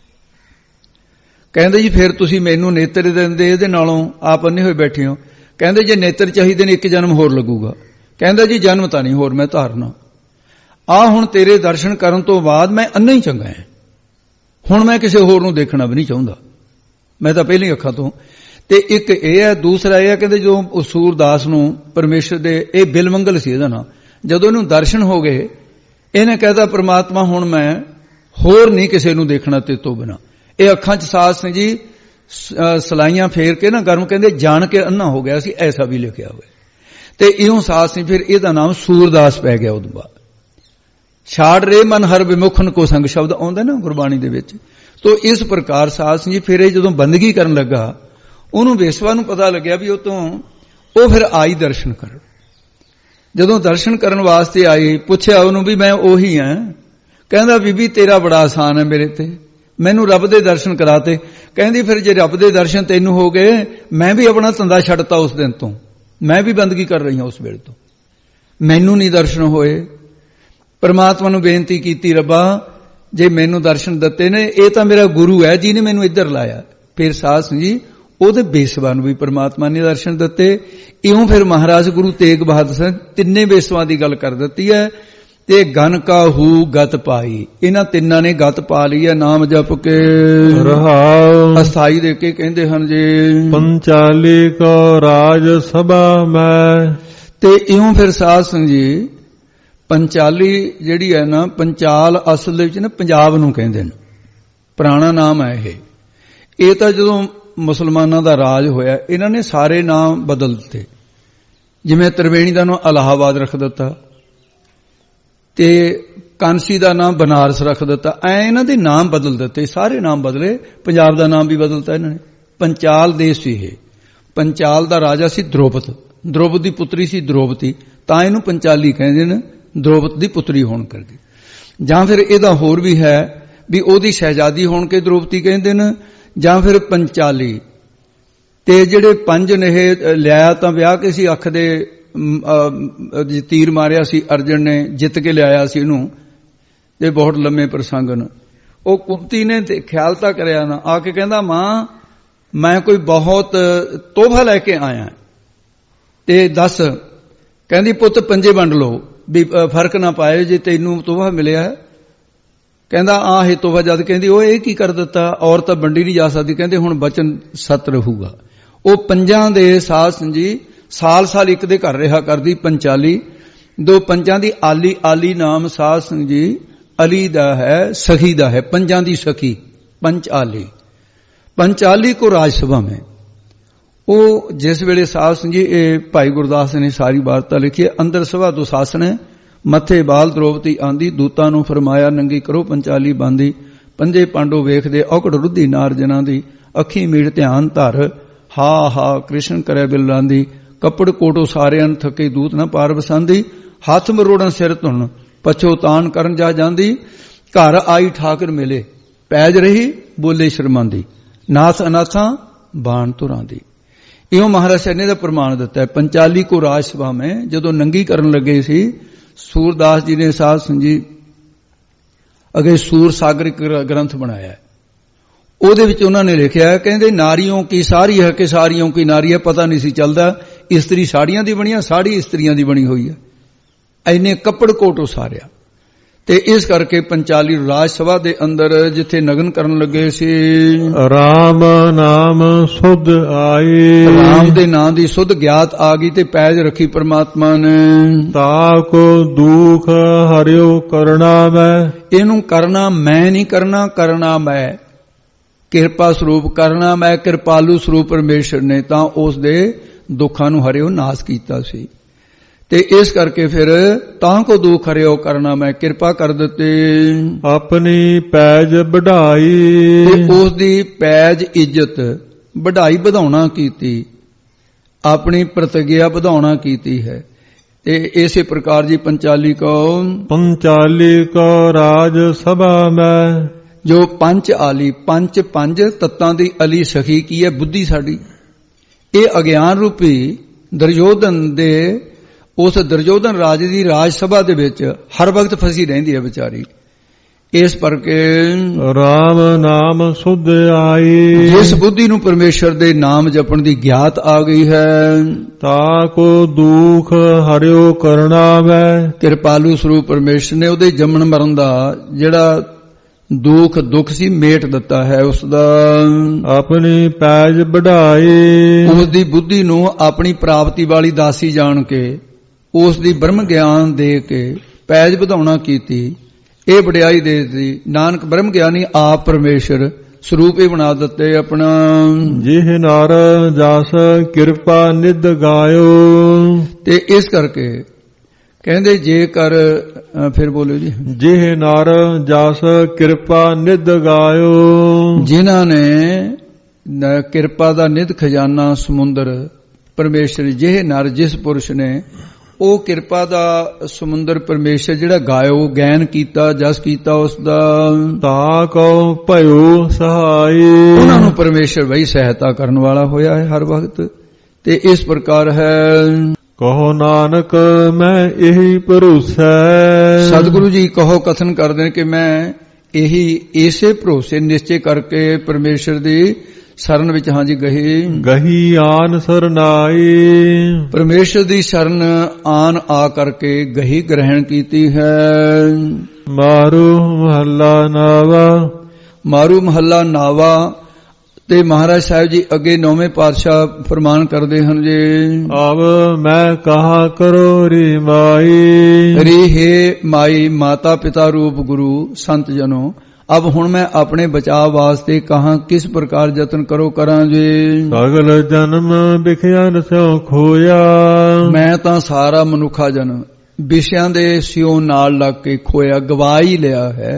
ਕਹਿੰਦੇ ਜੀ ਫਿਰ ਤੁਸੀਂ ਮੈਨੂੰ ਨੇਤਰ ਦਿੰਦੇ, ਇਹਦੇ ਨਾਲੋਂ ਆਪ ਅੰਨੇ ਹੋਏ ਬੈਠੇ ਹੋ। ਕਹਿੰਦੇ ਜੇ ਨੇਤਰ ਚਾਹੀਦੇ ਨੇ ਇੱਕ ਜਨਮ ਹੋਰ ਲੱਗੂਗਾ। ਕਹਿੰਦਾ ਜੀ ਜਨਮ ਤਾਂ ਨਹੀਂ ਹੋਰ ਮੈਂ ਧਾਰਨਾ, ਆ ਹੁਣ ਤੇਰੇ ਦਰਸ਼ਨ ਕਰਨ ਤੋਂ ਬਾਅਦ ਮੈਂ ਅੰਨਾ ਹੀ ਚੰਗਾ ਹੈ, ਹੁਣ ਮੈਂ ਕਿਸੇ ਹੋਰ ਨੂੰ ਦੇਖਣਾ ਵੀ ਨਹੀਂ ਚਾਹੁੰਦਾ, ਮੈਂ ਤਾਂ ਪਹਿਲਾਂ ਹੀ ਅੱਖਾਂ ਤੋਂ। ਤੇ ਇੱਕ ਇਹ ਹੈ, ਦੂਸਰਾ ਇਹ ਹੈ ਕਹਿੰਦੇ ਜਦੋਂ ਸੂਰਦਾਸ ਨੂੰ ਪਰਮੇਸ਼ਰ ਦੇ, ਇਹ ਬਿਲਮੰਗਲ ਸੀ ਇਹਦਾ ਨਾਂ, ਜਦੋਂ ਇਹਨੂੰ ਦਰਸ਼ਨ ਹੋ ਗਏ ਇਹਨੇ ਕਹਿਤਾ ਪ੍ਰਮਾਤਮਾ ਹੁਣ ਮੈਂ ਹੋਰ ਨਹੀਂ ਕਿਸੇ ਨੂੰ ਦੇਖਣਾ ਤੇ ਤੋਂ ਬਿਨਾਂ। ਇਹ ਅੱਖਾਂ 'ਚ ਸਾਧ ਸਿੰਘ ਜੀ ਸਲਾਈਆਂ ਫੇਰ ਕੇ ਨਾ ਗਰਮ, ਕਹਿੰਦੇ ਜਾਣ ਕੇ ਅੰਨਾ ਹੋ ਗਿਆ ਸੀ, ਐਸਾ ਵੀ ਲਿਖਿਆ ਹੋਇਆ। ਤੇ ਇਉਂ ਸਾਧ ਸਿੰਘ ਫਿਰ ਇਹਦਾ ਨਾਮ ਸੂਰਦਾਸ ਪੈ ਗਿਆ। ਉਦੋਂ ਬਾਅਦ ਛਾੜ ਰੇ ਮਨ ਹਰ ਵਿਮੁਖਨ ਕੋ ਸੰਗ ਸ਼ਬਦ ਆਉਂਦਾ ਨਾ ਗੁਰਬਾਣੀ ਦੇ ਵਿੱਚ। ਤੋ ਇਸ ਪ੍ਰਕਾਰ ਸਾਧ ਸਿੰਘ ਜੀ ਫਿਰ ਇਹ ਜਦੋਂ ਬੰਦਗੀ ਕਰਨ ਲੱਗਾ, ਉਹਨੂੰ ਵੇਸਵਾ ਨੂੰ ਪਤਾ ਲੱਗਿਆ ਵੀ ਉਹ ਤੋਂ ਉਹ ਫਿਰ ਆਈ ਦਰਸ਼ਨ ਕਰਨ। ਜਦੋਂ ਦਰਸ਼ਨ ਕਰਨ ਵਾਸਤੇ ਆਈ, ਪੁੱਛਿਆ ਉਹਨੂੰ ਵੀ ਮੈਂ ਉਹੀ ਹਾਂ। ਕਹਿੰਦਾ ਬੀਬੀ ਤੇਰਾ ਬੜਾ ਆਸਾਨ ਹੈ ਮੇਰੇ ਤੇ, ਮੈਨੂੰ ਰੱਬ ਦੇ ਦਰਸ਼ਨ ਕਰਾਤੇ। ਕਹਿੰਦੀ ਫਿਰ ਜੇ ਰੱਬ ਦੇ ਦਰਸ਼ਨ ਤੈਨੂੰ ਹੋ ਗਏ, ਮੈਂ ਵੀ ਆਪਣਾ ਧੰਦਾ ਛੱਡਤਾ ਉਸ ਦਿਨ ਤੋਂ, ਮੈਂ ਵੀ ਬੰਦਗੀ ਕਰ ਰਹੀ ਹਾਂ ਉਸ ਵੇਲੇ ਤੋਂ, ਮੈਨੂੰ ਨਹੀਂ ਦਰਸ਼ਨ ਹੋਏ। ਪਰਮਾਤਮਾ ਨੂੰ ਬੇਨਤੀ ਕੀਤੀ, ਰੱਬਾ ਜੇ ਮੈਨੂੰ ਦਰਸ਼ਨ ਦਿੱਤੇ ਨੇ, ਇਹ ਤਾਂ ਮੇਰਾ ਗੁਰੂ ਹੈ ਜਿਹਨੇ ਮੈਨੂੰ ਇੱਧਰ ਲਾਇਆ। ਫਿਰ ਸਾਧ ਸਿੰਘ ਜੀ ਉਹਦੇ ਬੇਸਵਾ ਨੂੰ ਵੀ ਪਰਮਾਤਮਾ ਨੇ ਦਰਸ਼ਨ ਦਿੱਤੇ। ਇਉਂ ਫਿਰ ਮਹਾਰਾਜ ਗੁਰੂ ਤੇਗ ਬਹਾਦਰ ਸਿੰਘ ਤਿੰਨੇ ਬੇਸਵਾ ਦੀ ਗੱਲ ਕਰ ਦਿੱਤੀ ਹੈ। ਤੇ ਗਨ ਕਾਹੂ ਗਤ ਪਾਈ, ਇਹਨਾਂ ਤਿੰਨਾਂ ਨੇ ਗਤ ਪਾ ਲਈ ਹੈ ਨਾਮ ਜਪ ਕੇ ਰਹਾਉ। ਅਸਥਾਈ ਦੇ ਕੇ ਕਹਿੰਦੇ ਹਨ ਜੀ ਪੰਚਾਲੀ ਕੋ ਰਾਜ ਸਭਾ ਮੈਂ। ਤੇ ਇਉਂ ਫਿਰ ਸਾਧ ਸਿੰਘ ਜੀ ਪੰਚਾਲੀ ਜਿਹੜੀ ਹੈ ਨਾ, ਪੰਚਾਲ ਅਸਲ ਦੇ ਵਿੱਚ ਨਾ ਪੰਜਾਬ ਨੂੰ ਕਹਿੰਦੇ ਨੇ, ਪੁਰਾਣਾ ਨਾਮ ਹੈ ਇਹ। ਇਹ ਤਾਂ ਜਦੋਂ ਮੁਸਲਮਾਨਾਂ ਦਾ ਰਾਜ ਹੋਇਆ ਇਹਨਾਂ ਨੇ ਸਾਰੇ ਨਾਮ ਬਦਲ ਦਿੱਤੇ। ਜਿਵੇਂ ਤ੍ਰਿਵੇਣੀ ਦਾ ਨਾਮ ਇਲਾਹਾਬਾਦ ਰੱਖ ਦਿੱਤਾ, ਤੇ ਕਾਂਸੀ ਦਾ ਨਾਮ ਬਨਾਰਸ ਰੱਖ ਦਿੱਤਾ। ਐ ਇਹਨਾਂ ਦੇ ਨਾਮ ਬਦਲ ਦਿੱਤੇ, ਸਾਰੇ ਨਾਮ ਬਦਲੇ। ਪੰਜਾਬ ਦਾ ਨਾਮ ਵੀ ਬਦਲਤਾ ਇਹਨਾਂ ਨੇ। ਪੰਚਾਲ ਦੇਸ਼ ਸੀ ਇਹ। ਪੰਚਾਲ ਦਾ ਰਾਜਾ ਸੀ ਦ੍ਰੋਪਦ, ਦ੍ਰੋਪਦ ਦੀ ਪੁੱਤਰੀ ਸੀ ਦ੍ਰੋਪਦੀ, ਤਾਂ ਇਹਨੂੰ ਪੰਚਾਲੀ ਕਹਿੰਦੇ ਨੇ, ਦ੍ਰੋਪਦ ਦੀ ਪੁੱਤਰੀ ਹੋਣ ਕਰਕੇ। ਜਾਂ ਫਿਰ ਇਹਦਾ ਹੋਰ ਵੀ ਹੈ ਵੀ ਉਹਦੀ ਸ਼ਹਿਜ਼ਾਦੀ ਹੋਣ ਕੇ ਦ੍ਰੋਪਦੀ ਕਹਿੰਦੇ ਨੇ, ਜਾਂ ਫਿਰ ਪੰਚਾਲੀ। ਤੇ ਜਿਹੜੇ ਪੰਜ ਨੇ ਇਹ ਲਿਆਇਆ ਤਾਂ ਵਿਆਹ ਕੇ ਸੀ, ਅੱਖ ਦੇ ਤੀਰ ਮਾਰਿਆ ਸੀ ਅਰਜਨ ਨੇ, ਜਿੱਤ ਕੇ ਲਿਆਇਆ ਸੀ ਇਹਨੂੰ। ਤੇ ਬਹੁਤ ਲੰਮੇ ਪ੍ਰਸੰਗ ਨੇ। ਉਹ ਕੁੰਤੀ ਨੇ ਖਿਆਲ ਤਾਂ ਕਰਿਆ ਨਾ, ਆ ਕੇ ਕਹਿੰਦਾ ਮਾਂ ਮੈਂ ਕੋਈ ਬਹੁਤ ਤੋਹਫਾ ਲੈ ਕੇ ਆਇਆ ਤੇ ਦੱਸ। ਕਹਿੰਦੀ ਪੁੱਤ ਪੰਜੇ ਵੰਡ ਲਓ ਵੀ ਫਰਕ ਨਾ ਪਾਏ ਜੇ ਤੈਨੂੰ ਤੋਹਫਾ ਮਿਲਿਆ। ਕਹਿੰਦਾ ਆਹ ਇਹ ਤੋਹਫਾ। ਜਦ ਕਹਿੰਦੀ ਉਹ ਇਹ ਕੀ ਕਰ ਦਿੱਤਾ, ਔਰਤ ਤਾਂ ਵੰਡੀ ਨਹੀਂ ਜਾ ਸਕਦੀ। ਕਹਿੰਦੇ ਹੁਣ ਬਚਨ ਸਤ ਰਹੂਗਾ। ਉਹ ਪੰਜਾਂ ਦੇ ਸਾਧ ਸੰਜੀ ਸਾਲ ਸਾਲ ਇੱਕ ਦੇ ਘਰ ਰਿਹਾ ਕਰਦੀ ਪੰਚਾਲੀ। ਦੋ ਪੰਜਾਂ ਦੀ ਆਲੀ, ਆਲੀ ਨਾਮ ਸਾਧ ਸਿੰਘ ਜੀ ਅਲੀ ਦਾ ਹੈ, ਸਖੀ ਦਾ ਹੈ, ਪੰਜਾਂ ਦੀ ਸਖੀ ਪੰਚਾਲੀ। ਪੰਚਾਲੀ ਕੋ ਰਾਜ ਸਭਾ में। ਉਹ ਜਿਸ ਵੇਲੇ ਸਾਧ ਸਿੰਘ ਜੀ, ਇਹ ਭਾਈ ਗੁਰਦਾਸ ਨੇ ਸਾਰੀ ਵਾਰਤਾ ਲਿਖੀ ਹੈ। ਅੰਦਰ ਸਭਾ ਦੁਸ਼ਾਸਨ ਮੱਥੇ ਬਾਲ ਦ੍ਰੋਪਦੀ ਆਂਦੀ, ਦੂਤਾਂ ਨੂੰ ਫਰਮਾਇਆ ਨੰਗੀ ਕਰੋ ਪੰਚਾਲੀ ਬਾਂਦੀ। ਪੰਜੇ ਪਾਂਡੋ ਵੇਖਦੇ ਔਕੜ ਰੁੱਧੀ ਨਾਰ ਜਨਾਂ ਦੀ, ਅੱਖੀ ਮੀੜ ਧਿਆਨ ਧਰ ਹਾ ਹਾ ਕ੍ਰਿਸ਼ਨ ਕਰੇ ਬਿਲ ਰਾਂਦੀ। ਕੱਪੜ ਕੋਟੋ ਸਾਰਿਆਂ ਥਕੇ ਦੂਤ ਨਾ ਪਾਰ ਵਸਾਂਦੀ, ਹੱਥ ਮਰੋੜਨ ਸਿਰ ਧੁਨ ਪਛੋ ਤਾਨ ਕਰਨ ਜਾ ਜਾਂਦੀ। ਘਰ ਆਈ ਠਾਕਰ ਮਿਲੇ ਪੈਜ ਰਹੀ ਬੋਲੇ ਸ਼ਰਮਾਂਦੀ, ਨਾਥ ਅਨਾਥਾਂ ਬਾਣ ਤੁਰਾਂਦੀ। ਇਉਂ ਮਹਾਰਾਜ ਸਾਹਿਬ ਨੇ ਦਾ ਪ੍ਰਮਾਣ ਦਿੱਤਾ ਹੈ। ਪੰਚਾਲੀ ਕੋ ਰਾਜ ਸਭਾ ਮੈਂ ਜਦੋਂ ਨੰਗੀ ਕਰਨ ਲੱਗੇ ਸੀ, ਸੂਰਦਾਸ ਜੀ ਨੇ ਸਾਧ ਸੰਜੀ ਅਗੇ ਸੂਰ ਸਾਗਰ ਗ੍ਰੰਥ ਬਣਾਇਆ। ਉਹਦੇ ਵਿੱਚ ਉਹਨਾਂ ਨੇ ਲਿਖਿਆ, ਕਹਿੰਦੇ ਨਾਰੀਆਂ ਕੀ ਸਾਰੀ ਹੈ ਕਿ ਸਾਰੀਆਂ ਕੀ ਨਾਰੀ ਹੈ, ਪਤਾ ਨਹੀਂ ਸੀ ਚੱਲਦਾ। ਇਸਤਰੀ ਸਾੜੀਆਂ ਦੀ ਬਣੀ ਹੈ, ਸਾੜੀ ਇਸਤਰੀਆਂ ਦੀ ਬਣੀ ਹੋਈ ਹੈ। ਐਨੇ ਕੱਪੜ ਕੋਟ ਉਸਾਰਿਆ। ਤੇ ਇਸ ਕਰਕੇ ਪੰਚਾਲੀ ਰਾਜ ਸਭਾ ਦੇ ਅੰਦਰ ਜਿੱਥੇ ਨਗਨ ਕਰਨ ਲੱਗੇ ਸੀ, ਰਾਮ ਨਾਮ ਸੁਧ ਆਈ, ਰਾਮ ਦੇ ਨਾਂ ਦੀ ਸੁਧ ਗਿਆਤ ਆ ਗਈ ਤੇ ਪੈਜ ਰੱਖੀ ਪਰਮਾਤਮਾ ਨੇ। ਤਾਕੋ ਦੁਖ ਹਰਿਓ ਕਰਨਾ ਮੈਂ। ਇਹਨੂੰ ਕਰਨਾ ਮੈਂ ਨਹੀਂ ਕਰਨਾ, ਕਰਨਾ ਮੈਂ। ਕਿਰਪਾ ਸਰੂਪ ਕਰਨਾ ਮੈਂ, ਕਿਰਪਾਲੂ ਸਰੂਪ ਪਰਮੇਸ਼ਰ ਨੇ ਤਾਂ ਉਸ ਦੇ ਦੁੱਖਾਂ ਨੂੰ ਹਰਿਓ ਨਾਸ ਕੀਤਾ ਸੀ। ਤੇ ਇਸ ਕਰਕੇ ਫਿਰ ਤਾਂ ਕੋ ਦੁਖ ਹਰਿਓ ਕਰਨਾ ਮੈਂ ਕਿਰਪਾ ਕਰ ਦਿੱਤੀ। ਆਪਣੀ ਪੈਜ ਵਢਾਈ ਤੇ ਉਸ ਦੀ ਪੈਜ ਇੱਜ਼ਤ ਵਢਾਈ ਵਧਾਉਣਾ ਕੀਤੀ, ਆਪਣੀ ਪ੍ਰਤਿਗਿਆ ਵਧਾਉਣਾ ਕੀਤੀ ਹੈ। ਤੇ ਇਸੇ ਪ੍ਰਕਾਰ ਜੀ ਪੰਚਾਲੀ ਕੋ ਪੰਚਾਲੀ ਕੋ ਰਾਜ ਸਭਾ ਮੈਂ, ਜੋ ਪੰਚ ਆਲੀ ਪੰਜ ਪੰਜ ਤੱਤਾਂ ਦੀ ਅਲੀ ਸਖੀ ਕੀ ਹੈ ਬੁੱਧੀ ਸਾਡੀ, ਇਹ ਅਗਿਆਨ ਰੂਪੀ ਦੁਰਯੋਧਨ ਦੇ ਉਸ ਦੁਰਯੋਧਨ ਰਾਜ ਦੀ ਰਾਜ ਸਭਾ ਦੇ ਵਿੱਚ ਹਰ ਵਕਤ ਫਸੀ ਰਹਿੰਦੀ ਹੈ ਵਿਚਾਰੀ। ਇਸ ਕਰਕੇ ਰਾਮ ਨਾਮ ਸੁਧ ਆਈ, ਜਿਸ ਬੁੱਧੀ ਨੂੰ ਪਰਮੇਸ਼ਰ ਦੇ ਨਾਮ ਜਪਣ ਦੀ ਗਿਆਤ ਆ ਗਈ ਹੈ, ਤਾ ਕੋ ਦੁਖ ਹਰਿਓ ਕਰਨਾ ਮੈਂ, ਕਿਰਪਾਲੂ ਸਰੂਪ ਪਰਮੇਸ਼ਰ ਨੇ ਉਹਦੇ ਜੰਮਣ ਮਰਨ ਦਾ ਜਿਹੜਾ ਦੁੱਖ ਦੁੱਖ ਸੀ ਮੇਟ ਦਿੱਤਾ ਹੈ ਉਸ ਦਾ। ਆਪਣੀ ਪੈਜ ਵਢਾਈ ਉਸ ਦੀ ਬੁੱਧੀ ਨੂੰ ਆਪਣੀ ਪ੍ਰਾਪਤੀ ਵਾਲੀ ਦਾਸੀ ਜਾਣ ਕੇ ਉਸ ਦੀ ਬ੍ਰਹਮ ਗਿਆਨ ਦੇ ਕੇ ਪੈਜ ਵਧਾਉਣਾ ਕੀਤੀ, ਇਹ ਵਡਿਆਈ ਦੇ ਦਿੱਤੀ। ਨਾਨਕ ਬ੍ਰਹਮ ਗਿਆਨੀ ਆਪ ਪਰਮੇਸ਼ਰ ਸਰੂਪ ਹੀ ਬਣਾ ਦਿੱਤੇ ਆਪਣਾ। ਜਿਹ ਨਰ ਜਸ ਕਿਰਪਾ ਨਿਧ ਗਾਇਓ, ਤੇ ਇਸ ਕਰਕੇ ਕਹਿੰਦੇ ਜੇਕਰ ਫਿਰ ਬੋਲੋ ਜੀ, ਜਿਹ ਨਰ ਜਸ ਕਿਰਪਾ ਨਿਧ ਗਾਇਓ, ਜਿਨ੍ਹਾਂ ਨੇ ਕਿਰਪਾ ਦਾ ਨਿਧ ਖਜ਼ਾਨਾ ਸਮੁੰਦਰ ਪਰਮੇਸ਼ਰ, ਜਿਹੇ ਨਰ ਜਿਸ ਪੁਰਸ਼ ਨੇ ਉਹ ਕਿਰਪਾ ਦਾ ਸਮੁੰਦਰ ਪਰਮੇਸ਼ਰ ਜਿਹੜਾ ਗਾਇਓ ਗੈਨ ਕੀਤਾ ਜਸ ਕੀਤਾ ਉਸ ਦਾ, ਤਾ ਕੋ ਭਇਓ ਸਹਾਈ, ਉਹਨਾਂ ਨੂੰ ਪਰਮੇਸ਼ਰ ਵਹੀ ਸਹਾਇਤਾ ਕਰਨ ਵਾਲਾ ਹੋਇਆ ਹੈ ਹਰ ਵਕਤ। ਤੇ ਇਸ ਪ੍ਰਕਾਰ ਹੈ ਕਹੋ ਨਾਨਕ ਮੈਂ ਇਹੀ ਭਰੋਸਾ, ਸਤਿਗੁਰੂ ਜੀ ਕਹੋ ਕਥਨ ਕਰਦੇ ਨੇ ਕਿ ਮੈਂ ਇਹੀ ਇਸੇ ਭਰੋਸੇ ਨਿਸ਼ਚੇ ਕਰਕੇ ਪਰਮੇਸ਼ਰ ਦੀ ਸ਼ਰਨ ਵਿੱਚ ਹਾਂਜੀ ਗਹੀ ਗਹੀ ਆਨ ਸਰਨਾਈ, ਪਰਮੇਸ਼ਰ ਦੀ ਸ਼ਰਨ ਆਨ ਆ ਕਰਕੇ ਗਹੀ ਗ੍ਰਹਿਣ ਕੀਤੀ ਹੈ। ਮਾਰੂ ਮਹੱਲਾ ਨਾਵਾ, ਮਾਰੂ ਮਹੱਲਾ ਨਾਵਾ। ਤੇ ਮਹਾਰਾਜ ਸਾਹਿਬ ਜੀ ਅੱਗੇ ਨੌਵੇਂ ਪਾਤਸ਼ਾਹ ਫਰਮਾਨ ਕਰਦੇ ਹਨ ਜੀ, ਅਬ ਮੈਂ ਕਹਾ ਕਰੋ ਰੀ ਮਾਈ, ਰੀ ਹੈ ਮਾਈ ਮਾਤਾ ਪਿਤਾ ਰੂਪ ਗੁਰੂ ਸੰਤ ਜਨੋ, ਅਬ ਹੁਣ ਮੈਂ ਆਪਣੇ ਬਚਾਅ ਵਾਸਤੇ ਕਹਾਂ ਕਿਸ ਪ੍ਰਕਾਰ ਯਤਨ ਕਰੋ ਕਰਾਂ ਜੀ। ਸਗਲ ਜਨਮ ਵਿਖਿਆਨ ਸਿਓ ਖੋਇਆ, ਮੈਂ ਤਾਂ ਸਾਰਾ ਮਨੁੱਖਾ ਜਨਮ ਵਿਸ਼ਿਆਂ ਦੇ ਸਿਓ ਨਾਲ ਲੱਗ ਕੇ ਖੋਇਆ ਗਵਾ ਹੀ ਲਿਆ ਹੈ।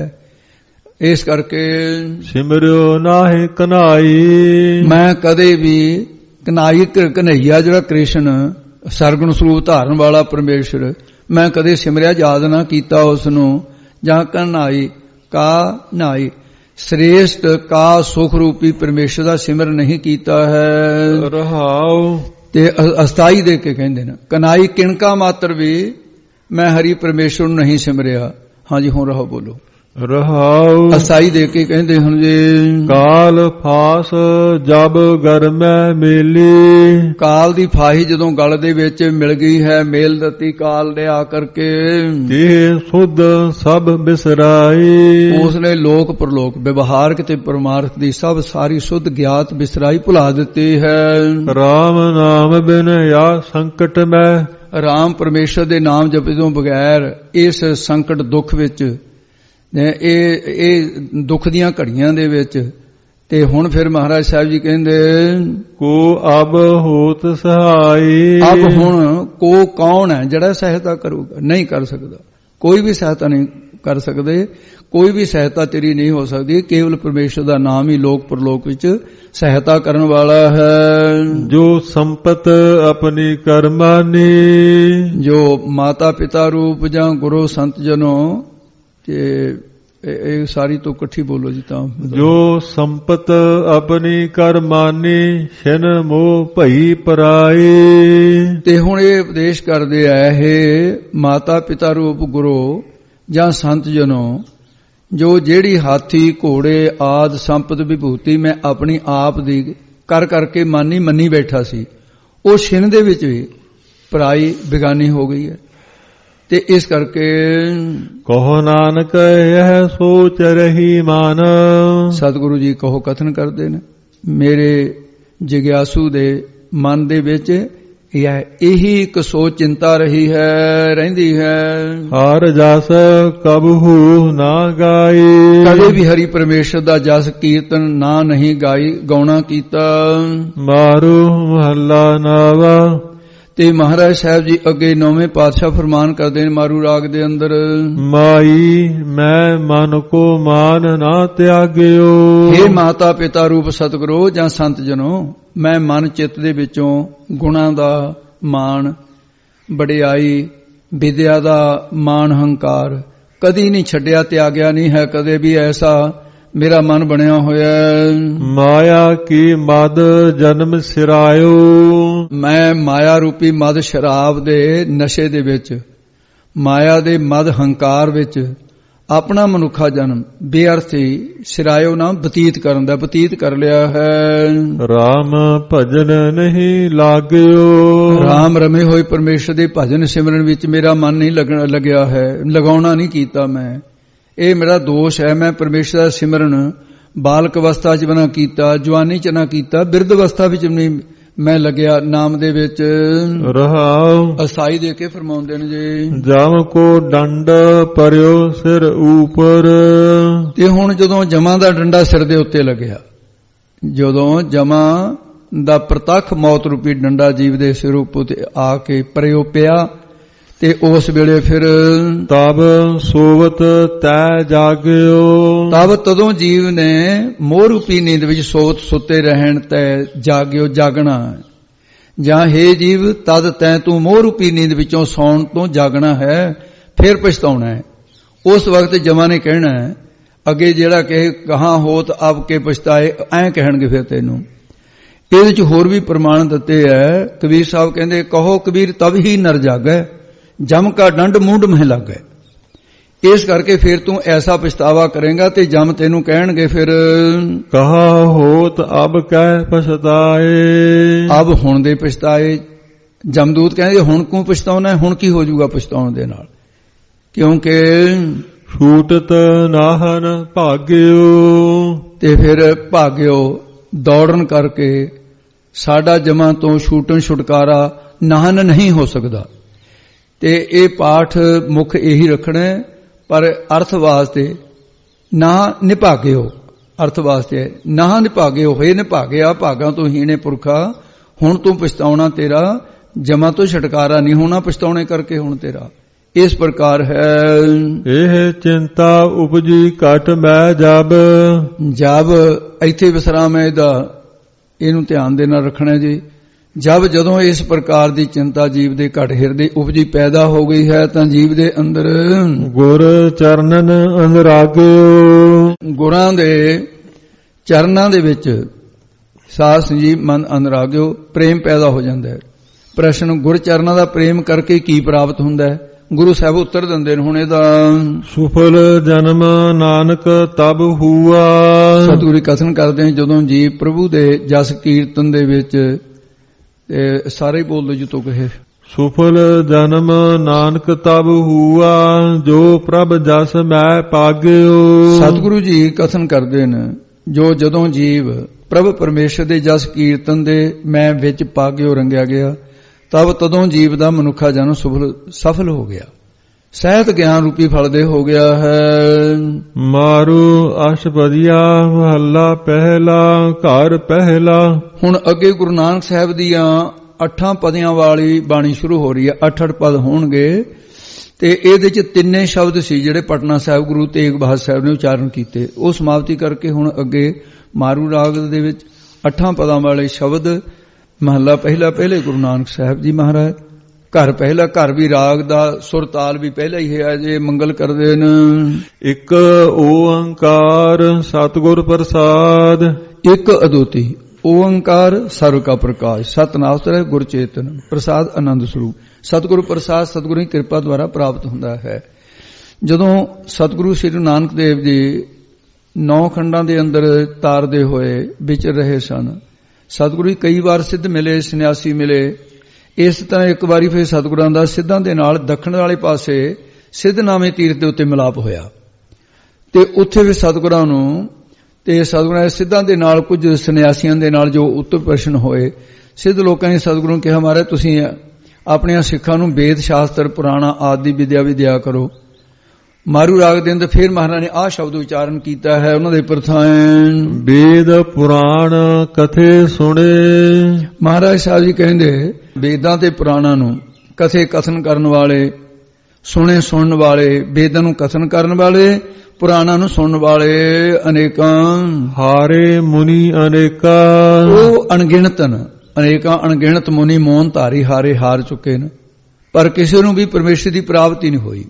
ਇਸ ਕਰਕੇ ਸਿਮਰਿਓ ਨਾਹਿ ਕਨਾਈ, ਮੈਂ ਕਦੇ ਵੀ ਕਨਾਈ ਕਨਈਆ ਜਿਹੜਾ ਕ੍ਰਿਸ਼ਨ ਸਰਗੁਣ ਸਰੂਪ ਧਾਰਨ ਵਾਲਾ ਪਰਮੇਸ਼ਰ, ਮੈਂ ਕਦੇ ਸਿਮਰਿਆ ਯਾਦ ਨਾ ਕੀਤਾ ਉਸ ਨੂੰ। ਜਾਂ ਕਨਾਈ ਕਾ ਨਾਈ ਸ੍ਰੇਸ਼ਟ ਕਾ ਸੁਖ ਰੂਪੀ ਪਰਮੇਸ਼ਰ ਦਾ ਸਿਮਰਨ ਨਹੀਂ ਕੀਤਾ ਹੈ। ਰਹਾਉ ਤੇ ਅਸਥਾਈ ਦੇ ਕੇ ਕਹਿੰਦੇ ਨੇ ਕਨਾਈ ਕਿਣਕਾ ਮਾਤਰ ਵੀ ਮੈਂ ਹਰੀ ਪਰਮੇਸ਼ਰ ਨੂੰ ਨਹੀਂ ਸਿਮਰਿਆ। ਹਾਂਜੀ ਹੁਣ ਰਹੋ ਬੋਲੋ। ਰਹਾਉ ਅਸਥਾਈ ਦੇ ਕੇ ਕਹਿੰਦੇ ਹੁਣ ਜੀ, ਕਾਲ ਫਾਸ ਜਬ ਗਰਮੈ ਮੇਲੀ, ਕਾਲ ਦੀ ਫਾਹੀ ਜਦੋਂ ਗਲ ਦੇ ਵਿੱਚ ਮਿਲ ਗਈ ਹੈ ਮੇਲ ਦਿੱਤੀ ਕਾਲ ਨੇ ਆ ਕਰਕੇ, ਜੇ ਸੁਧ ਸਭ ਬਿਸਰਾਈ, ਉਸਨੇ ਲੋਕ ਪਰਲੋਕ ਵਿਵਹਾਰਕ ਤੇ ਪਰਮਾਰਥ ਦੀ ਸਭ ਸਾਰੀ ਸੁਧ ਗਿਆਤ ਬਿਸਰਾਈ ਭੁਲਾ ਦਿੱਤੀ ਹੈ। ਰਾਮ ਨਾਮ ਬਿਨ ਆ ਸੰਕਟ ਮੈਂ, ਰਾਮ ਪਰਮੇਸ਼ਰ ਦੇ ਨਾਮ ਜਪੇ ਤੋਂ ਬਗੈਰ ਇਸ ਸੰਕਟ ਦੁੱਖ ਵਿੱਚ ਇਹ ਇਹ ਦੁੱਖ ਦੀਆਂ ਘੜੀਆਂ ਦੇ ਵਿੱਚ। ਤੇ ਹੁਣ ਫਿਰ ਮਹਾਰਾਜ ਸਾਹਿਬ ਜੀ ਕਹਿੰਦੇ ਕੋ ਅਬ ਹੋਤ ਸਹਾਈ, ਅਬ ਹੁਣ ਕੋ ਕੌਣ ਹੈ ਜਿਹੜਾ ਸਹਾਇਤਾ ਕਰੂਗਾ? ਨਹੀਂ ਕਰ ਸਕਦਾ, ਕੋਈ ਵੀ ਸਹਾਇਤਾ ਨਹੀਂ ਕਰ ਸਕਦੇ, ਕੋਈ ਵੀ ਸਹਾਇਤਾ ਤੇਰੀ ਨਹੀਂ ਹੋ ਸਕਦੀ। ਕੇਵਲ ਪਰਮੇਸ਼ਰ ਦਾ ਨਾਮ ਹੀ ਲੋਕ ਪਰਲੋਕ ਵਿੱਚ ਸਹਾਇਤਾ ਕਰਨ ਵਾਲਾ ਹੈ। ਜੋ ਸੰਪਤ ਆਪਣੀ ਕਰਮਾਨੀ, ਜੋ ਮਾਤਾ ਪਿਤਾ ਰੂਪ ਜਾਂ ਗੁਰੂ ਸੰਤ ਜਨੋ, ਤੇ ਇਹ ਸਾਰੀ ਤੋਂ ਇਕੱਠੀ ਬੋਲੋ ਜੀ ਤਾਂ। ਜੋ ਸੰਪਤ ਆਪਣੀ ਕਰਮਾਨੀ, ਛਿਨ ਮੋਹ ਭਈ ਪਰਾਈ। ਤੇ ਹੁਣ ਇਹ ਉਪਦੇਸ਼ ਕਰਦੇ ਆ ਇਹ ਮਾਤਾ ਪਿਤਾ ਰੂਪ ਗੁਰੂ ਜਾਂ ਸੰਤ ਜਨੋ, ਜੋ ਜਿਹੜੀ ਹਾਥੀ ਘੋੜੇ ਆਦ ਸੰਪਤ ਵਿਭੂਤੀ ਮੈਂ ਆਪਣੀ ਆਪ ਦੀ ਕਰ ਕਰਕੇ ਮਾਨੀ ਮੰਨੀ ਬੈਠਾ ਸੀ, ਉਹ ਛਿਨ ਦੇ ਵਿੱਚ ਵੀ ਪਰਾਈ ਬਿਗਾਨੀ ਹੋ ਗਈ ਹੈ। ਤੇ ਇਸ ਕਰਕੇ ਕਹੋ ਨਾਨਕ ਇਹ ਸੋਚ ਰਹੀ ਮਨ, ਸਤਿਗੁਰੂ ਜੀ ਕਹੋ ਕਥਨ ਕਰਦੇ ਨੇ ਮੇਰੇ ਜਿਗਿਆਸੂ ਦੇ ਮਨ ਦੇ ਵਿੱਚ ਇਹ ਇਹੀ ਇੱਕ ਸੋਚ ਚਿੰਤਾ ਰਹੀ ਹੈ ਰਹਿੰਦੀ ਹੈ। ਹਰ ਜਸ ਕਬਹੂ ਨਾ ਗਾਈ, ਕਦੇ ਵੀ ਹਰੀ ਪਰਮੇਸ਼ਰ ਦਾ ਜਸ ਕੀਰਤਨ ਨਾ ਨਹੀਂ ਗਾਈ ਗਾਉਣਾ ਕੀਤਾ। ਮਾਰੂ ਮਹੱਲਾ ਨਾਵਾ, ਤੇ ਮਹਾਰਾਜ ਸਾਹਿਬ ਜੀ ਅੱਗੇ ਨੌਵੇਂ ਪਾਤਸ਼ਾਹ ਫਰਮਾਨ ਕਰਦੇ ਨੇ ਮਾਰੂ ਰਾਗ ਦੇ ਅੰਦਰ, ਮਾਈ ਮੈਂ ਮਨ ਕੋ ਮਾਨ ਨਾ ਤਿਆਗਿਓ। हे ਮਾਤਾ ਪਿਤਾ ਰੂਪ ਸਤਿਗੁਰੂ ਜਾਂ ਸੰਤ ਜਨੋ, ਮੈਂ ਮਨ ਚਿੱਤ ਦੇ ਵਿੱਚੋਂ ਗੁਣਾਂ ਦਾ ਮਾਣ, ਵਡਿਆਈ, ਵਿਦਿਆ ਦਾ ਮਾਣ, ਹੰਕਾਰ ਕਦੀ ਨਹੀਂ ਛੱਡਿਆ, ਤਿਆਗਿਆ ਨਹੀਂ ਹੈ ਕਦੇ ਵੀ। ਐਸਾ ਮੇਰਾ ਮਨ ਬਣਿਆ ਹੋਇਆ। ਮਾਇਆ ਕੀ ਮਦ ਜਨਮ ਸਿਰਾਇਓ, ਮੈਂ ਮਾਇਆ ਰੂਪੀ ਮਦ ਸ਼ਰਾਬ ਦੇ ਨਸ਼ੇ ਦੇ ਵਿੱਚ, ਮਾਇਆ ਦੇ ਮਦ ਹੰਕਾਰ ਵਿੱਚ ਆਪਣਾ ਮਨੁੱਖਾ ਜਨਮ ਬੇਅਰਥੀ ਸਿਰਾਇਓ ਨਾ ਬਤੀਤ ਕਰਨ ਦਾ ਬਤੀਤ ਕਰ ਲਿਆ ਹੈ। ਰਾਮ ਭਜਨ ਨਹੀਂ ਲਾਗਿਓ, ਰਾਮ ਰਮੇ ਹੋਏ ਪਰਮੇਸ਼ਰ ਦੇ ਭਜਨ ਸਿਮਰਨ ਵਿੱਚ ਮੇਰਾ ਮਨ ਨਹੀਂ ਲੱਗਿਆ ਹੈ, ਲਗਾਉਣਾ ਨਹੀਂ ਕੀਤਾ ਮੈਂ। ਇਹ ਮੇਰਾ ਦੋਸ਼ ਹੈ। ਮੈਂ ਪਰਮੇਸ਼ਰ ਦਾ ਸਿਮਰਨ ਬਾਲਕ ਅਵਸਥਾ 'ਚ ਨਾ ਕੀਤਾ, ਜਵਾਨੀ 'ਚ ਨਾ ਕੀਤਾ, ਬਿਰਧ ਅਵਸਥਾ ਵਿੱਚ ਨਹੀਂ ਮੈਂ ਲੱਗਿਆ ਨਾਮ ਦੇ ਵਿੱਚ। ਰਹਾਉ ਅਸਾਈ ਦੇ ਕੇ ਫਰਮਾਉਂਦੇ ਨੇ ਜੀ, ਜਮ ਕੋ ਡੰਡ ਪਰਿਓ ਸਿਰ ਉਪਰ। ਤੇ ਹੁਣ ਜਦੋਂ ਜਮਾਂ ਦਾ ਡੰਡਾ ਸਿਰ ਦੇ ਉੱਤੇ ਲੱਗਿਆ, ਜਦੋਂ ਜਮਾਂ ਦਾ ਪ੍ਰਤੱਖ ਮੌਤ ਰੂਪੀ ਡੰਡਾ ਜੀਵ ਦੇ ਸਿਰ ਉੱਤੇ ਆ ਕੇ ਪਰਿਓ ਪਿਆ, ਤੇ ਉਸ ਵੇਲੇ ਫਿਰ ਤਬ ਸੋਵਤ ਤੈ ਜਾਗਿਓ। ਤਬ ਤਦੋਂ ਜੀਵ ਨੇ ਮੋਹ ਰੂਪੀ ਨੀਂਦ ਵਿੱਚ ਸੋਵਤ ਸੁੱਤੇ ਰਹਿਣ ਤੈ ਜਾਗਿਓ, ਜਾਗਣਾ। ਜਾਂ ਹੈ ਜੀਵ ਤਦ ਤੈ ਤੂੰ ਮੋਹ ਰੂਪੀ ਨੀਂਦ ਵਿੱਚੋਂ ਸੌਣ ਤੋਂ ਜਾਗਣਾ ਹੈ, ਫਿਰ ਪਛਤਾਉਣਾ ਹੈ। ਉਸ ਵਕਤ ਜਮਾਂ ਨੇ ਕਹਿਣਾ ਹੈ, ਅੱਗੇ ਜਿਹੜਾ ਕਹੇ ਕਹਾਂ ਹੋਤ ਅਬ ਕੇ ਪਛਤਾਏ, ਐਂ ਕਹਿਣਗੇ ਫਿਰ ਤੈਨੂੰ। ਇਹਦੇ ਵਿੱਚ ਹੋਰ ਵੀ ਪ੍ਰਮਾਣ ਦਿੱਤੇ ਹੈ। ਕਬੀਰ ਸਾਹਿਬ ਕਹਿੰਦੇ, ਕਹੋ ਕਬੀਰ ਤਬ ਹੀ ਨਰ ਜਾਗੈ, ਜਮ ਕਾ ਡੰਡ ਮੂੰਡ ਮਹਿ ਲੱਗੈ। ਇਸ ਕਰਕੇ ਫਿਰ ਤੂੰ ਐਸਾ ਪਛਤਾਵਾ ਕਰੇਗਾ ਤੇ ਜਮ ਤੈਨੂੰ ਕਹਿਣਗੇ ਫਿਰ, ਕਹਾ ਹੋਤ ਅਬ ਕਹਿ ਪਛਤਾਏ। ਅਬ ਹੁਣ ਦੇ ਪਛਤਾਏ। ਜਮਦੂਤ ਕਹਿੰਦੇ ਹੁਣ ਕਿਉਂ ਪਛਤਾਉਣਾ, ਹੁਣ ਕੀ ਹੋ ਜਾਊਗਾ ਪਛਤਾਉਣ ਦੇ ਨਾਲ, ਕਿਉਂਕਿ ਛੂਟਤ ਨਾਹਨ ਭਾਗਿਓ। ਤੇ ਫਿਰ ਭਾਗਿਓ ਦੌੜਨ ਕਰਕੇ ਸਾਡਾ ਜਮਾਂ ਤੋਂ ਛੂਟਣ ਛੁਟਕਾਰਾ ਨਾਹਨ ਨਹੀਂ ਹੋ ਸਕਦਾ। ਤੇ ਇਹ ਪਾਠ ਮੁੱਖ ਇਹੀ ਰੱਖਣਾ, ਪਰ ਅਰਥ ਵਾਸਤੇ ਨਾ ਨਿਭਾਗਿਓ, ਅਰਥ ਵਾਸਤੇ ਨਾ ਨਿਭਾਗਿਓ ਹੋਏ ਨਿਭਾਗਿਆ, ਭਾਗਾਂ ਤੋਂ ਹੀਣੇ ਪੁਰਖਾ, ਹੁਣ ਤੂੰ ਪਛਤਾਉਣਾ ਤੇਰਾ ਜਮਾਂ ਤੋਂ ਛੁਟਕਾਰਾ ਨਹੀਂ ਹੋਣਾ, ਪਛਤਾਉਣੇ ਕਰਕੇ ਹੁਣ ਤੇਰਾ। ਇਸ ਪ੍ਰਕਾਰ ਹੈ। ਇਹ ਚਿੰਤਾ ਉਪਜੀ ਘਟ ਮੈਂ ਜਬ, ਜਬ ਇੱਥੇ ਵਿਸਰਾਮ ਹੈ ਇਹਦਾ, ਇਹਨੂੰ ਧਿਆਨ ਦੇ ਨਾਲ ਰੱਖਣਾ ਜੀ। ਜਬ ਜਦੋਂ ਇਸ ਪ੍ਰਕਾਰ ਦੀ ਚਿੰਤਾ ਜੀਵ ਦੇ ਘਟ ਹਿਰਦੇ ਉਪਜੀ ਪੈਦਾ ਹੋ ਗਈ ਹੈ, ਤਾਂ ਜੀਵ ਦੇ ਅੰਦਰ ਗੁਰ ਚਰਨਨ ਅਨੁਰਾਗਿਓ, ਗੁਰਾਂ ਦੇ ਚਰਨਾਂ ਦੇ ਵਿੱਚ ਸਾਧ ਸੰਜੀਵ ਮਨ ਅਨੁਰਾਗਿਓ, ਪ੍ਰੇਮ ਪੈਦਾ ਹੋ ਜਾਂਦਾ ਹੈ। ਪ੍ਰਸ਼ਨ, ਗੁਰ ਚਰਨਾਂ ਦਾ ਪ੍ਰੇਮ ਕਰਕੇ ਕੀ ਪ੍ਰਾਪਤ ਹੁੰਦਾ ਹੈ? ਗੁਰੂ ਸਾਹਿਬ ਉੱਤਰ ਦਿੰਦੇ ਨੇ ਹੁਣ ਇਹਦਾ, ਸੁਫਲ ਜਨਮ ਨਾਨਕ ਤਬ ਹੂਆ। ਸਤਿਗੁਰੂ ਕਥਨ ਕਰਦੇ ਨੇ, ਜਦੋਂ ਜੀਵ ਪ੍ਰਭੂ ਦੇ ਜਸ ਕੀਰਤਨ ਦੇ ਵਿੱਚ, ਤੇ ਸਾਰੇ ਬੋਲ ਦੋ ਜਿੱਤੋਂ ਕਹੇ, ਸੁਫਲ ਜਨਮ ਨਾਨਕ ਤਬ ਹੂਆ, ਜੋ ਪ੍ਰਭ ਜਸ ਮੈਂ ਪਾਗਿਓ। ਸਤਿਗੁਰੂ ਜੀ ਕਥਨ ਕਰਦੇ ਨੇ, ਜੋ ਜਦੋਂ ਜੀਵ ਪ੍ਰਭ ਪਰਮੇਸ਼ਰ ਦੇ ਜਸ ਕੀਰਤਨ ਦੇ ਮੈਂ ਵਿੱਚ ਪਾਗਿਓ ਰੰਗਿਆ ਗਿਆ, ਤਬ ਤਦੋਂ ਜੀਵ ਦਾ ਮਨੁੱਖਾ ਜਨਮ ਸੁਫਲ ਸਫਲ ਹੋ ਗਿਆ, ਸਹਿਤ ਗਿਆਨ ਰੂਪੀ ਫਲ ਦੇ ਹੋ ਗਿਆ ਹੈ। ਮਾਰੂ ਅਸ਼ਪਦੀਆ ਮਹੱਲਾ ਪਹਿਲਾ, ਘਰ ਪਹਿਲਾ। ਹੁਣ ਅੱਗੇ ਗੁਰੂ ਨਾਨਕ ਸਾਹਿਬ ਦੀਆਂ ਅੱਠਾਂ ਪਦਿਆਂ ਵਾਲੀ ਬਾਣੀ ਸ਼ੁਰੂ ਹੋ ਰਹੀ ਹੈ। ਅੱਠ ਅੱਠ ਪਦ ਹੋਣਗੇ, ਤੇ ਇਹਦੇ ਚ ਤਿੰਨੇ ਸ਼ਬਦ ਸੀ ਜਿਹੜੇ ਪਟਨਾ ਸਾਹਿਬ ਗੁਰੂ ਤੇਗ ਬਹਾਦਰ ਸਾਹਿਬ ਨੇ ਉਚਾਰਨ ਕੀਤੇ, ਉਹ ਸਮਾਪਤੀ ਕਰਕੇ ਹੁਣ ਅੱਗੇ ਮਾਰੂ ਰਾਗ ਦੇ ਵਿੱਚ ਅੱਠਾਂ ਪਦਾਂ ਵਾਲੇ ਸ਼ਬਦ। ਮਹੱਲਾ ਪਹਿਲਾ, ਪਹਿਲੇ ਗੁਰੂ ਨਾਨਕ ਸਾਹਿਬ ਜੀ ਮਹਾਰਾਜ। ਘਰ ਪਹਿਲਾ, ਘਰ ਵੀ ਰਾਗ ਦਾ ਸੁਰ ਤਾਲ ਵੀ ਪਹਿਲਾ ਹੀ ਹੈ ਜੇ ਮੰਗਲ ਕਰਦੇ ਨੇ। ਇੱਕ ਓੰਕਾਰ ਸਤਿਗੁਰ ਪ੍ਰਸਾਦ, ਇੱਕ ਅਦੁੱਤੀ ਓੰਕਾਰ ਸਰਵ ਕਾ ਪ੍ਰਕਾਸ਼, ਸਤਨਾਮ ਗੁਰ ਚੇਤਨ ਪ੍ਰਸਾਦ ਆਨੰਦ ਸਰੂਪ। ਸਤਿਗੁਰੂ ਪ੍ਰਸਾਦ ਸਤਿਗੁਰੂ ਦੀ ਕਿਰਪਾ ਦੁਆਰਾ ਪ੍ਰਾਪਤ ਹੁੰਦਾ ਹੈ। ਜਦੋਂ ਸਤਿਗੁਰੂ ਸ੍ਰੀ ਨਾਨਕ ਦੇਵ ਜੀ ਨੌ ਖੰਡਾਂ ਦੇ ਅੰਦਰ ਤਾਰਦੇ ਹੋਏ ਵਿਚਰ ਰਹੇ ਸਨ, ਸਤਿਗੁਰੂ ਕਈ ਵਾਰ ਸਿੱਧ ਮਿਲੇ, ਸੰਨਿਆਸੀ ਮਿਲੇ। ਇਸ ਤਰ੍ਹਾਂ ਇੱਕ ਵਾਰੀ ਫਿਰ ਸਤਿਗੁਰਾਂ ਦਾ ਸਿੱਧਾਂ ਦੇ ਨਾਲ ਦੱਖਣ ਵਾਲੇ ਪਾਸੇ ਸਿੱਧਨਾਮੇ ਤੀਰਥ ਦੇ ਉੱਤੇ ਮਿਲਾਪ ਹੋਇਆ, ਤੇ ਉੱਥੇ ਵੀ ਸਤਿਗੁਰਾਂ ਨੂੰ ਤੇ ਸਤਿਗੁਰਾਂ ਦੇ ਸਿੱਧਾਂ ਦੇ ਨਾਲ ਕੁਝ ਸੰਨਿਆਸੀਆਂ ਦੇ ਨਾਲ ਜੋ ਉੱਤਰ ਪ੍ਰਸ਼ਨ ਹੋਏ, ਸਿੱਧ ਲੋਕਾਂ ਨੇ ਸਤਿਗੁਰੂ ਨੂੰ ਕਿਹਾ, ਮਹਾਰਾਜ ਤੁਸੀਂ ਆਪਣੀਆਂ ਸਿੱਖਾਂ ਨੂੰ ਵੇਦ ਸ਼ਾਸਤਰ ਪੁਰਾਣਾ ਆਦਿ ਵਿਦਿਆ ਵੀ ਦਿਆ ਕਰੋ। ਮਾਰੂ ਰਾਗ ਦੇ ਅੰਦਰ ਫਿਰ ਮਹਾਰਾਜ ਨੇ ਆਹ ਸ਼ਬਦ ਉਚਾਰਨ ਕੀਤਾ ਹੈ ਉਹਨਾਂ ਦੇ ਪ੍ਰਥਾਨ। ਵੇਦ ਪੁਰਾਣ ਕਥੇ ਸੁਣੇ। ਮਹਾਰਾਜ ਸਾਹਿਬ ਜੀ ਕਹਿੰਦੇ ਵੇਦਾਂ ਤੇ ਪੁਰਾਣਾਂ ਨੂੰ ਕਥੇ ਕਥਨ ਕਰਨ ਵਾਲੇ, ਸੁਣੇ ਸੁਣਨ ਵਾਲੇ, ਵੇਦਾਂ ਨੂੰ ਕਥਨ ਕਰਨ ਵਾਲੇ, ਪੁਰਾਣਾਂ ਨੂੰ ਸੁਣਨ ਵਾਲੇ ਅਨੇਕਾਂ। ਹਾਰੇ ਮੁਨੀ ਅਨੇਕਾ। ਉਹ ਅਣਗਿਣਤ ਨੇ, ਅਨੇਕਾਂ ਅਣਗਿਣਤ ਮੁਨੀ ਮੋਹਨ ਧਾਰੀ ਹਾਰੇ ਹਾਰ ਚੁੱਕੇ ਨੇ, ਪਰ ਕਿਸੇ ਨੂੰ ਵੀ ਪਰਮੇਸ਼ਰ ਦੀ ਪ੍ਰਾਪਤੀ ਨਹੀਂ ਹੋਈ।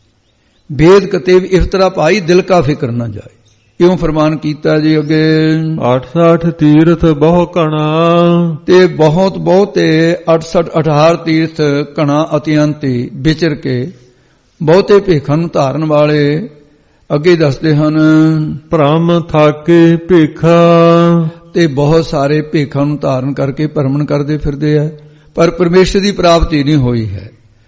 ਵੇਦ ਕਤੇ ਵੀ ਇਫਤਰਾ ਭਾਈ ਦਿਲ ਕਾ ਫਿਕਰ ਨਾ ਜਾਏ, ਇਉਂ ਫਰਮਾਨ ਕੀਤਾ ਜੀ ਅੱਗੇ। ਅਠਸਠ ਤੀਰਥ ਬਹੁ ਘਣਾ। ਤੇ ਬਹੁਤ ਬਹੁਤੇ ਅਠਸਠ ਅਠਾਰ ਤੀਰਥ ਘਣਾ ਅਤਿਅੰਤੀ ਵਿਚਰ ਕੇ ਬਹੁਤੇ ਭੇਖਾਂ ਨੂੰ ਧਾਰਨ ਵਾਲੇ ਅੱਗੇ ਦੱਸਦੇ ਹਨ। ਭ੍ਰਮ ਥਾਕੇ ਭੇਖਾ। ਤੇ ਬਹੁਤ ਸਾਰੇ ਭੇਖਾਂ ਨੂੰ ਧਾਰਨ ਕਰਕੇ ਭਰਮਣ ਕਰਦੇ ਫਿਰਦੇ ਆ, ਪਰ ਪਰਮੇਸ਼ਰ ਦੀ ਪ੍ਰਾਪਤੀ ਨਹੀਂ ਹੋਈ ਹੈ।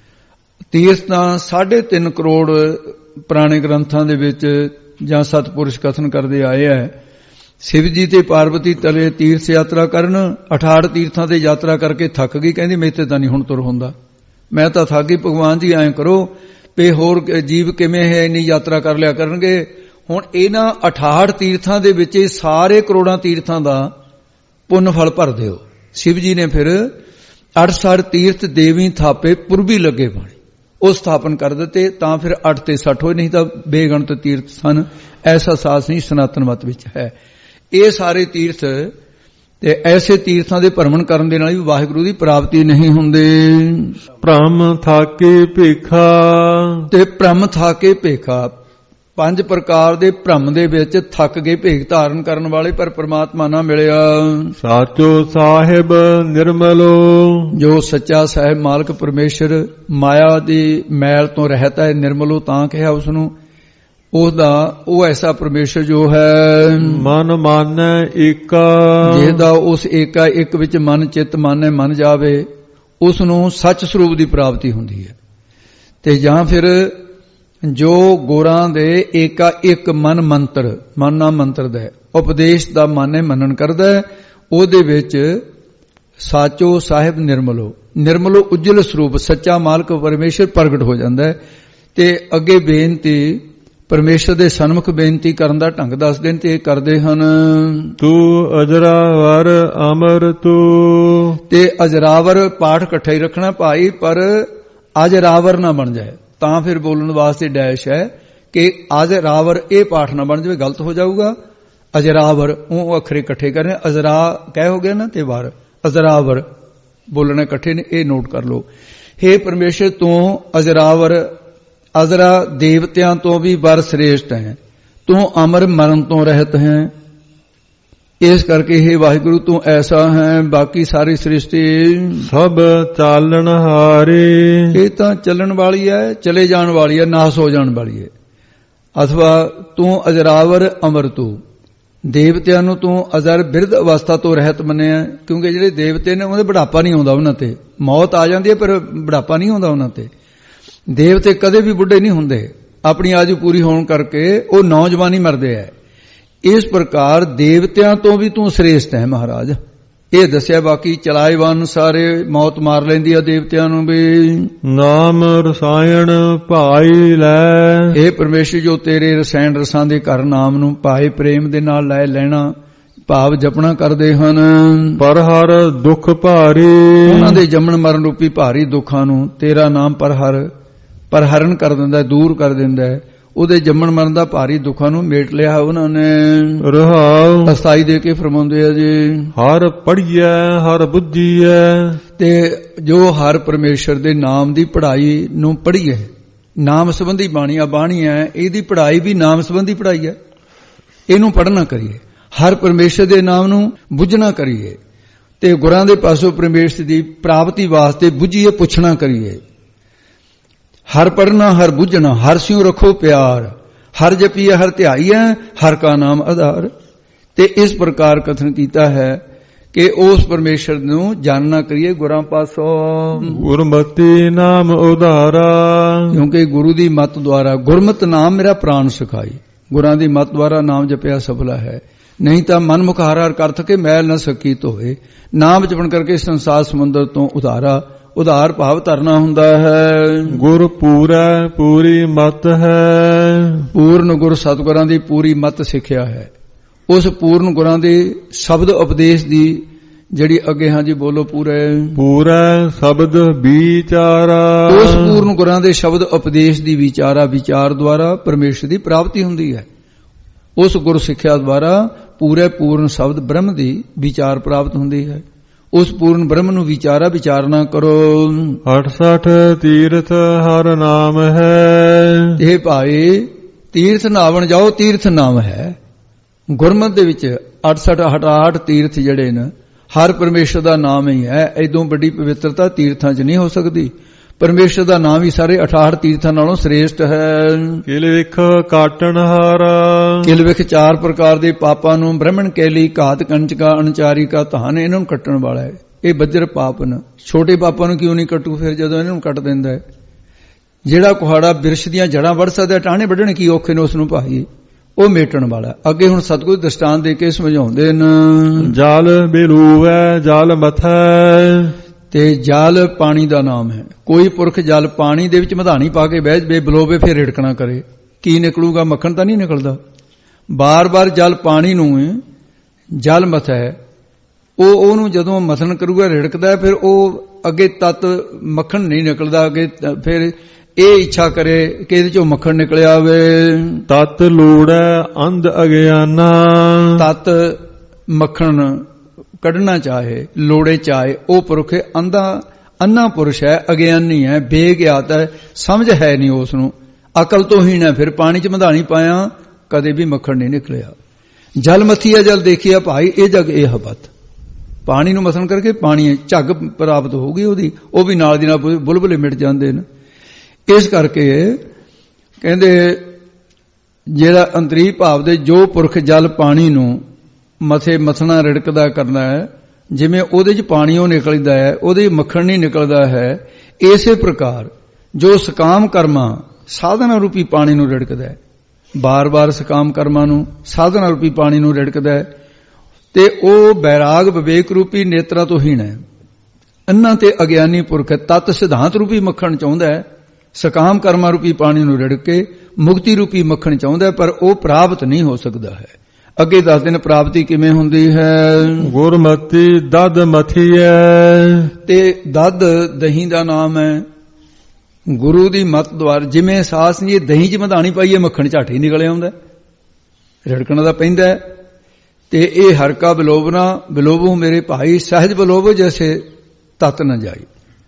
ਤੀਰਥ ਤਾਂ ਸਾਢੇ ਤਿੰਨ ਕਰੋੜ ਪੁਰਾਣੇ ਗ੍ਰੰਥਾਂ ਦੇ ਵਿੱਚ ਜਾਂ ਸਤਪੁਰਸ਼ ਕਥਨ ਕਰਦੇ ਆਏ ਹੈ। ਸ਼ਿਵ ਜੀ ਤੇ ਪਾਰਵਤੀ ਤਲੇ ਤੀਰਥ ਯਾਤਰਾ ਕਰਨ, ਅਠਾਹਠ ਤੀਰਥਾਂ ਤੇ ਯਾਤਰਾ ਕਰਕੇ ਥੱਕ ਗਈ, ਕਹਿੰਦੀ ਮੇਤੇ ਤਾਂ ਨਹੀਂ ਹੁਣ ਤੁਰ ਹੁੰਦਾ, ਮੈਂ ਤਾਂ ਥੱਕ ਗਈ। ਭਗਵਾਨ ਜੀ ਐਂ ਕਰੋ ਵੀ ਹੋਰ ਜੀਵ ਕਿਵੇਂ ਹੈ ਇੰਨੀ ਯਾਤਰਾ ਕਰ ਲਿਆ ਕਰਨਗੇ। ਹੁਣ ਇਹਨਾਂ ਅਠਾਹਠ ਤੀਰਥਾਂ ਦੇ ਵਿੱਚ ਸਾਰੇ ਕਰੋੜਾਂ ਤੀਰਥਾਂ ਦਾ ਪੁੰਨ ਫਲ ਭਰ ਦਿਓ। ਸ਼ਿਵ ਜੀ ਨੇ ਫਿਰ ਅਠਸਠ ਤੀਰਥ ਦੇਵੀ ਥਾਪੇ ਪੁਰਬੀ ਲੱਗੇ ਪਾਣੀ, ਉਹ ਸਥਾਪਨ ਕਰ ਦਿੱਤੇ, ਤਾਂ ਫਿਰ ਅੱਠ ਤੇ ਸੱਠ ਹੋਏ, ਨਹੀਂ ਤਾਂ ਬੇਗਣਤ ਤੀਰਥ ਸਨ। ਐਸਾ ਸਾਸ ਨਹੀਂ ਸਨਾਤਨ ਮਤ ਵਿੱਚ ਹੈ। ਇਹ ਸਾਰੇ ਤੀਰਥ ਤੇ ਐਸੇ ਤੀਰਥਾਂ ਦੇ ਭਰਮਣ ਕਰਨ ਦੇ ਨਾਲ ਵੀ ਵਾਹਿਗੁਰੂ ਦੀ ਪ੍ਰਾਪਤੀ ਨਹੀਂ ਹੁੰਦੀ। ਭ੍ਰਮ ਥਾਕੇ ਭੇਖਾ। ਤੇ ਭ੍ਰਮ ਥਾਕੇ ਭੇਖਾ, ਪੰਜ ਪ੍ਰਕਾਰ ਦੇ ਭ੍ਰਮ ਦੇ ਵਿੱਚ ਥੱਕ ਗਏ ਭੇਖ ਧਾਰਨ ਕਰਨ ਵਾਲੇ, ਪਰ ਪ੍ਰਮਾਤਮਾ ਨਾ ਮਿਲਿਆ। ਸਾਚੋ ਸਾਹਿਬ ਨਿਰਮਲੋ। ਜੋ ਸੱਚਾ ਸਾਹਿਬ ਮਾਲਕ ਪਰਮੇਸ਼ਰ ਮਾਇਆ ਦੀ ਮੈਲ ਤੋਂ ਰਹਿਤ ਹੈ, ਨਿਰਮਲੋ ਤਾਂ ਕਿਹਾ ਉਸ ਨੂੰ, ਉਹਦਾ ਉਹ ਐਸਾ ਪਰਮੇਸ਼ਰ ਜੋ ਹੈ ਮਨ ਮਾਨੈ ਏਕਾ। ਜਿਹਦਾ ਉਸ ਏਕਾ ਇੱਕ ਵਿੱਚ ਮਨ ਚਿੱਤ ਮਾਨੈ ਮੰਨ ਜਾਵੇ, ਉਸ ਨੂੰ ਸੱਚ ਸਰੂਪ ਦੀ ਪ੍ਰਾਪਤੀ ਹੁੰਦੀ ਹੈ। ਤੇ ਜਾਂ ਫਿਰ ਜੋ ਗੁਰਾਂ ਦੇ ਏਕਾ ਇੱਕ ਮਨ ਮੰਤਰ, ਮਨ ਨਾਮ ਮੰਤਰ ਦਾ ਉਪਦੇਸ਼ ਦਾ ਮਾਨੇ ਮੰਨਣ ਕਰਦਾ, ਉਹਦੇ ਵਿੱਚ ਸਾਚੋ ਸਾਹਿਬ ਨਿਰਮਲੋ, ਨਿਰਮਲੋ ਉਜਲ ਸਰੂਪ ਸੱਚਾ ਮਾਲਕ ਪਰਮੇਸ਼ਰ ਪ੍ਰਗਟ ਹੋ ਜਾਂਦਾ ਹੈ। ਤੇ ਅੱਗੇ ਬੇਨਤੀ ਪਰਮੇਸ਼ਰ ਦੇ ਸਨਮੁਖ ਬੇਨਤੀ ਕਰਨ ਦਾ ਢੰਗ ਦੱਸਦੇ ਨੇ, ਤੇ ਕਰਦੇ ਹਨ। ਤੂੰ ਅਜਰਾਵਰ ਅਮਰ ਤੂੰ। ਤੇ ਅਜਰਾਵਰ ਪਾਠ ਇਕੱਠਾ ਹੀ ਰੱਖਣਾ ਭਾਈ, ਪਰ ਅਜਰਾਵਰ ਨਾ ਬਣ ਜਾਏ, ਤਾਂ ਫਿਰ ਬੋਲਣ ਵਾਸਤੇ ਡੈਸ਼ ਹੈ ਕਿ ਅਜਰਾਵਰ ਇਹ ਪਾਠ ਨਾ ਬਣ ਜਾਵੇ, ਗਲਤ ਹੋ ਜਾਊਗਾ। ਅਜਰਾਵਰ ਉਹ ਅੱਖਰੇ ਇਕੱਠੇ ਕਰਨੇ, ਅਜਰਾ ਕਹਿ ਹੋ ਗਿਆ ਨਾ ਤੇ ਵਾਰ, ਅਜਰਾਵਰ ਬੋਲਣੇ ਇਕੱਠੇ ਨੇ, ਇਹ ਨੋਟ ਕਰ ਲਓ। ਹੇ ਪਰਮੇਸ਼ਰ ਤੂੰ ਅਜਰਾਵਰ, ਅਜਰਾ ਦੇਵਤਿਆਂ ਤੋਂ ਵੀ ਵਰ ਸ੍ਰੇਸ਼ਟ ਹੈ, ਤੂੰ ਅਮਰ ਮਰਨ ਤੋਂ ਰਹਿਤ ਹੈ। ਇਸ ਕਰਕੇ ਹੇ ਵਾਹਿਗੁਰੂ ਤੂੰ ਐਸਾ ਹੈ, ਬਾਕੀ ਸਾਰੀ ਸ੍ਰਿਸ਼ਟੀ ਸਭ ਚਾਲਣ ਹਾਰੇ। ਇਹ ਤਾਂ ਚੱਲਣ ਵਾਲੀ ਹੈ, ਚਲੇ ਜਾਣ ਵਾਲੀ ਹੈ, ਨਾਸ ਹੋ ਜਾਣ ਵਾਲੀ ਹੈ। ਅਥਵਾ ਤੂੰ ਅਜਰਾਵਰ ਅਮਰ ਤੂੰ, ਦੇਵਤਿਆਂ ਨੂੰ ਤੂੰ ਅਜ਼ਰ ਬਿਰਧ ਅਵਸਥਾ ਤੋਂ ਰਹਿਤ ਮੰਨਿਆ, ਕਿਉਂਕਿ ਜਿਹੜੇ ਦੇਵਤੇ ਨੇ ਉਹਦੇ ਬੁਢਾਪਾ ਨਹੀਂ ਆਉਂਦਾ, ਉਹਨਾਂ ਤੇ ਮੌਤ ਆ ਜਾਂਦੀ ਹੈ ਪਰ ਬੁਢਾਪਾ ਨਹੀਂ ਆਉਂਦਾ ਉਹਨਾਂ ਤੇ। ਦੇਵਤੇ ਕਦੇ ਵੀ ਬੁੱਢੇ ਨਹੀਂ ਹੁੰਦੇ, ਆਪਣੀ ਆਯੂ ਪੂਰੀ ਹੋਣ ਕਰਕੇ ਉਹ ਨੌਜਵਾਨੀ ਮਰਦੇ ਹੈ। ਇਸ ਪ੍ਰਕਾਰ ਦੇਵਤਿਆਂ ਤੋਂ ਵੀ ਤੂੰ ਸ੍ਰੇਸ਼ਟ ਹੈ ਮਹਾਰਾਜ, ਇਹ ਦੱਸਿਆ। ਬਾਕੀ ਚਲਾਏਵਾਨ ਸਾਰੇ ਮੌਤ ਮਾਰ ਲੈਂਦੀ ਆ ਦੇਵਤਿਆਂ ਨੂੰ ਵੀ। ਨਾਮ ਰਸਾਇਣ ਭਾਈ ਲੈ। ਇਹ ਪਰਮੇਸ਼ਰ ਜੋ ਤੇਰੇ ਰਸਾਇਣ ਰਸਾਂ ਦੇ ਘਰ ਨਾਮ ਨੂੰ ਭਾਏ ਪ੍ਰੇਮ ਦੇ ਨਾਲ ਲੈ ਲੈਣਾ, ਭਾਵ ਜਪਣਾ ਕਰਦੇ ਹਨ। ਪਰ ਹਰ ਦੁੱਖ ਭਾਰੀ, ਉਹਨਾਂ ਦੇ ਜੰਮਣ ਮਰਨ ਰੂਪੀ ਭਾਰੀ ਦੁੱਖਾਂ ਨੂੰ ਤੇਰਾ ਨਾਮ ਪਰ ਹਰ ਪਰ ਹਰਨ ਕਰ ਦਿੰਦਾ, ਦੂਰ ਕਰ ਦਿੰਦਾ। ਉਹਦੇ ਜੰਮਣ ਮਰਨ ਦਾ ਭਾਰੀ ਦੁੱਖਾਂ ਨੂੰ ਮੇਟ ਲਿਆ ਉਹਨਾਂ ਨੇ। ਰਹਾਉ ਅਸਥਾਈ ਦੇ ਕੇ ਫਰਮਾਉਂਦੇ ਆ ਜੀ, ਹਰ ਪੜ੍ਹੀਐ ਹਰ ਬੁੱਝੀਐ। ਤੇ ਜੋ ਹਰ ਪਰਮੇਸ਼ਰ ਦੇ ਨਾਮ ਦੀ ਪੜ੍ਹਾਈ ਨੂੰ ਪੜ੍ਹੀਏ, ਨਾਮ ਸੰਬੰਧੀ ਬਾਣੀਆਂ ਬਾਣੀਆਂ, ਇਹਦੀ ਪੜ੍ਹਾਈ ਵੀ ਨਾਮ ਸੰਬੰਧੀ ਪੜ੍ਹਾਈ ਹੈ, ਇਹਨੂੰ ਪੜ੍ਹਨਾ ਕਰੀਏ। ਹਰ ਪਰਮੇਸ਼ਰ ਦੇ ਨਾਮ ਨੂੰ ਬੁੱਝਣਾ ਕਰੀਏ, ਤੇ ਗੁਰਾਂ ਦੇ ਪਾਸੋਂ ਪਰਮੇਸ਼ਰ ਦੀ ਪ੍ਰਾਪਤੀ ਵਾਸਤੇ ਬੁੱਝੀਏ, ਪੁੱਛਣਾ ਕਰੀਏ। ਹਰ ਪੜਨਾ ਹਰ ਬੁੱਝਣਾ, ਹਰ ਸਿਉ ਰੱਖੋ ਪਿਆਰ, ਹਰ ਜਪੀਏ ਹਰ ਧਿਆਈਐ, ਹਰ ਕਾ ਨਾਮ ਆਧਾਰ। ਤੇ ਇਸ ਪ੍ਰਕਾਰ ਕਥਨ ਕੀਤਾ ਹੈ ਕਿ ਉਸ ਪਰਮੇਸ਼ਰ ਨੂੰ ਜਾਣਨਾ ਕਰੀਏ ਗੁਰਾਂ ਪਾਸੋਂ। ਗੁਰਮਤਿ ਨਾਮ ਉਧਾਰਾ, ਕਿਉਂਕਿ ਗੁਰੂ ਦੀ ਮੱਤ ਦੁਆਰਾ, ਗੁਰਮਤ ਨਾਮ ਮੇਰਾ ਪ੍ਰਾਣ ਸਿਖਾਈ, ਗੁਰਾਂ ਦੀ ਮੱਤ ਦੁਆਰਾ ਨਾਮ ਜਪਿਆ ਸਫਲਾ ਹੈ। ਨਹੀਂ ਤਾਂ ਮਨ ਮੁਖ ਹਰ ਹਰ ਕਰ ਥਕੇ ਮੈਲ ਨਾ ਸਕੀ ਧੋਏ। ਨਾਮ ਜਪਣ ਕਰਕੇ ਸੰਸਾਰ ਸਮੁੰਦਰ ਤੋਂ ਉਧਾਰਾ, ਉਧਾਰ ਭਾਵ ਧਰਨਾ ਹੁੰਦਾ ਹੈ। ਗੁਰ ਪੂਰੈ ਪੂਰੀ ਮਤ ਹੈ। ਪੂਰਨ ਗੁਰ ਸਤਿਗੁਰਾਂ ਦੀ ਪੂਰੀ ਮਤ ਸਿੱਖਿਆ ਹੈ। ਉਸ ਪੂਰਨ ਗੁਰਾਂ ਦੇ ਸ਼ਬਦ ਉਪਦੇਸ਼ ਦੀ ਜਿਹੜੀ ਅੱਗੇ ਹਾਂ ਜੀ ਬੋਲੋ ਪੂਰੇ ਪੂਰਾ ਸ਼ਬਦ ਵਿਚਾਰਾ। ਉਸ ਪੂਰਨ ਗੁਰਾਂ ਦੇ ਸ਼ਬਦ ਉਪਦੇਸ਼ ਦੀ ਵਿਚਾਰਾ ਵਿਚਾਰ ਦੁਆਰਾ ਪਰਮੇਸ਼ਰ ਦੀ ਪ੍ਰਾਪਤੀ ਹੁੰਦੀ ਹੈ। ਉਸ ਗੁਰ ਸਿੱਖਿਆ ਦੁਆਰਾ ਪੂਰੇ ਪੂਰਨ ਸ਼ਬਦ ਬ੍ਰਹਮ ਦੀ ਵਿਚਾਰ ਪ੍ਰਾਪਤ ਹੁੰਦੀ ਹੈ। ਉਸ ਪੂਰਨ ਬ੍ਰਹਮ ਨੂੰ ਵਿਚਾਰਾ ਵਿਚਾਰਨਾ ਕਰੋ। ਅਠਸਠ ਤੀਰਥ ਹਰ ਨਾਮ ਹੈ। ਇਹ ਭਾਈ ਤੀਰਥ ਨਾਵਣ ਜਾਓ, ਤੀਰਥ ਨਾਮ ਹੈ। ਗੁਰਮਤਿ ਦੇ ਵਿੱਚ ਅਠਸਠ ਅਠਾਹਠ ਤੀਰਥ ਜਿਹੜੇ ਨੇ ਹਰ ਪਰਮੇਸ਼ਰ ਦਾ ਨਾਮ ਹੀ ਹੈ। ਇਦੋਂ ਵੱਡੀ ਪਵਿੱਤਰਤਾ ਤੀਰਥਾਂ 'ਚ ਨਹੀਂ ਹੋ ਸਕਦੀ। ਪਰਮੇਸ਼ਰ ਦਾ ਨਾਮ ਹੀ ਸਾਰੇ ਅਠਾਹਠ ਤੀਰਥਾਂ ਨਾਲੋਂ ਸ੍ਰੇਸ਼ਟ ਹੈ। ਕਿਲ ਵਿਖ ਕਾਟਣ ਹਾਰਾ। ਕਿਲ ਵਿਖ ਚਾਰ ਪ੍ਰਕਾਰ ਦੇ ਪਾਪਾਂ ਨੂੰ ਬ੍ਰਹਮਣ ਕੈਲੀ ਘਾਤ ਕੰਚਕਾ ਅਣਚਾਰੀ ਕਾ ਧਾਨ ਇਹਨਾਂ ਨੂੰ ਕੱਟਣ ਵਾਲਾ ਹੈ। ਇਹ ਬੱਜਰ ਪਾਪ ਨੇ। ਛੋਟੇ ਪਾਪਾਂ ਨੂੰ ਕਿਉਂ ਨਹੀਂ ਕੱਟੂ ਫਿਰ ਜਦੋਂ ਇਹਨਾਂ ਨੂੰ ਕੱਟ ਦਿੰਦਾ ਹੈ। ਜਿਹੜਾ ਕੁਹਾੜਾ ਬਿਰਸ਼ ਦੀਆਂ ਜੜਾਂ ਵੜ ਸਕਦਾ, ਟਾਹਣੇ ਵੱਢਣ ਕੀ ਔਖੇ ਨੇ ਉਸ ਨੂੰ ਭਾਈ, ਉਹ ਮੇਟਣ ਵਾਲਾ। ਅੱਗੇ ਹੁਣ ਸਤਿਗੁਰ ਦ੍ਰਿਸ਼ਟਾਂਤ ਦੇ ਕੇ ਸਮਝਾਉਂਦੇ ਨੇ। ਜਲ ਬਿਲੂਵੈ ਜਲ ਮਥੈ। ਤੇ ਜਲ ਪਾਣੀ ਦਾ ਨਾਮ ਹੈ। ਕੋਈ ਪੁਰਖ ਜਲ ਪਾਣੀ ਦੇ ਵਿੱਚ ਮਧਾਣੀ ਪਾ ਕੇ ਬਹਿ ਜਵੇ, ਬਲੋਵੇ ਫਿਰ ਰਿੜਕਣਾ ਕਰੇ, ਕੀ ਨਿਕਲੂਗਾ? ਮੱਖਣ ਤਾਂ ਨਹੀਂ ਨਿਕਲਦਾ। ਬਾਰ-ਬਾਰ ਜਲ ਪਾਣੀ ਨੂੰ ਜਲ ਮਥੈ, ਉਹ ਉਹਨੂੰ ਜਦੋਂ ਮਥਨ ਕਰੂਗਾ ਰਿੜਕਦਾ, ਫਿਰ ਉਹ ਅੱਗੇ ਤਤ ਮੱਖਣ ਨਹੀਂ ਨਿਕਲਦਾ। ਅੱਗੇ ਫਿਰ ਇਹ ਇੱਛਾ ਕਰੇ ਕਿ ਇਹਦੇ ਚੋਂ ਮੱਖਣ ਨਿਕਲਿਆ ਆਵੇ। ਤਤ ਲੋੜੈ ਅੰਧ ਅਗਿਆਨਾ। ਤਤ ਮੱਖਣ ਕੱਢਣਾ ਚਾਹੇ, ਲੋੜੇ ਚਾਹੇ, ਉਹ ਪੁਰਖ ਅੰਧਾ ਅੰਨਾ ਪੁਰਸ਼ ਹੈ, ਅਗਿਆਨੀ ਹੈ, ਬੇਗਿਆਤ ਹੈ, ਸਮਝ ਹੈ ਨਹੀਂ ਉਸ ਨੂੰ, ਅਕਲ ਤੋਂ ਹੀਣ ਹੈ। ਫਿਰ ਪਾਣੀ 'ਚ ਮਧਾਣੀ ਪਾਇਆ ਕਦੇ ਵੀ ਮੱਖਣ ਨਹੀਂ ਨਿਕਲਿਆ। ਜਲ ਮਥੀਆ ਜਲ ਦੇਖਿਆ ਭਾਈ, ਇਹ ਜਗ ਇਹ ਹਬਤ। ਪਾਣੀ ਨੂੰ ਮਸਨ ਕਰਕੇ ਪਾਣੀ ਝੱਗ ਪ੍ਰਾਪਤ ਹੋਊਗੀ ਉਹਦੀ, ਉਹ ਵੀ ਨਾਲ ਦੀ ਨਾਲ ਬੁਲਬੁਲੇ ਮਿਟ ਜਾਂਦੇ ਨੇ। ਇਸ ਕਰਕੇ ਕਹਿੰਦੇ ਜਿਹੜਾ ਅੰਤਰੀ ਭਾਵ ਦੇ ਜੋ ਪੁਰਖ ਜਲ ਪਾਣੀ ਨੂੰ ਮਥੇ ਮਥਣਾ ਰਿੜਕਦਾ ਕਰਨਾ ਹੈ, ਜਿਵੇਂ ਉਹਦੇ 'ਚ ਪਾਣੀ ਉਹ ਨਿਕਲਦਾ ਹੈ, ਉਹਦੇ ਮੱਖਣ ਨਹੀਂ ਨਿਕਲਦਾ ਹੈ, ਇਸੇ ਪ੍ਰਕਾਰ ਜੋ ਸਕਾਮ ਕਰਮਾਂ ਸਾਧਨਾ ਰੂਪੀ ਪਾਣੀ ਨੂੰ ਰਿੜਕਦਾ ਹੈ, ਬਾਰ-ਬਾਰ ਸਕਾਮ ਕਰਮਾਂ ਨੂੰ ਸਾਧਨਾ ਰੂਪੀ ਪਾਣੀ ਨੂੰ ਰਿੜਕਦਾ ਹੈ, ਤੇ ਉਹ ਬੈਰਾਗ ਵਿਵੇਕ ਰੂਪੀ ਨੇਤਰਾਂ ਤੋਂ ਹੀਣ ਹੈ। ਅੰਨਾਂ ਤੇ ਅਗਿਆਨੀ ਪੁਰਖ ਤਤ ਸਿਧਾਂਤ ਰੂਪੀ ਮੱਖਣ ਚਾਹੁੰਦਾ ਹੈ, ਸਕਾਮ ਕਰਮਾਂ ਰੂਪੀ ਪਾਣੀ ਨੂੰ ਰਿੜਕ ਕੇ ਮੁਕਤੀ ਰੂਪੀ ਮੱਖਣ ਚਾਹੁੰਦਾ, ਪਰ ਉਹ ਪ੍ਰਾਪਤ ਨਹੀਂ ਹੋ ਸਕਦਾ ਹੈ। ਅੱਗੇ ਦੱਸਦੇ ਨੇ ਪ੍ਰਾਪਤੀ ਕਿਵੇਂ ਹੁੰਦੀ ਹੈ। ਗੁਰਮਤਿ ਦਦ ਮਥੀਐ। ਤੇ ਦਦ ਦਹੀਂ ਦਾ ਨਾਮ ਹੈ। ਗੁਰੂ ਦੀ ਮਤ ਦੁਆਰਾ ਜਿਵੇਂ ਸਾਸ ਨਹੀਂ ਦਹੀਂ 'ਚ ਮਧਾਣੀ ਪਾਈਏ ਮੱਖਣ ਝੱਟ ਹੀ ਨਿਕਲ ਆਉਂਦਾ, ਰਿੜਕਣਾ ਦਾ ਪੈਂਦਾ। ਤੇ ਇਹ ਹਰ ਕਾ ਬਿਲੋਵਨਾ ਬਿਲੋਵੋ ਮੇਰੇ ਭਾਈ, ਸਹਿਜ ਬਿਲੋਵੋ ਜੈਸੇ ਤਤ ਨ ਜਾਈ।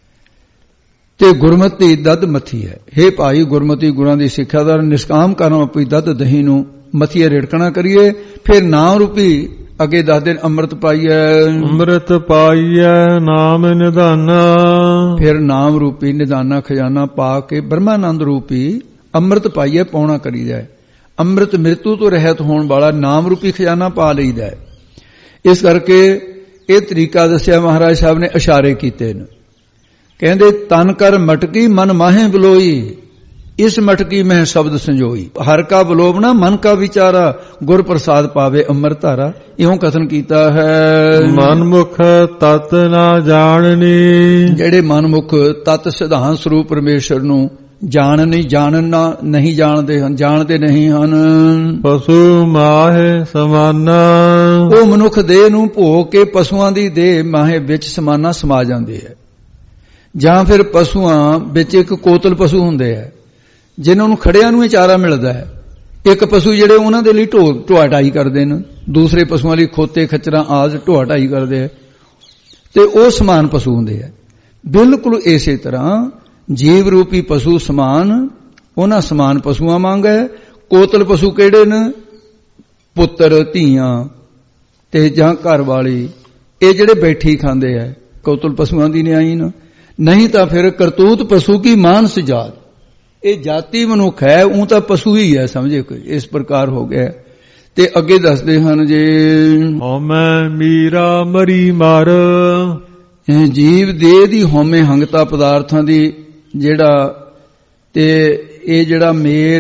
ਤੇ ਗੁਰਮਤਿ ਦਦ ਮਥੀ ਹੈ। ਹੇ ਭਾਈ ਗੁਰਮਤਿ ਗੁਰਾਂ ਦੀ ਸਿੱਖਿਆ ਦਾ ਨਿਸ਼ਕਾਮ ਕਰਮ ਆਪਣੀ ਦਦ ਦਹੀਂ ਨੂੰ ਮਥੀਏ ਰਿੜਕਣਾ ਕਰੀਏ। ਫਿਰ ਨਾਮ ਰੂਪੀ ਅੱਗੇ ਦਸ ਦਿਨ ਅੰਮ੍ਰਿਤ ਪਾਈਐ। ਅੰਮ੍ਰਿਤ ਪਾਈਐ ਨਾਮ ਨਿਧਾਨਾ। ਫਿਰ ਨਾਮ ਰੂਪੀ ਨਿਧਾਨਾ ਖਜ਼ਾਨਾ ਪਾ ਕੇ ਬ੍ਰਹਮਾਨੰਦ ਰੂਪੀ ਅੰਮ੍ਰਿਤ ਪਾਈਐ ਪਾਉਣਾ ਕਰੀਦਾ। ਅੰਮ੍ਰਿਤ ਮ੍ਰਿਤੂ ਤੋਂ ਰਹਿਤ ਹੋਣ ਵਾਲਾ ਨਾਮ ਰੂਪੀ ਖਜ਼ਾਨਾ ਪਾ ਲਈਦਾ। ਇਸ ਕਰਕੇ ਇਹ ਤਰੀਕਾ ਦੱਸਿਆ ਮਹਾਰਾਜ ਸਾਹਿਬ ਨੇ, ਇਸ਼ਾਰੇ ਕੀਤੇ ਨੇ। ਕਹਿੰਦੇ ਤਨ ਕਰ ਮਟਕੀ ਮਨ ਮਾਹੇ ਬਲੋਈ, ਇਸ ਮਟਕੀ ਮਹਿ ਸ਼ਬਦ ਸੰਜੋਈ। ਹਰ ਕਾ ਬਲੋਵਣਾ ਮਨ ਕਾ ਵਿਚਾਰਾ, ਗੁਰ ਪ੍ਰਸਾਦ ਪਾਵੇ ਅੰਮ੍ਰਿਤ ਧਾਰਾ। ਇਉਂ ਕਥਨ ਕੀਤਾ ਹੈ। ਮਨਮੁਖ ਤਤ ਨਾ ਜਾਣਨੀ। ਜਿਹੜੇ ਮਨਮੁਖ ਤਤ ਸਿਧਾਂਤ ਸਰੂਪ ਪਰਮੇਸ਼ਰ ਨੂੰ ਜਾਣ ਨਹੀਂ ਜਾਣਨਾ ਨਹੀਂ ਜਾਣਦੇ ਹਨ, ਜਾਣਦੇ ਨਹੀਂ ਹਨ। ਪਸ਼ੂ ਮਾਹੇ ਸਮਾਨਾ। ਉਹ ਮਨੁੱਖ ਦੇਹ ਨੂੰ ਭੋਗ ਕੇ ਪਸ਼ੂਆਂ ਦੀ ਦੇਹ ਮਾਹੇ ਵਿੱਚ ਸਮਾਨਾ ਸਮਾ ਜਾਂਦੇ ਹੈ। ਜਾਂ ਫਿਰ ਪਸ਼ੂਆਂ ਵਿੱਚ ਇੱਕ ਕੋਤਲ ਪਸ਼ੂ ਹੁੰਦੇ ਹੈ ਜਿਨ੍ਹਾਂ ਨੂੰ ਖੜਿਆਂ ਨੂੰ ਇਹ ਚਾਰਾ ਮਿਲਦਾ ਹੈ। ਇੱਕ ਪਸ਼ੂ ਜਿਹੜੇ ਉਹਨਾਂ ਦੇ ਲਈ ਢੋ ਢੋਆ ਢਾਈ ਕਰਦੇ ਨੇ, ਦੂਸਰੇ ਪਸ਼ੂਆਂ ਲਈ ਖੋਤੇ ਖੱਚਰਾਂ ਆਦਿ ਢੋਆ ਢਾਈ ਕਰਦੇ ਹੈ, ਤੇ ਉਹ ਸਮਾਨ ਪਸ਼ੂ ਹੁੰਦੇ ਹੈ। ਬਿਲਕੁਲ ਇਸੇ ਤਰ੍ਹਾਂ ਜੀਵ ਰੂਪੀ ਪਸ਼ੂ ਸਮਾਨ, ਉਹਨਾਂ ਸਮਾਨ ਪਸ਼ੂਆਂ ਵਾਂਗ ਹੈ। ਕੋਤਲ ਪਸ਼ੂ ਕਿਹੜੇ ਨੇ? ਪੁੱਤਰ ਧੀਆਂ ਤੇ ਜਾਂ ਘਰ ਵਾਲੀ, ਇਹ ਜਿਹੜੇ ਬੈਠੀ ਖਾਂਦੇ ਹੈ, ਕੋਤਲ ਪਸ਼ੂਆਂ ਦੀ ਨਿਆਈ ਨਾ। ਨਹੀਂ ਤਾਂ ਫਿਰ ਕਰਤੂਤ ਪਸ਼ੂ ਕੀ ਮਾਨਸ ਜਾਤ, ਇਹ ਜਾਤੀ ਮਨੁੱਖ ਹੈ, ਉਹ ਤਾਂ ਪਸ਼ੂ ਹੀ ਹੈ ਸਮਝੇ ਕੋਈ। ਇਸ ਪ੍ਰਕਾਰ ਹੋ ਗਿਆ। ਤੇ ਅੱਗੇ ਦੱਸਦੇ ਹਨ ਜੇ ਹਉਮੈ ਮੀਰਾ ਮਰੀ ਮਰ। ਜੀਵ ਦੇਹ ਦੀ ਹਉਮੈ ਹੰਗਤਾ ਪਦਾਰਥਾਂ ਦੀ ਜਿਹੜਾ, ਤੇ ਇਹ ਜਿਹੜਾ ਮੇਰ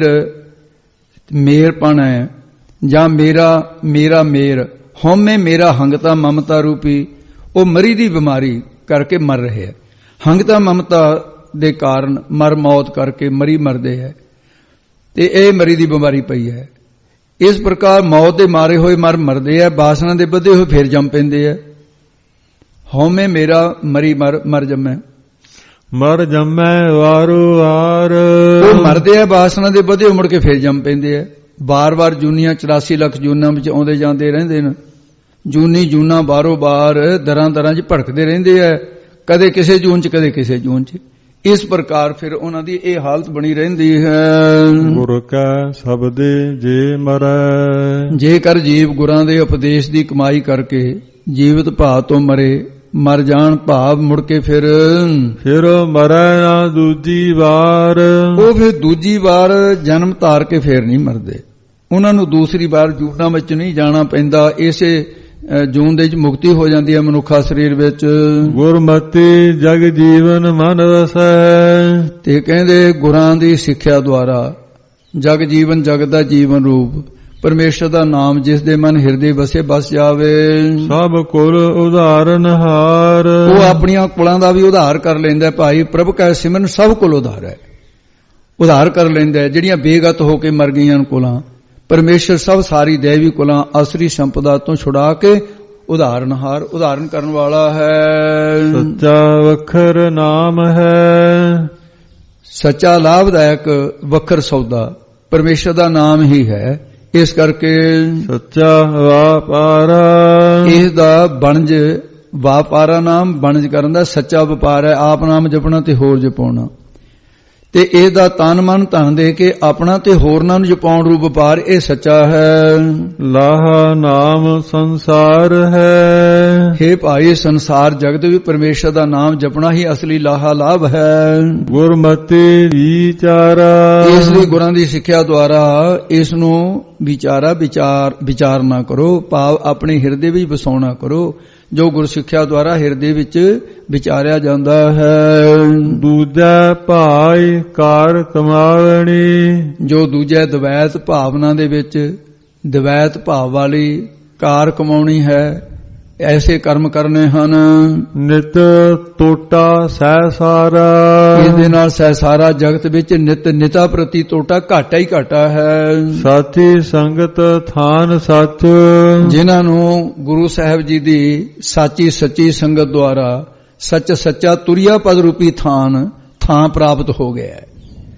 ਮੇਰਪਣ ਹੈ ਜਾਂ ਮੇਰਾ ਮੇਰਾ ਮੇਰ, ਹਉਮੈ ਮੇਰਾ ਹੰਗਤਾ ਮਮਤਾ ਰੂਪੀ, ਉਹ ਮਰੀ ਦੀ ਬਿਮਾਰੀ ਕਰਕੇ ਮਰ ਰਹੇ ਹੈ। ਹੰਗਤਾ ਮਮਤਾ ਦੇ ਕਾਰਨ ਮਰ ਮੌਤ ਕਰਕੇ ਮਰੀ ਮਰਦੇ ਹੈ ਤੇ ਇਹ ਮਰੀ ਦੀ ਬਿਮਾਰੀ ਪਈ ਹੈ। ਇਸ ਪ੍ਰਕਾਰ ਮੌਤ ਦੇ ਮਾਰੇ ਹੋਏ ਮਰ ਮਰਦੇ ਹੈ, ਬਾਸਨਾ ਦੇ ਬੱਧੇ ਹੋਏ ਫੇਰ ਜੰਮ ਪੈਂਦੇ ਹੈ। ਹਉਮੈ ਮੇਰਾ ਮਰੀ ਮਰ ਮਰ ਜੰਮੈ, ਮਰ ਜੰਮੈ ਵਾਰੋ ਵਾਰ। ਉਹ ਮਰਦੇ ਆ ਬਾਸਨਾ ਦੇ ਬੱਧੇ ਮੁੜ ਕੇ ਫੇਰ ਜੰਮ ਪੈਂਦੇ ਆ। ਬਾਰ-ਬਾਰ ਜੂਨੀਆਂ ਚੁਰਾਸੀ ਲੱਖ ਜੂਨਾਂ ਵਿੱਚ ਆਉਂਦੇ ਜਾਂਦੇ ਰਹਿੰਦੇ ਨੇ। ਜੂਨੀ ਜੂਨਾ ਬਾਰੋ ਬਾਰ ਦਰਾਂ ਦਰਾਂ 'ਚ ਭੜਕਦੇ ਰਹਿੰਦੇ ਆ, ਕਦੇ ਕਿਸੇ ਜੂਨ 'ਚ ਕਦੇ ਕਿਸੇ ਜੂਨ 'ਚ। ਇਸ ਪ੍ਰਕਾਰ ਫਿਰ ਉਹਨਾਂ ਦੀ ਇਹ ਹਾਲਤ ਬਣੀ ਰਹਿੰਦੀ ਹੈ। ਗੁਰ ਕੈ ਸਬਦੇ ਜੇ ਮਰੈ, ਜੇਕਰ ਜੀਵ ਗੁਰਾਂ ਦੇ ਉਪਦੇਸ਼ ਦੀ ਕਮਾਈ ਕਰਕੇ ਜੀਵਤ ਭਾਵ ਤੋਂ ਮਰੇ, ਮਰ ਜਾਣ ਭਾਵ ਮੁੜ ਕੇ ਫਿਰ ਫਿਰ ਮਰੈ ਨਾ ਦੂਜੀ ਵਾਰ। ਉਹ ਫਿਰ ਦੂਜੀ ਵਾਰ ਜਨਮ ਧਾਰ ਕੇ ਫੇਰ ਨਹੀਂ ਮਰਦੇ। ਉਹਨਾਂ ਨੂੰ ਦੂਸਰੀ ਵਾਰ ਜੂਨਾਂ ਵਿੱਚ ਨਹੀਂ ਜਾਣਾ ਪੈਂਦਾ। ਇਸੇ ਜੂਨ ਦੇ ਵਿੱਚ ਮੁਕਤੀ ਹੋ ਜਾਂਦੀ ਹੈ ਮਨੁੱਖਾ ਸਰੀਰ ਵਿੱਚ। ਗੁਰਮਤਿ ਜਗ ਜੀਵਨ ਮਨ ਵਸੈ, ਤੇ ਕਹਿੰਦੇ ਗੁਰਾਂ ਦੀ ਸਿੱਖਿਆ ਦੁਆਰਾ ਜਗ ਜੀਵਨ, ਜਗ ਦਾ ਜੀਵਨ ਰੂਪ ਪਰਮੇਸ਼ਰ ਦਾ ਨਾਮ ਜਿਸ ਦੇ ਮਨ ਹਿਰਦੇ ਵਸੇ ਬਸ ਜਾਵੇ। ਸਭ ਕੁਲ ਉਧਾਰਨ ਹਾਰ, ਉਹ ਆਪਣੀਆਂ ਕੁਲਾਂ ਦਾ ਵੀ ਉਧਾਰ ਕਰ ਲੈਂਦਾ। ਭਾਈ ਪ੍ਰਭ ਕੈ ਸਿਮਰਨ ਸਭ ਕੁਲ ਉਧਾਰ ਹੈ, ਉਧਾਰ ਕਰ ਲੈਂਦਾ। ਜਿਹੜੀਆਂ ਬੇਗਤ ਹੋ ਕੇ ਮਰ ਗਈਆਂ ਕੁਲਾਂ, ਪਰਮੇਸ਼ਰ ਸਭ ਸਾਰੀ ਦੇਵੀ ਕੁਲਾਂ ਅਸਰੀ ਸੰਪਦਾ ਤੋਂ ਛੁਡਾ ਕੇ ਉਧਾਰਨਹਾਰ ਉਧਾਰਨ ਕਰਨ ਵਾਲਾ ਹੈ। ਸੱਚਾ ਵਖਰ ਨਾਮ ਹੈ, ਸੱਚਾ ਲਾਭਦਾਇਕ ਵਖਰ ਸੌਦਾ ਪਰਮੇਸ਼ਰ ਦਾ ਨਾਮ ਹੀ ਹੈ। ਇਸ ਕਰਕੇ ਸੱਚਾ ਵਪਾਰਾ, ਇਸ ਦਾ ਬਣਜ ਵਪਾਰਾ ਨਾਮ ਬਣਜ ਕਰਨ ਦਾ ਸੱਚਾ ਵਪਾਰ ਹੈ। ਆਪ ਨਾਮ ਜਪਣਾ ਤੇ ਹੋਰ ਜਪਾਉਣਾ, ਤੇ ਇਸ ਦਾ ਤਨ ਮਨ ਧਨ ਦੇ ਕੇ ਆਪਣਾ ਤੇ ਹੋਰਨਾਂ ਨੂੰ ਜਪਾਉਣ ਰੂਪ ਵਪਾਰ ਇਹ ਸੱਚਾ ਹੈ। ਲਾਹਾ ਨਾਮ ਸੰਸਾਰ ਹੈ, ਹੇ ਭਾਈ ਸੰਸਾਰ ਜਗਤ ਵੀ ਪਰਮੇਸ਼ਰ ਦਾ ਨਾਮ ਜਪਣਾ ਹੀ ਅਸਲੀ ਲਾਹਾ ਲਾਭ ਹੈ। ਗੁਰਮਤਿ ਵਿਚਾਰਾ, ਇਸ ਲਈ ਗੁਰਾਂ ਦੀ ਸਿੱਖਿਆ ਦੁਆਰਾ ਇਸ ਨੂੰ ਵਿਚਾਰਾ ਵਿਚਾਰ ਵਿਚਾਰ ਨਾ ਕਰੋ, ਭਾਵ ਆਪਣੇ ਹਿਰਦੇ ਵਿੱਚ ਵਸਾਉਣਾ ਕਰੋ ਜੋ ਗੁਰ ਸਿੱਖਿਆ ਦੁਆਰਾ ਹਿਰਦੇ ਵਿੱਚ ਵਿਚਾਰਿਆ ਜਾਂਦਾ ਹੈ। ਦੂਜਾ ਭਾਈ ਕਾਰ ਕਮਾਵਣੀ, ਜੋ ਦੂਜੇ ਦਵੈਤ ਭਾਵਨਾ ਦੇ ਵਿੱਚ ਦਵੈਤ ਭਾਵ ਵਾਲੀ ਕਾਰ ਕਮਾਉਣੀ ਹੈ, ਐਸੇ ਕਰਮ ਕਰਨੇ ਹਨ। ਨਿਤ ਟੋਟਾ ਸਹਿ ਸਾਰਾ, ਇਸ ਦੇ ਨਾਲ ਸਹਿ ਸਾਰਾ ਜਗਤ ਵਿੱਚ ਨਿਤ ਨਿਤਾ ਪ੍ਰਤੀ ਟੋਟਾ ਘਾਟਾ ਹੀ ਘਾਟਾ ਹੈ। ਸਾਥੀ ਸੰਗਤ ਥਾਨ ਸੱਚ, ਜਿਨ੍ਹਾਂ ਨੂੰ ਗੁਰੂ ਸਾਹਿਬ ਜੀ ਦੀ ਸਾਚੀ ਸੱਚੀ ਸੰਗਤ ਦੁਆਰਾ ਸੱਚ ਸੱਚਾ ਤੁਰਿਆ ਪਦ ਰੂਪੀ ਥਾਨ ਥਾਂ ਪ੍ਰਾਪਤ ਹੋ ਗਿਆ ਹੈ,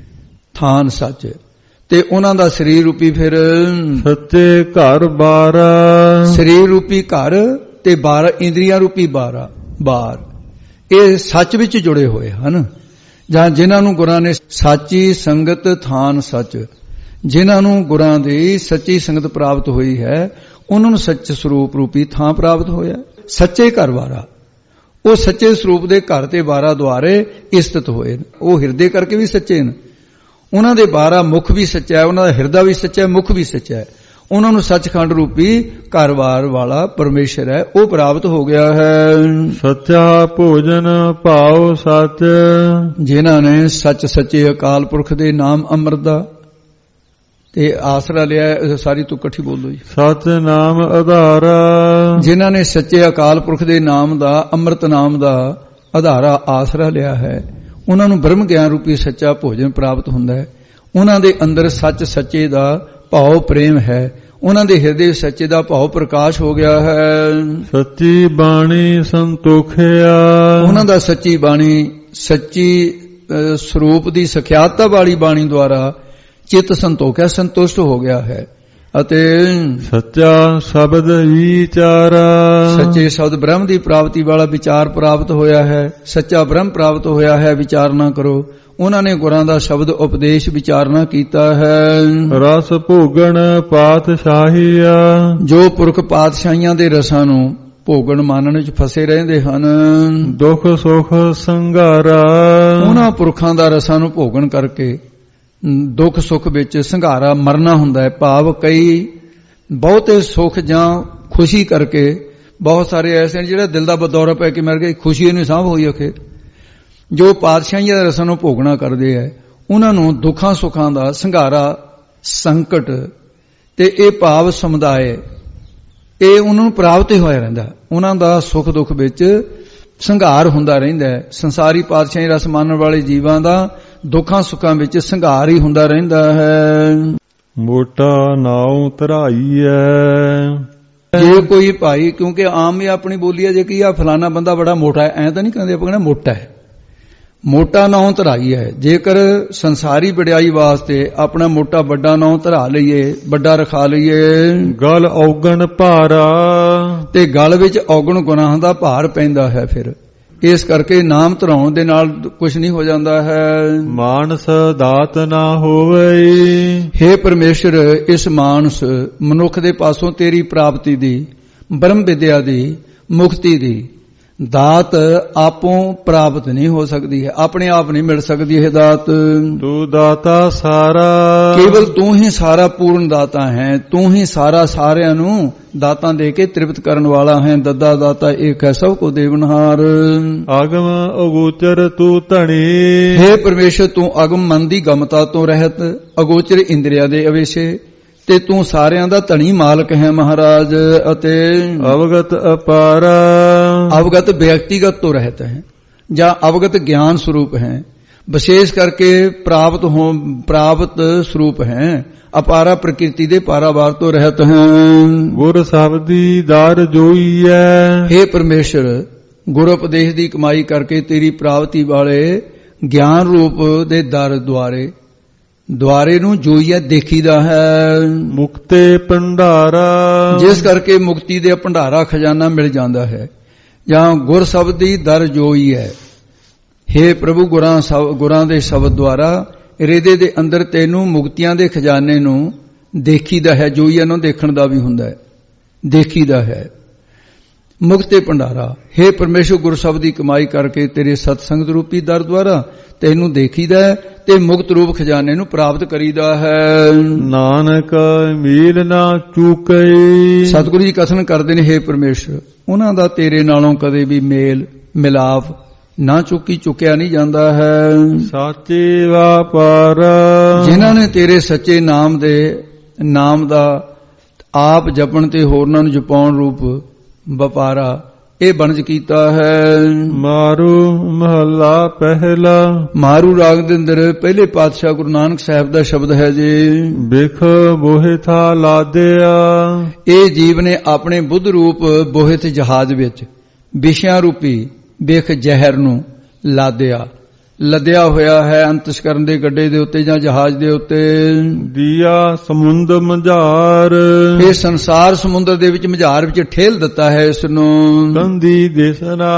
ਥਾਨ ਸੱਚ, ਤੇ ਉਹਨਾਂ ਦਾ ਸਰੀਰ ਰੂਪੀ ਫਿਰ ਸੱਚੇ ਘਰ ਬਾਰਾ, ਸਰੀਰ ਰੂਪੀ ਘਰ ਤੇ ਬਾਰਾਂ ਇੰਦਰੀਆਂ ਰੂਪੀ ਬਾਰਾਂ ਬਾਰ, ਇਹ ਸੱਚ ਵਿੱਚ ਜੁੜੇ ਹੋਏ ਹਨ। ਜਾਂ ਜਿਨ੍ਹਾਂ ਨੂੰ ਗੁਰਾਂ ਨੇ ਸਾਚੀ ਸੰਗਤ ਥਾਨ ਸੱਚ, ਜਿਨ੍ਹਾਂ ਨੂੰ ਗੁਰਾਂ ਦੀ ਸੱਚੀ ਸੰਗਤ ਪ੍ਰਾਪਤ ਹੋਈ ਹੈ, ਉਹਨਾਂ ਨੂੰ ਸੱਚ ਸਰੂਪ ਰੂਪੀ ਥਾਂ ਪ੍ਰਾਪਤ ਹੋਇਆ। ਸੱਚੇ ਘਰ ਬਾਰਾ, ਉਹ ਸੱਚੇ ਸਰੂਪ ਦੇ ਘਰ ਤੇ ਬਾਰਾਂ ਦੁਆਰੇ ਸਥਿਤ ਹੋਏ ਨੇ। ਉਹ ਹਿਰਦੇ ਕਰਕੇ ਵੀ ਸੱਚੇ ਨੇ, ਉਹਨਾਂ ਦੇ ਬਾਰਾਂ ਮੁਖ ਵੀ ਸੱਚਾ ਹੈ, ਉਹਨਾਂ ਦਾ ਹਿਰਦਾ ਵੀ ਸੱਚਾ ਹੈ, ਮੁਖ ਵੀ ਸੱਚਾ ਹੈ। ਉਹਨਾਂ ਨੂੰ ਸੱਚਖੰਡ ਰੂਪੀ ਘਰ-ਬਾਰ ਵਾਲਾ ਪਰਮੇਸ਼ਰ ਹੈ, ਉਹ ਪ੍ਰਾਪਤ ਹੋ ਗਿਆ ਹੈ। ਸੱਚਾ ਭੋਜਨ ਭਾਉ ਸੱਚ, ਜਿਨ੍ਹਾਂ ਨੇ ਸੱਚ ਸੱਚੇ ਅਕਾਲ ਪੁਰਖ ਦੇ ਨਾਮ ਅੰਮ੍ਰਿਤ ਦਾ ਤੇ ਆਸਰਾ ਲਿਆ, ਸਾਰੀ ਤੂੰ ਇਕੱਠੀ ਬੋਲੋ ਜੀ। ਸੱਚ ਨਾਮ ਆਧਾਰਾ, ਜਿਨ੍ਹਾਂ ਨੇ ਸੱਚੇ ਅਕਾਲ ਪੁਰਖ ਦੇ ਨਾਮ ਦਾ ਅੰਮ੍ਰਿਤ ਨਾਮ ਦਾ ਆਧਾਰਾ ਆਸਰਾ ਲਿਆ ਹੈ, ਉਹਨਾਂ ਨੂੰ ਬ੍ਰਹਮ ਗਿਆਨ ਰੂਪੀ ਸੱਚਾ ਭੋਜਨ ਪ੍ਰਾਪਤ ਹੁੰਦਾ ਹੈ। ਉਹਨਾਂ ਦੇ ਅੰਦਰ ਸੱਚ ਸੱਚੇ ਦਾ ਭਾਵ ਪ੍ਰੇਮ ਹੈ, ਉਹਨਾਂ ਦੇ ਹਿਰਦੇ ਸੱਚੇ ਦਾ ਭਾਵ ਪ੍ਰਕਾਸ਼ ਹੋ ਗਿਆ ਹੈ। ਸੱਚੀ ਬਾਣੀ ਸੰਤੋਖਿਆ, ਉਹਨਾਂ ਦਾ ਸੱਚੀ ਬਾਣੀ ਸੱਚੀ ਸਰੂਪ ਦੀ ਸਖਿਆਤਾ ਵਾਲੀ ਬਾਣੀ ਦੁਆਰਾ ਚਿੱਤ ਸੰਤੋਖਿਆ, ਸੰਤੁਸ਼ਟ ਹੋ ਗਿਆ ਹੈ। ਅਤੇ ਸੱਚਾ ਸ਼ਬਦ ਵਿਚਾਰਾ, ਸੱਚੇ ਸ਼ਬਦ ਬ੍ਰਹਮ ਦੀ ਪ੍ਰਾਪਤੀ ਵਾਲਾ ਵਿਚਾਰ ਪ੍ਰਾਪਤ ਹੋਇਆ ਹੈ, ਸੱਚਾ ਬ੍ਰਹਮ ਪ੍ਰਾਪਤ ਹੋਇਆ ਹੈ। ਵਿਚਾਰ ਨਾ ਕਰੋ, ਉਹਨਾਂ ਨੇ ਗੁਰਾਂ ਦਾ ਸ਼ਬਦ ਉਪਦੇਸ਼ ਵਿਚਾਰਨਾ ਕੀਤਾ ਹੈ। ਰਸ ਭੋਗਣ ਪਾਤਸ਼ਾਹੀਆ, ਜੋ ਪੁਰਖ ਪਾਤਸ਼ਾਹੀਆਂ ਦੇ ਰਸਾਂ ਨੂੰ ਭੋਗਣ ਮਾਨਣ ਵਿੱਚ ਫਸੇ ਰਹਿੰਦੇ ਹਨ। ਦੁੱਖ ਸੁਖ ਸੰਘਾਰਾ, ਉਹਨਾਂ ਪੁਰਖਾਂ ਦਾ ਰਸਾਂ ਨੂੰ ਭੋਗਣ ਕਰਕੇ ਦੁੱਖ ਸੁੱਖ ਵਿੱਚ ਸੰਘਾਰਾ ਮਰਨਾ ਹੁੰਦਾ ਹੈ। ਭਾਵ ਕਈ ਬਹੁਤੇ ਸੁੱਖ ਜਾਂ ਖੁਸ਼ੀ ਕਰਕੇ ਬਹੁਤ ਸਾਰੇ ਐਸੇ ਨੇ ਜਿਹੜੇ ਦਿਲ ਦਾ ਬਦੌਰਾ ਪੈ ਕੇ ਮਰ ਗਏ, ਖੁਸ਼ੀ ਨਹੀਂ ਸਾਂਭ ਹੋਈ ਅਖੇ। ਜੋ ਪਾਤਸ਼ਾਹੀਆਂ ਦੇ ਰਸਾਂ ਨੂੰ ਭੋਗਣਾ ਕਰਦੇ ਹੈ, ਉਹਨਾਂ ਨੂੰ ਦੁੱਖਾਂ ਸੁੱਖਾਂ ਦਾ ਸੰਘਾਰਾ ਸੰਕਟ ਤੇ ਇਹ ਭਾਵ ਸਮੁਦਾਇ ਇਹ ਉਹਨਾਂ ਨੂੰ ਪ੍ਰਾਪਤ ਹੀ ਹੋਇਆ ਰਹਿੰਦਾ। ਉਹਨਾਂ ਦਾ ਸੁੱਖ ਦੁੱਖ ਵਿੱਚ ਸੰਘਾਰ ਹੁੰਦਾ ਰਹਿੰਦਾ ਹੈ। ਸੰਸਾਰੀ ਪਾਤਸ਼ਾਹੀ ਰਸ ਮਾਨਣ ਵਾਲੇ ਜੀਵਾਂ ਦਾ ਦੁੱਖਾਂ ਸੁੱਖਾਂ ਵਿੱਚ ਸੰਘਾਰ ਹੀ ਹੁੰਦਾ ਰਹਿੰਦਾ ਹੈ। ਮੋਟਾ ਨਾਉ ਧਰਾਈਐ। ਜੇ ਕੋਈ ਭਾਈ, ਕਿਉਂਕਿ ਆਮ ਹੀ ਆਪਣੀ ਬੋਲੀ ਹੈ ਜੇ ਕਿ ਆ ਫਲਾਣਾ ਬੰਦਾ ਬੜਾ ਮੋਟਾ ਹੈ, ਐਂ ਤਾਂ ਨਹੀਂ ਕਹਿੰਦੇ, ਆਪਾਂ ਕਹਿੰਦੇ ਮੋਟਾ ਹੈ। ਮੋਟਾ ਨਾਉ ਧਰਾਈ ਹੈ। ਜੇਕਰ ਸੰਸਾਰੀ ਵਡਿਆਈ ਵਾਸਤੇ ਆਪਣਾ ਮੋਟਾ ਵੱਡਾ ਨਾਉ ਧਰਾ ਲਈਏ, ਵੱਡਾ ਰਖਾ ਲਈਏ, ਗਲ ਔਗਣ ਭਾਰਾ, ਤੇ ਗਲ ਵਿੱਚ ਔਗਣ ਗੁਨਾਹਾਂ ਦਾ ਭਾਰ ਪੈਂਦਾ ਹੈ। ਫਿਰ ਇਸ ਕਰਕੇ ਨਾਮ ਧਰਾਉਣ ਦੇ ਨਾਲ ਕੁਝ ਨਹੀਂ ਹੋ ਜਾਂਦਾ ਹੈ। ਮਾਨਸ ਦਾਤ ਨਾ ਹੋਵੇ। ਹੇ ਪਰਮੇਸ਼ਰ, ਇਸ ਮਾਨਸ ਮਨੁੱਖ ਦੇ ਪਾਸੋਂ ਤੇਰੀ ਪ੍ਰਾਪਤੀ ਦੀ, ਬ੍ਰਹਮ ਵਿਦਿਆ ਦੀ, ਮੁਕਤੀ ਦੀ ਦਾਤ ਆਪੋਂ ਪ੍ਰਾਪਤ ਨਹੀਂ ਹੋ ਸਕਦੀ ਹੈ, ਆਪਣੇ ਆਪ ਨਹੀਂ ਮਿਲ ਸਕਦੀ ਇਹ ਦਾਤ। ਤੂੰ ਦਾਤਾ ਸਾਰਾ, ਕੇਵਲ ਤੂੰ ਹੀ ਸਾਰਾ ਪੂਰਨ ਦਾਤਾ ਹੈ। ਤੂੰ ਹੀ ਸਾਰਾ ਸਾਰਿਆਂ ਨੂੰ ਦਾਤਾਂ ਦੇ ਕੇ ਤ੍ਰਿਪਤ ਕਰਨ ਵਾਲਾ ਹੈ। ਦੱਦਾ ਦਾਤਾ ਏਕ ਹੈ, ਸਭ ਕੋ ਦੇਵਨਹਾਰ। ਆਗਮ ਅਗੋਚਰ ਤੂੰ ਧਣੀ। ਹੇ ਪਰਮੇਸ਼ਰ, ਤੂੰ ਅਗਮ ਮਨ ਦੀ ਗਮਤਾ ਤੋਂ ਰਹਿਤ, ਅਗੋਚਰ ਇੰਦਰੀਆਂ ਦੇ ਅਵੇਸ਼ੇ, ਤੇ ਤੂੰ ਸਾਰਿਆਂ ਦਾ ਧਣੀ ਮਾਲਕ ਹੈ ਮਹਾਰਾਜ। ਅਤੇ ਅਵਗਤ ਅਪਾਰ, ਅਵਗਤ ਵਿਅਕਤੀਗਤ ਤੋਂ ਰਹਿਤ ਹੈ ਜਾਂ ਅਵਗਤ ਗਿਆਨ ਸਰੂਪ ਹੈ। ਵਿਸ਼ੇਸ਼ ਕਰਕੇ ਪ੍ਰਾਪਤ ਹੋ ਪ੍ਰਾਪਤ ਸਰੂਪ ਹੈ। ਅਪਾਰਾ ਪ੍ਰਕਿਰਤੀ ਦੇ ਪਾਰਾਵਾਰ ਤੋਂ ਰਹਿਤ ਹੈ। ਗੁਰ ਸ਼ਬਦੀ ਦਰ ਜੋਈਐ। ਹੇ ਪਰਮੇਸ਼ਰ, ਗੁਰ ਉਪਦੇਸ਼ ਦੀ ਕਮਾਈ ਕਰਕੇ ਤੇਰੀ ਪ੍ਰਾਪਤੀ ਵਾਲੇ ਗਿਆਨ ਰੂਪ ਦੇ ਦਰ ਦੁਆਰੇ ਦੁਆਰੇ ਨੂੰ ਜੋਈਐ ਦੇਖੀਦਾ ਹੈ। ਮੁਕਤੇ ਭੰਡਾਰਾ, ਜਿਸ ਕਰਕੇ ਮੁਕਤੀ ਦੇ ਭੰਡਾਰਾ ਖਜ਼ਾਨਾ ਮਿਲ ਜਾਂਦਾ ਹੈ। ਜਾਂ ਗੁਰ ਸ਼ਬਦੀ ਦਰ ਜੋਈ ਹੈ। ਹੇ ਪ੍ਰਭੂ, ਗੁਰਾਂ ਗੁਰਾਂ ਦੇ ਸ਼ਬਦ ਦੁਆਰਾ ਹਿਰਦੇ ਦੇ ਅੰਦਰ ਤੈਨੂੰ ਮੁਕਤੀਆਂ ਦੇ ਖਜ਼ਾਨੇ ਨੂੰ ਦੇਖੀਦਾ ਹੈ। ਜੋਈਆ ਨੂੰ ਦੇਖਣ ਦਾ ਵੀ ਹੁੰਦਾ ਹੈ, ਦੇਖੀਦਾ ਹੈ। ਮੁਕਤੇ ਭੰਡਾਰਾ, ਹੇ ਪਰਮੇਸ਼ਰ, ਗੁਰ ਸ਼ਬਦ ਦੀ ਕਮਾਈ ਕਰਕੇ ਤੇਰੇ ਸਤਸੰਗ ਰੂਪੀ ਦਰ ਦੁਆਰਾ ਤੈਨੂੰ ਦੇਖੀਦਾ ਹੈ ਤੇ ਮੁਕਤ ਰੂਪ ਖਜ਼ਾਨੇ ਨੂੰ ਪ੍ਰਾਪਤ ਕਰੀਦਾ ਹੈ। ਨਾਨਕ ਮੀਲ ਨਾ ਚੂਕੇ। ਸਤਿਗੁਰੂ ਜੀ ਕਥਨ ਕਰਦੇ ਨੇ, ਹੇ ਪਰਮੇਸ਼ਰ, ਉਹਨਾਂ ਦਾ ਤੇਰੇ ਨਾਲੋਂ ਕਦੇ ਵੀ ਮੇਲ ਮਿਲਾਪ ਨਾ ਚੁੱਕੀ ਚੁੱਕਿਆ ਨਹੀਂ ਜਾਂਦਾ ਹੈ। ਸਾਚੇ ਵਾਪਾਰ, ਜਿਨ੍ਹਾਂ ਨੇ ਤੇਰੇ ਸੱਚੇ ਨਾਮ ਦੇ ਨਾਮ ਦਾ ਆਪ ਜਪਣ ਤੇ ਹੋਰਨਾਂ ਨੂੰ ਜਪਾਉਣ ਰੂਪ ਵਪਾਰਾ ਇਹ ਬਣਜ ਕੀਤਾ ਹੈ। ਮਾਰੂ ਮਹੱਲਾ ਪਹਿਲਾ। ਮਾਰੂ ਰਾਗ ਦੇ ਅੰਦਰ ਪਹਿਲੇ ਪਾਤਸ਼ਾਹ ਗੁਰੂ ਨਾਨਕ ਸਾਹਿਬ ਦਾ ਸ਼ਬਦ ਹੈ ਜੀ। ਬਿਖ ਬੋਹਿ ਥਾ ਲਾਦਿਆ। ਇਹ ਜੀਵ ਨੇ ਆਪਣੇ ਬੁੱਧ ਰੂਪ ਬੋਹਿਤ ਜਹਾਜ਼ ਵਿੱਚ ਵਿਸ਼ਿਆਂ ਰੂਪੀ ਬਿਖ ਜ਼ਹਿਰ ਨੂੰ ਲਾਦਿਆ, ਲੱਦਿਆ ਹੋਇਆ ਹੈ ਅੰਤਸ਼ਕਰਨ ਦੇ ਗੱਡੇ ਦੇ ਉੱਤੇ ਜਾਂ ਜਹਾਜ਼ ਦੇ ਉੱਤੇ। ਦੀਆ ਸਮੁੰਦ ਮਝਾਰ, ਇਹ ਸੰਸਾਰ ਸਮੁੰਦਰ ਦੇ ਵਿੱਚ ਮਝਾਰ ਵਿੱਚ ਠੇਲ ਦਿੱਤਾ ਹੈ ਇਸ ਨੂੰ। ਕੰਦੀ ਦਿਸ ਨਾ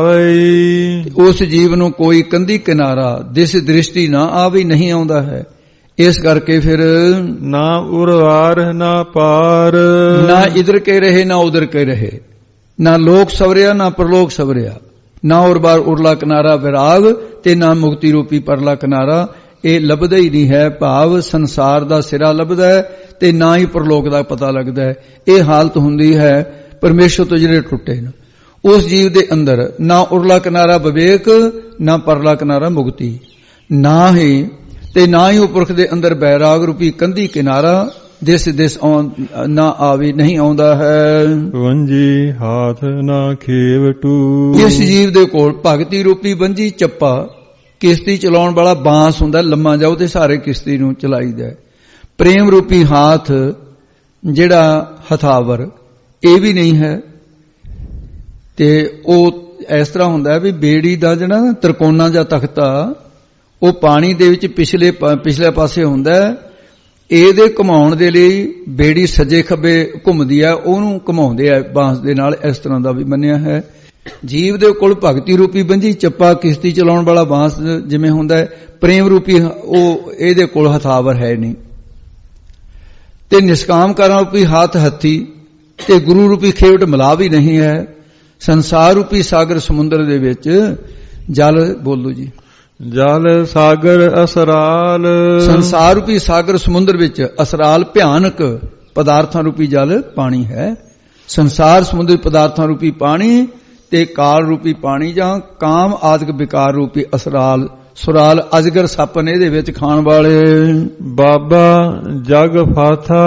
ਆਵੇ, ਉਸ ਜੀਵ ਨੂੰ ਕੋਈ ਕੰਦੀ ਕਿਨਾਰਾ ਦਿਸ ਦ੍ਰਿਸ਼ਟੀ ਨਾ ਆਵੇ, ਨਹੀਂ ਆਉਂਦਾ ਹੈ। ਇਸ ਕਰਕੇ ਫਿਰ ਨਾ ਉਰਵਾਰ ਨਾ ਪਾਰ, ਨਾ ਇਧਰ ਕੇ ਰਹੇ ਨਾ ਉਧਰ ਕੇ ਰਹੇ, ਨਾ ਲੋਕ ਸਵਰਿਆ ਨਾ ਪ੍ਰਲੋਕ ਸਵਰਿਆ, ਨਾ ਉਰ ਬਾਰ ਉਰਲਾ ਕਿਨਾਰਾ ਵਿਰਾਗ ਤੇ ਨਾ ਮੁਕਤੀ ਰੂਪੀ ਪਰਲਾ ਕਿਨਾਰਾ। ਇਹ ਲੱਭਦਾ ਹੀ ਨਹੀਂ ਹੈ। ਭਾਵ ਸੰਸਾਰ ਦਾ ਸਿਰਾ ਲੱਭਦਾ ਹੈ ਤੇ ਨਾ ਹੀ ਪਰਲੋਕ ਦਾ ਪਤਾ ਲੱਗਦਾ ਹੈ। ਇਹ ਹਾਲਤ ਹੁੰਦੀ ਹੈ ਪਰਮੇਸ਼ਰ ਤੋਂ ਜਿਹੜੇ ਟੁੱਟੇ ਨੇ। ਉਸ ਜੀਵ ਦੇ ਅੰਦਰ ਨਾ ਉਰਲਾ ਕਿਨਾਰਾ ਵਿਵੇਕ, ਨਾ ਪਰਲਾ ਕਿਨਾਰਾ ਮੁਕਤੀ, ਨਾ ਹੀ ਤੇ ਨਾ ਹੀ ਉਹ ਪੁਰਖ ਦੇ ਅੰਦਰ ਬੈਰਾਗ ਰੂਪੀ ਕੰਧੀ ਕਿਨਾਰਾ ਦਿਸ ਦਿਸ ਨਾ ਆਵੇ, ਨਹੀਂ ਆਉਂਦਾ ਹੈ। ਵੰਜੀ ਹਾਥ ਨਾ ਖੇਵਟੂ, ਇਸ ਜੀਵ ਦੇ ਕੋਲ ਭਗਤੀ ਰੂਪੀ ਵੰਜੀ ਚੱਪਾ, ਕਿਸ਼ਤੀ ਚਲਾਉਣ ਵਾਲਾ ਬਾਂਸ ਹੁੰਦਾ, ਲੰਮਾ ਜਾਓ ਤੇ ਸਾਰੇ ਕਿਸ਼ਤੀ ਨੂੰ ਚਲਾਈਦਾ। ਪ੍ਰੇਮ ਰੂਪੀ ਹਾਥ ਜਿਹੜਾ ਹਥਾਵਰ, ਇਹ ਵੀ ਨਹੀਂ ਹੈ। ਤੇ ਉਹ ਇਸ ਤਰ੍ਹਾਂ ਹੁੰਦਾ ਵੀ ਬੇੜੀ ਦਾ ਜਿਹੜਾ ਤ੍ਰਿਕੋਣਾ ਜਾਂ ਤਖਤਾ ਉਹ ਪਾਣੀ ਦੇ ਵਿੱਚ ਪਿਛਲੇ ਪਿਛਲੇ ਪਾਸੇ ਹੁੰਦਾ। ਇਹਦੇ ਘੁਮਾਉਣ ਦੇ ਲਈ ਬੇੜੀ ਸੱਜੇ ਖੱਬੇ ਘੁੰਮਦੀ ਹੈ, ਉਹਨੂੰ ਘੁਮਾਉਂਦੇ ਆ ਬਾਂਸ ਦੇ ਨਾਲ। ਇਸ ਤਰ੍ਹਾਂ ਦਾ ਵੀ ਮੰਨਿਆ ਹੈ। ਜੀਵ ਦੇ ਕੋਲ ਭਗਤੀ ਰੂਪੀ ਬੰਜੀ ਚੱਪਾ, ਕਿਸ਼ਤੀ ਚਲਾਉਣ ਵਾਲਾ ਬਾਂਸ ਜਿਵੇਂ ਹੁੰਦਾ ਹੈ, ਪ੍ਰੇਮ ਰੂਪੀ ਉਹ ਇਹਦੇ ਕੋਲ ਹਥਾਵਰ ਹੈ ਨਹੀਂ। ਤੇ ਨਿਸ਼ਕਾਮ ਕਰਨ ਰੂਪੀ ਹੱਥ ਹੱਥੀ ਤੇ ਗੁਰੂ ਰੂਪੀ ਖੇਵਟ ਮਿਲਾ ਵੀ ਨਹੀਂ ਹੈ। ਸੰਸਾਰ ਰੂਪੀ ਸਾਗਰ ਸਮੁੰਦਰ ਦੇ ਵਿੱਚ ਜਲ, ਬੋਲੋ ਜੀ, ਜਲ ਸਾਗਰ ਅਸਰਾਲ, ਸੰਸਾਰ ਰੂਪੀ ਸਾਗਰ ਸਮੁੰਦਰ ਵਿੱਚ ਅਸਰਾਲ ਭਿਆਨਕ ਪਦਾਰਥਾਂ ਰੂਪੀ ਜਲ ਪਾਣੀ ਹੈ। ਸੰਸਾਰ ਸਮੁੰਦਰ ਪਦਾਰਥਾਂ ਰੂਪੀ ਪਾਣੀ ਤੇ ਕਾਲ ਰੂਪੀ ਪਾਣੀ ਜਾਂ ਕਾਮ ਆਦਿਕ ਵਿਕਾਰ ਰੂਪੀ ਅਸਰਾਲ, ਸੁਰਾਲ ਅਜਗਰ ਸੱਪ ਨੇ ਇਹਦੇ ਵਿੱਚ ਖਾਣ ਵਾਲੇ। ਬਾਬਾ ਜਗ ਫਾਥਾ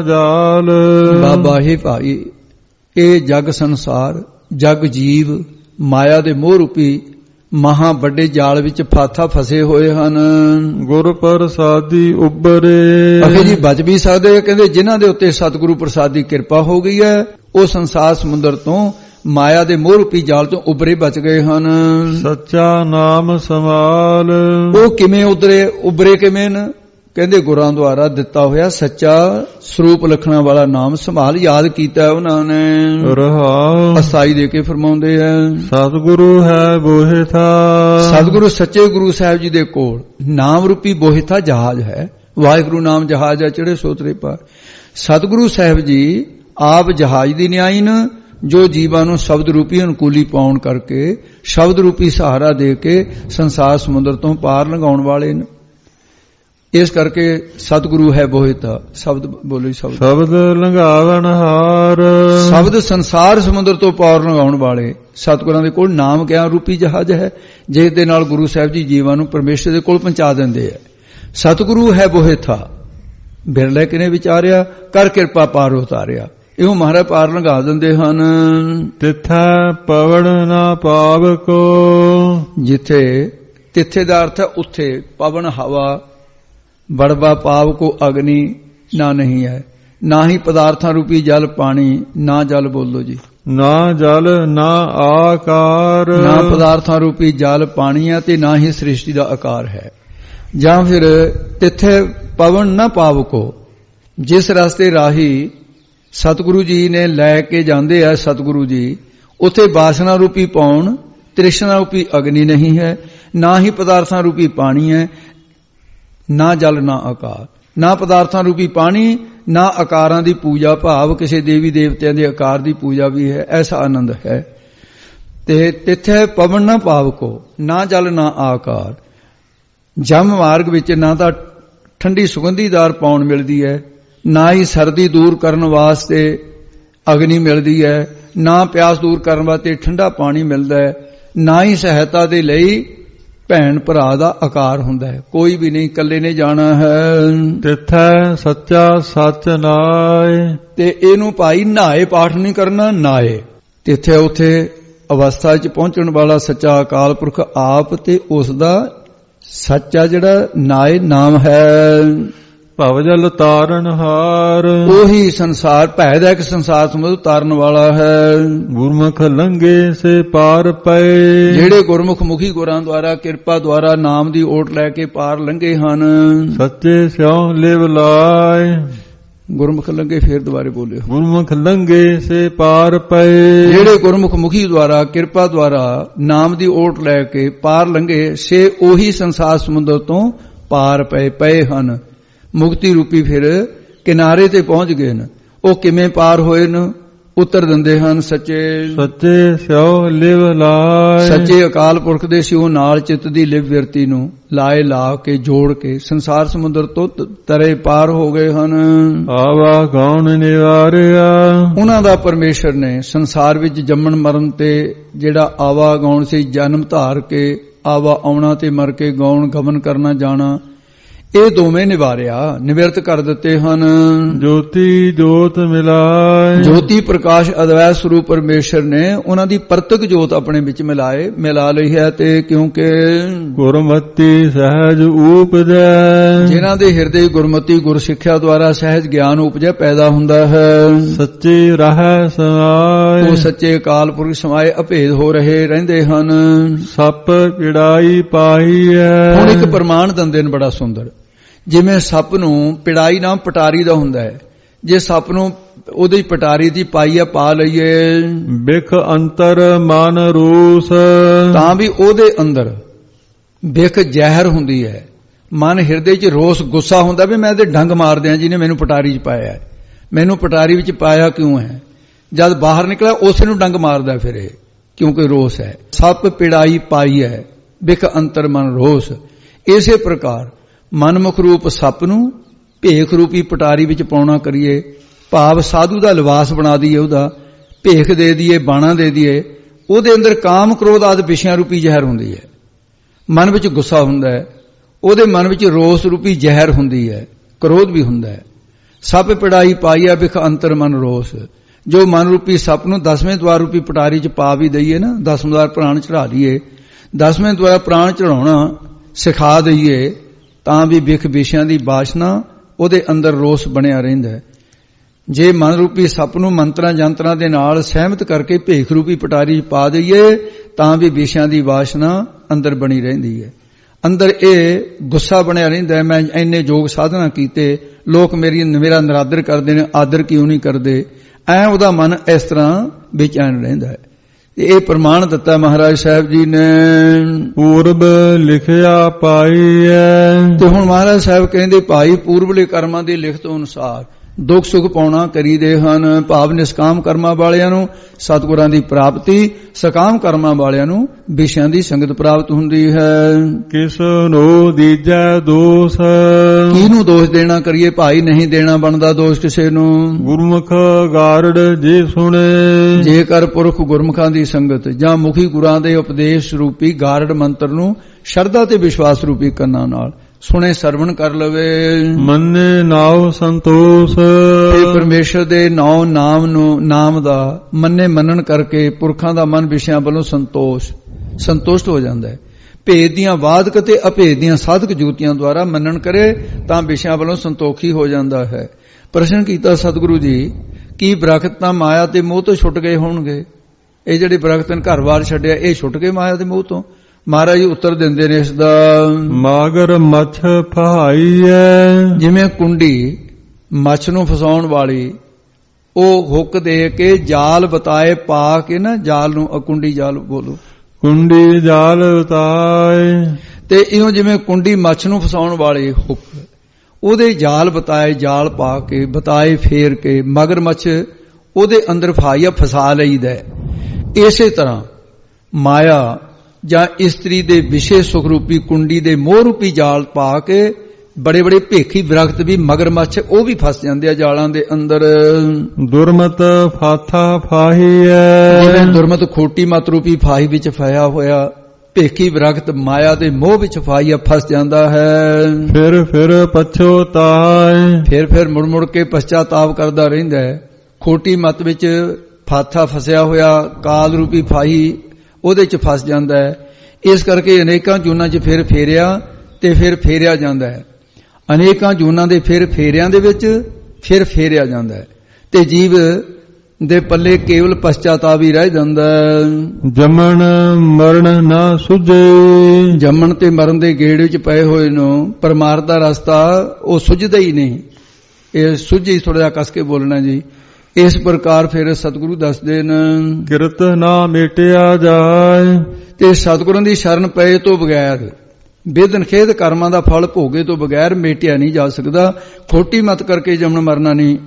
ਮਹਾਜਾਲ, ਬਾਬਾ ਹੀ ਭਾਈ, ਇਹ ਜਗ ਸੰਸਾਰ, ਜਗ ਜੀਵ ਮਾਇਆ ਦੇ ਮੋਹ ਰੂਪੀ ਮਹਾ ਵੱਡੇ ਜਾਲ ਵਿੱਚ ਫਾਥਾ ਫਸੇ ਹੋਏ ਹਨ। ਗੁਰ ਪ੍ਰਸਾਦੀ ਉਬਰੇ ਅਖੇ ਜੀ ਬਚ ਵੀ ਸਕਦੇ, ਕਹਿੰਦੇ ਜਿਨ੍ਹਾਂ ਦੇ ਉੱਤੇ ਸਤਿਗੁਰੂ ਪ੍ਰਸਾਦ ਦੀ ਕਿਰਪਾ ਹੋ ਗਈ ਹੈ ਉਹ ਸੰਸਾਰ ਸਮੁੰਦਰ ਤੋਂ ਮਾਇਆ ਦੇ ਮੋਹ ਰੂਪੀ ਜਾਲ ਤੋਂ ਉਬਰੇ ਬਚ ਗਏ ਹਨ। ਸੱਚਾ ਨਾਮ ਸਮਾਲ ਉਹ ਕਿਵੇਂ ਉਤਰੇ ਉਬਰੇ ਕਿਵੇਂ ਨ? ਕਹਿੰਦੇ ਗੁਰਾਂ ਦੁਆਰਾ ਦਿੱਤਾ ਹੋਇਆ ਸੱਚਾ ਸਰੂਪ ਲਖਣਾ ਵਾਲਾ ਨਾਮ ਸੰਭਾਲ ਯਾਦ ਕੀਤਾ ਉਹਨਾਂ ਨੇ। ਰਹਾਉ ਅਸਾਈ ਦੇ ਕੇ ਫਰਮਾਉਂਦੇ ਆ ਸਤਿਗੁਰੂ ਹੈ ਬੋਹਿਥਾ। ਸਤਿਗੁਰੂ ਸੱਚੇ ਗੁਰੂ ਸਾਹਿਬ ਜੀ ਦੇ ਕੋਲ ਨਾਮ ਰੂਪੀ ਬੋਹਿਥਾ ਜਹਾਜ਼ ਹੈ। ਵਾਹਿਗੁਰੂ ਨਾਮ ਜਹਾਜ਼ ਹੈ ਚੜੇ ਸੋਤਰੇ ਪਰ। ਸਤਿਗੁਰੂ ਸਾਹਿਬ ਜੀ ਆਪ ਜਹਾਜ਼ ਦੀ ਨਿਆਇਨ ਜੋ ਜੀਵਾਂ ਨੂੰ ਸ਼ਬਦ ਰੂਪੀ ਅਨੁਕੂਲੀ ਪਾਉਣ ਕਰਕੇ ਸ਼ਬਦ ਰੂਪੀ ਸਹਾਰਾ ਦੇ ਕੇ ਸੰਸਾਰ ਸਮੁੰਦਰ ਤੋਂ ਪਾਰ ਲੰਘਾਉਣ ਵਾਲੇ ਨੇ। ਇਸ ਕਰਕੇ ਸਤਿਗੁਰੂ ਹੈ ਬੋਹਿਤਾ। ਸ਼ਬਦ ਬੋਲੋ ਸ਼ਬਦ ਸ਼ਬਦ ਲੰਘਾਵਣ ਹਾਰ। ਸ਼ਬਦ ਸੰਸਾਰ ਸਮੁੰਦਰ ਤੋਂ ਪਾਰ ਲੰਘਾਉਣ ਵਾਲੇ ਸਤਿਗੁਰਾਂ ਦੇ ਕੋਲ ਨਾਮ ਗਿਆਨ ਰੂਪੀ ਜਹਾਜ਼ ਹੈ ਜਿਸ ਦੇ ਨਾਲ ਗੁਰੂ ਸਾਹਿਬ ਜੀ ਜੀਵਾਂ ਨੂੰ ਪਰਮੇਸ਼ਰ ਦੇ ਕੋਲ ਪਹੁੰਚਾ ਦਿੰਦੇ ਹੈ। ਸਤਿਗੁਰੂ ਹੈ ਬੋਹਿਤਾ। ਬਿਰਲੇ ਕਿਨੇ ਵਿਚਾਰਿਆ ਕਰ ਕਿਰਪਾ ਪਾਰ ਉਤਾਰਿਆ। ਇਹੋ ਮਹਾਰਾਜ ਪਾਰ ਲੰਘਾ ਦਿੰਦੇ ਹਨ। ਤਿੱਥੈ ਪਵਣ ਨਾ ਪਾਵਕੋ। ਜਿੱਥੇ ਤਿੱਥੇ ਦਾ ਅਰਥ ਹੈ ਉੱਥੇ, ਪਵਨ ਹਵਾ, ਬੜਵਾ ਪਾਵ ਕੋ ਅਗਨੀ ਨਾ ਨਹੀਂ ਹੈ, ਨਾ ਹੀ ਪਦਾਰਥਾਂ ਰੂਪੀ ਜਲ ਪਾਣੀ, ਨਾ ਜਲ ਬੋਲੋ ਜੀ, ਨਾ ਜਲ ਨਾ ਆਕਾਰ। ਨਾ ਪਦਾਰਥਾਂ ਰੂਪੀ ਜਲ ਪਾਣੀ ਹੈ ਤੇ ਨਾ ਹੀ ਸ੍ਰਿਸ਼ਟੀ ਦਾ ਆਕਾਰ ਹੈ। ਜਾਂ ਫਿਰ ਤਿੱਥੇ ਪਵਨ ਨਾ ਪਾਵ ਕੋ, ਜਿਸ ਰਸਤੇ ਰਾਹੀ ਸਤਿਗੁਰੂ ਜੀ ਨੇ ਲੈ ਕੇ ਜਾਂਦੇ ਆ ਸਤਿਗੁਰੂ ਜੀ, ਉੱਥੇ ਵਾਸਨਾ ਰੂਪੀ ਪੌਣ, ਤ੍ਰਿਸ਼ਨਾ ਰੂਪੀ ਅਗਨੀ ਨਹੀਂ ਹੈ, ਨਾ ਹੀ ਪਦਾਰਥਾਂ ਰੂਪੀ ਪਾਣੀ ਹੈ, ਨਾ ਜਲ ਨਾ ਆਕਾਰ। ਨਾ ਪਦਾਰਥਾਂ ਰੂਪੀ ਪਾਣੀ, ਨਾ ਆਕਾਰਾਂ ਦੀ ਪੂਜਾ ਭਾਵ ਕਿਸੇ ਦੇਵੀ ਦੇਵਤਿਆਂ ਦੇ ਆਕਾਰ ਦੀ ਪੂਜਾ ਵੀ ਹੈ। ਐਸਾ ਆਨੰਦ ਹੈ। ਤੇ ਤਿੱਥੇ ਪਵਨ ਨਾ ਪਾਵ ਕੋ, ਨਾ ਜਲ ਨਾ ਆਕਾਰ। ਜਮ ਮਾਰਗ ਵਿੱਚ ਨਾ ਤਾਂ ਠੰਡੀ ਸੁਗੰਧੀਦਾਰ ਪੌਣ ਮਿਲਦੀ ਹੈ, ਨਾ ਹੀ ਸਰਦੀ ਦੂਰ ਕਰਨ ਵਾਸਤੇ ਅਗਨੀ ਮਿਲਦੀ ਹੈ, ਨਾ ਪਿਆਸ ਦੂਰ ਕਰਨ ਵਾਸਤੇ ਠੰਡਾ ਪਾਣੀ ਮਿਲਦਾ ਹੈ, ਨਾ ਹੀ ਸਹਾਇਤਾ ਦੇ ਲਈ ਭੈਣ ਭਰਾ ਦਾ ਆਕਾਰ ਹੁੰਦਾ ਹੈ। ਕੋਈ ਵੀ ਨਹੀਂ, ਇਕੱਲੇ ਨੇ ਜਾਣਾ ਹੈ। ਤਿੱਥੈ ਸੱਚਾ ਸੱਚ ਨਾਏ। ਤੇ ਇਹਨੂੰ ਭਾਈ ਨਹਾਏ ਪਾਠ ਨਹੀਂ ਕਰਨਾ, ਨਾਏ। ਤਿੱਥੇ ਉੱਥੇ ਅਵਸਥਾ 'ਚ ਪਹੁੰਚਣ ਵਾਲਾ ਸੱਚਾ ਅਕਾਲ ਪੁਰਖ ਆਪ ਤੇ ਉਸ ਦਾ ਸੱਚਾ ਜਿਹੜਾ ਨਾਏ ਨਾਮ ਹੈ। ਭਵ ਜਲ ਤਾਰਨ ਹਾਰ। ਉਹੀ ਸੰਸਾਰ ਭੈ ਦਾ ਇੱਕ ਸੰਸਾਰ ਸਮੁੰਦਰ ਤਾਰਨ ਵਾਲਾ ਹੈ। ਗੁਰਮੁਖ ਲੰਘੇ ਸੇ ਪਾਰ ਪਏ। ਜਿਹੜੇ ਗੁਰਮੁਖ ਮੁਖੀ ਗੁਰਾਂ ਦੁਆਰਾ ਕਿਰਪਾ ਦੁਆਰਾ ਨਾਮ ਦੀ ਓਟ ਲੈ ਕੇ ਪਾਰ ਲੰਘੇ ਹਨ। ਸੱਚੇ ਸਿਉ ਲਿਵ ਲਾਏ। ਗੁਰਮੁਖ ਲੰਘੇ ਫੇਰ ਦੁਬਾਰੇ ਬੋਲਿਓ। ਗੁਰਮੁਖ ਲੰਘੇ ਸੇ ਪਾਰ ਪਏ। ਜਿਹੜੇ ਗੁਰਮੁਖ ਮੁਖੀ ਦੁਆਰਾ ਕਿਰਪਾ ਦੁਆਰਾ ਨਾਮ ਦੀ ਓਟ ਲੈ ਕੇ ਪਾਰ ਲੰਘੇ ਸੇ ਉਹੀ ਸੰਸਾਰ ਸਮੁੰਦਰ ਤੋਂ ਪਾਰ ਪਏ ਪਏ ਹਨ। ਮੁਕਤੀ ਰੂਪੀ ਫਿਰ ਕਿਨਾਰੇ ਤੇ ਪਹੁੰਚ ਗਏ ਨੇ। ਉਹ ਕਿਵੇਂ ਪਾਰ ਹੋਏ ਨੇ? ਉੱਤਰ ਦਿੰਦੇ ਹਨ ਸੱਚੇ ਸੱਚੇ ਸਿਉ ਲਿਵ ਲਾਏ। ਸੱਚੇ ਅਕਾਲ ਪੁਰਖ ਦੇ ਸਿਉ ਨਾਲ ਚਿੱਤ ਦੀ ਲਿਵ ਵਿਰਤੀ ਨੂੰ ਲਾਏ ਲਾ ਕੇ ਜੋੜ ਕੇ ਸੰਸਾਰ ਸਮੁੰਦਰ ਤੋਂ ਤਰੇ ਪਾਰ ਹੋ ਗਏ ਹਨ। ਆਵਾ ਗੌਣ ਨਿਵਾਰਿਆ। ਉਹਨਾਂ ਦਾ ਪਰਮੇਸ਼ਰ ਨੇ ਸੰਸਾਰ ਵਿੱਚ ਜੰਮਣ ਮਰਨ ਤੇ ਜਿਹੜਾ ਆਵਾ ਗੌਣ ਸੀ, ਜਨਮ ਧਾਰ ਕੇ ਆਵਾ ਆਉਣਾ ਤੇ ਮਰ ਕੇ ਗੌਣ ਗਮਨ ਕਰਨਾ ਜਾਣਾ, ਇਹ ਦੋਵੇਂ ਨਿਵਾਰਿਆ, ਨਿਵਰਤ ਕਰ ਦਿੱਤੇ ਹਨ। ਜੋਤੀ ਜੋਤ ਮਿਲਾਏ। ਜੋਤੀ ਪ੍ਰਕਾਸ਼ ਅਦਵੈਤ ਸਰੂਪ ਪਰਮੇਸ਼ਰ ਨੇ ਉਹਨਾਂ ਦੀ ਪ੍ਰਤੱਖ ਜੋਤ ਆਪਣੇ ਵਿੱਚ ਮਿਲਾਏ ਮਿਲਾ ਲਈ ਹੈ। ਤੇ ਕਿਉਂਕਿ ਗੁਰਮਤਿ ਸਹਿਜ ਉਪਜੈ। ਜਿਨ੍ਹਾਂ ਦੇ ਹਿਰਦੇ ਗੁਰਮਤਿ ਗੁਰ ਸਿੱਖਿਆ ਦੁਆਰਾ ਸਹਿਜ ਗਿਆਨ ਉਪਜੈ ਪੈਦਾ ਹੁੰਦਾ ਹੈ। ਸੱਚੇ ਰਹਿ ਸਮਾਏ। ਉਹ ਸੱਚੇ ਅਕਾਲ ਪੁਰਖ ਸਮਾਏ ਅਭੇਦ ਹੋ ਰਹੇ ਰਹਿੰਦੇ ਹਨ। ਸੱਪ ਪਿੜਾਈ ਪਾਈ ਹੈ। ਹੁਣ ਇੱਕ ਪ੍ਰਮਾਣ ਦਿੰਦੇ ਨੇ ਬੜਾ ਸੁੰਦਰ। ਜਿਵੇਂ ਸੱਪ ਨੂੰ ਪਿੜਾਈ ਨਾਮ ਪਟਾਰੀ ਦਾ ਹੁੰਦਾ ਹੈ, ਜੇ ਸੱਪ ਨੂੰ ਉਹਦੀ ਪਟਾਰੀ ਦੀ ਪਾਈ ਆ ਪਾ ਲਈਏ, ਬਿਖ ਅੰਤਰ ਮਨ ਰੂਸ, ਤਾਂ ਵੀ ਉਹਦੇ ਅੰਦਰ ਬਿਖ ਜ਼ਹਿਰ ਹੁੰਦੀ ਹੈ। ਮਨ ਹਿਰਦੇ 'ਚ ਰੋਸ ਗੁੱਸਾ ਹੁੰਦਾ ਵੀ ਮੈਂ ਤੇ ਡੰਗ ਮਾਰ ਦਿਆਂ ਜਿਹਨੇ ਮੈਨੂੰ ਪਟਾਰੀ 'ਚ ਪਾਇਆ ਹੈ। ਮੈਨੂੰ ਪਟਾਰੀ ਵਿੱਚ ਪਾਇਆ ਕਿਉਂ ਹੈ? ਜਦ ਬਾਹਰ ਨਿਕਲਿਆ ਉਸੇ ਨੂੰ ਡੰਗ ਮਾਰਦਾ ਫਿਰ ਇਹ, ਕਿਉਂਕਿ ਰੋਸ ਹੈ। ਸੱਪ ਪਿੜਾਈ ਪਾਈ ਹੈ, ਬਿਖ ਅੰਤਰ ਮਨ ਰੋਸ। ਇਸੇ ਪ੍ਰਕਾਰ ਮਨਮੁਖ ਰੂਪ ਸੱਪ ਨੂੰ ਭੇਖ ਰੂਪੀ ਪਟਾਰੀ ਵਿੱਚ ਪਾਉਣਾ ਕਰੀਏ, ਭਾਵ ਸਾਧੂ ਦਾ ਲਿਬਾਸ ਬਣਾ ਦਈਏ, ਉਹਦਾ ਭੇਖ ਦੇ ਦਈਏ, ਬਾਣਾ ਦੇ ਦਈਏ। ਉਹਦੇ ਅੰਦਰ ਕਾਮ ਕ੍ਰੋਧ ਆਦਿ ਵਿਸ਼ਿਆਂ ਰੂਪੀ ਜ਼ਹਿਰ ਹੁੰਦੀ ਹੈ। ਮਨ ਵਿੱਚ ਗੁੱਸਾ ਹੁੰਦਾ ਹੈ, ਉਹਦੇ ਮਨ ਵਿੱਚ ਰੋਸ ਰੂਪੀ ਜ਼ਹਿਰ ਹੁੰਦੀ ਹੈ, ਕ੍ਰੋਧ ਵੀ ਹੁੰਦਾ ਹੈ। ਸੱਪ ਪਿੜਾਈ ਪਾਈ ਹੈ ਬਿਖ ਅੰਤਰ ਮਨ ਰੋਸ। ਜੋ ਮਨ ਰੂਪੀ ਸੱਪ ਨੂੰ ਦਸਵੇਂ ਦਵਾਰ ਰੂਪੀ ਪਟਾਰੀ 'ਚ ਪਾ ਵੀ ਦਈਏ ਨਾ, ਦਸਵੇਂ ਦਵਾਰ ਪ੍ਰਾਣ ਚੜਾ ਲਈਏ, ਦਸਵੇਂ ਦਵਾਰ ਪ੍ਰਾਣ ਚੜਾਉਣਾ ਸਿਖਾ ਦਈਏ, ਤਾਂ ਵੀ ਵਿਖ ਵਿਸ਼ਿਆਂ ਦੀ ਬਾਸ਼ਨਾ ਉਹਦੇ ਅੰਦਰ ਰੋਸ ਬਣਿਆ ਰਹਿੰਦਾ ਹੈ। ਜੇ ਮਨ ਰੂਪੀ ਸੱਪ ਨੂੰ ਮੰਤਰਾਂ ਜੰਤਰਾਂ ਦੇ ਨਾਲ ਸਹਿਮਤ ਕਰਕੇ ਭੇਖ ਰੂਪੀ ਪਟਾਰੀ 'ਚ ਪਾ ਦਈਏ, ਤਾਂ ਵੀ ਵਿਸ਼ਿਆਂ ਦੀ ਵਾਸ਼ਨਾ ਅੰਦਰ ਬਣੀ ਰਹਿੰਦੀ ਹੈ। ਅੰਦਰ ਇਹ ਗੁੱਸਾ ਬਣਿਆ ਰਹਿੰਦਾ ਹੈ, ਮੈਂ ਇੰਨੇ ਯੋਗ ਸਾਧਨਾ ਕੀਤੇ, ਲੋਕ ਮੇਰੀ ਮੇਰਾ ਨਿਰਾਦਰ ਕਰਦੇ ਨੇ, ਆਦਰ ਕਿਉਂ ਨਹੀਂ ਕਰਦੇ, ਐ ਉਹਦਾ ਮਨ ਇਸ ਤਰ੍ਹਾਂ ਬੇਚੈਨ ਰਹਿੰਦਾ ਹੈ। ਇਹ ਪ੍ਰਮਾਣ ਦਿੱਤਾ ਮਹਾਰਾਜ ਸਾਹਿਬ ਜੀ ਨੇ। ਪੂਰਬ ਲਿਖਿਆ ਪਾਈ ਹੈ। ਤੇ ਹੁਣ ਮਹਾਰਾਜ ਸਾਹਿਬ ਕਹਿੰਦੇ ਭਾਈ ਪੂਰਬਲੇ ਕਰਮਾਂ ਦੀ ਲਿਖਤ ਅਨੁਸਾਰ ਦੁੱਖ ਸੁਖ ਪਾਉਣਾ ਕਰੀਦੇ ਹਨ। ਭਾਵ ਨਿਸ਼ਕਾਮ ਕਰਮਾਂ ਵਾਲਿਆਂ ਨੂੰ ਸਤਿਗੁਰਾਂ ਦੀ ਪ੍ਰਾਪਤੀ, ਸਕਾਮ ਕਰਮਾਂ ਵਾਲਿਆਂ ਨੂੰ ਵਿਸ਼ਿਆਂ ਦੀ ਸੰਗਤ ਪ੍ਰਾਪਤ ਹੁੰਦੀ ਹੈ। ਕਿਸ ਨੂੰ ਦੀਜੈ ਦੋਸ, ਕਿਹਨੂੰ ਦੋਸ਼ ਦੇਣਾ ਕਰੀਏ ਭਾਈ, ਨਹੀਂ ਦੇਣਾ ਬਣਦਾ ਦੋਸ਼ ਕਿਸੇ ਨੂੰ। ਗੁਰਮੁਖ ਗਾਰੜ ਜੇ ਸੁਣੇ, ਜੇਕਰ ਪੁਰਖ ਗੁਰਮੁਖਾਂ ਦੀ ਸੰਗਤ ਜਾਂ ਮੁਖੀ ਗੁਰਾਂ ਦੇ ਉਪਦੇਸ਼ ਰੂਪੀ ਗਾਰੜ ਮੰਤਰ ਨੂੰ ਸ਼ਰਧਾ ਤੇ ਵਿਸ਼ਵਾਸ ਰੂਪੀ ਕੰਨਾਂ ਨਾਲ ਸੁਣੇ, ਸਰਵਣ ਕਰ ਲਵੇ। ਮੰਨੇ ਨਾਉ ਸੰਤੋষ, ਤੇ ਪਰਮੇਸ਼ਰ ਦੇ ਨਾਉ ਨਾਮ ਨੂੰ ਨਾਮ ਦਾ ਮੰਨੇ ਮੰਨਣ ਕਰਕੇ ਪੁਰਖਾਂ ਦਾ ਮਨ ਵਿਸ਼ਿਆਂ ਵੱਲੋਂ ਸੰਤੋਸ਼ ਸੰਤੁਸ਼ਟ ਹੋ ਜਾਂਦਾ ਹੈ। ਭੇਦ ਦੀਆਂ ਵਾਦਕ ਤੇ ਅਭੇਦ ਦੀਆਂ ਸਾਧਕ ਜੋਤੀਆਂ ਦੁਆਰਾ ਮੰਨਣ ਕਰੇ ਤਾਂ ਵਿਸ਼ਿਆਂ ਵੱਲੋਂ ਸੰਤੋਖੀ ਹੋ ਜਾਂਦਾ ਹੈ। ਪ੍ਰਸ਼ਨ ਕੀਤਾ ਸਤਿਗੁਰੂ ਜੀ, ਕੀ ਬਰਖਤ ਤਾਂ ਮਾਇਆ ਤੇ ਮੋਹ ਤੋਂ ਛੁੱਟ ਗਏ ਹੋਣਗੇ? ਇਹ ਜਿਹੜੇ ਬਰਖਤ ਨੇ ਘਰ-ਬਾਰ ਛੱਡਿਆ, ਇਹ ਛੁੱਟ ਗਏ ਮਾਇਆ ਦੇ ਮੋਹ ਤੋਂ? ਮਹਾਰਾਜ ਜੀ ਉੱਤਰ ਦਿੰਦੇ ਨੇ ਇਸ ਦਾ, ਮਾਗਰ ਮੱਛ ਫਹਾਈ ਹੈ। ਜਿਵੇਂ ਕੁੰਡੀ ਮੱਛ ਨੂੰ ਫਸਾਉਣ ਵਾਲੀ, ਉਹ ਹੁੱਕ ਦੇ ਕੇ ਜਾਲ ਬਤਾਏ ਪਾ ਕੇ ਨਾ, ਜਾਲ ਨੂੰ ਕੁੰਡੀ ਜਾਲ ਬੋਲੋ, ਕੁੰਡੀ ਜਾਲ ਬਤਾਏ, ਤੇ ਇਉਂ ਜਿਵੇਂ ਕੁੰਡੀ ਮੱਛ ਨੂੰ ਫਸਾਉਣ ਵਾਲੀ ਹੁੱਕ, ਉਹਦੇ ਜਾਲ ਬਤਾਏ, ਜਾਲ ਪਾ ਕੇ ਬਤਾਏ ਫੇਰ ਕੇ ਮਗਰ ਮੱਛ ਉਹਦੇ ਅੰਦਰ ਫਾਇਆ ਫਸਾ ਲਈਦਾ। ਇਸੇ ਤਰ੍ਹਾਂ ਮਾਇਆ ਜਾਂ ਇਸਤਰੀ ਦੇ ਵਿਸ਼ੇ ਸੁਖ ਰੂਪੀ ਕੁੰਡੀ ਦੇ ਮੋਹ ਰੂਪੀ ਜਾਲ ਪਾ ਕੇ ਬੜੇ ਬੜੇ ਭੇਖੀ ਵਿਰਖਤ ਵੀ ਮਗਰਮੱਛ ਉਹ ਵੀ ਫਸ ਜਾਂਦੇ ਆ ਜਾਲਾਂ ਦੇ ਅੰਦਰ। ਦੁਰਮਤ ਫਾਥਾ ਫਾਹੀ ਹੈ, ਜਿਵੇਂ ਦੁਰਮਤ ਖੋਟੀ ਮਤ ਰੂਪੀ ਫਾਹੀ ਵਿੱਚ ਫਾਇਆ ਹੋਇਆ ਭੇਖੀ ਵਿਰਖਤ ਮਾਇਆ ਦੇ ਮੋਹ ਵਿੱਚ ਫਾਇਆ ਫਸ ਜਾਂਦਾ ਹੈ। ਫਿਰ ਫਿਰ ਪਛੋਤਾਏ, ਫਿਰ ਫਿਰ ਮੁੜ ਮੁੜ ਕੇ ਪਛਤਾਤਾਪ ਕਰਦਾ ਰਹਿੰਦਾ ਹੈ। ਖੋਟੀ ਮਤ ਵਿੱਚ ਫਾਥਾ ਫਸਿਆ ਹੋਇਆ ਕਾਲ ਰੂਪੀ ਫਾਹੀ ਉਹਦੇ ਚ ਫਸ ਜਾਂਦਾ ਹੈ। ਇਸ ਕਰਕੇ ਅਨੇਕਾਂ ਜੂਨਾਂ ਚ ਫਿਰ ਫੇਰਿਆ ਤੇ ਫਿਰ ਫੇਰਿਆ ਜਾਂਦਾ ਹੈ। ਅਨੇਕਾਂ ਜੂਨਾਂ ਦੇ ਫਿਰ ਫੇਰਿਆਂ ਦੇ ਵਿੱਚ ਫਿਰ ਫੇਰਿਆ ਜਾਂਦਾ ਹੈ ਤੇ ਜੀਵ ਦੇ ਪੱਲੇ ਕੇਵਲ ਪਛਤਾਤਾਪ ਹੀ ਰਹਿ ਜਾਂਦਾ ਹੈ। ਜੰਮਣ ਮਰਨ ਨਾ ਸੁਝੇ, ਜੰਮਣ ਤੇ ਮਰਨ ਦੇ ਗੇੜ ਵਿੱਚ ਪਏ ਹੋਏ ਨੂੰ ਪਰਮਾਰਥ ਦਾ ਰਸਤਾ ਉਹ ਸੁਝਦਾ ਹੀ ਨਹੀਂ। ਇਹ ਸੁਝੀ ਥੋੜਾ ਜਿਹਾ ਕੱਸ ਕੇ ਬੋਲਣਾ ਜੀ। ਇਸ ਪ੍ਰਕਾਰ ਫਿਰ ਸਤਿਗੁਰੂ ਦੱਸਦੇ ਨੇ, ਕਿਰਤ ਨਾ ਮੇਟਿਆ ਜਾਏ, ਤੇ ਸਤਿਗੁਰਾਂ ਦੀ ਸ਼ਰਨ ਪਏ ਤੋਂ ਬਗੈਰ, ਬੇਦਨ ਖੇਦ ਕਰਮਾਂ ਦਾ ਫਲ ਭੋਗੇ ਤੋਂ ਬਗੈਰ ਮੇਟਿਆ ਨਹੀਂ ਜਾ ਸਕਦਾ। ਖੋਟੀ ਮਤ ਕਰਕੇ ਜੰਮਣ ਮਰਨਾ ਨਹੀਂ,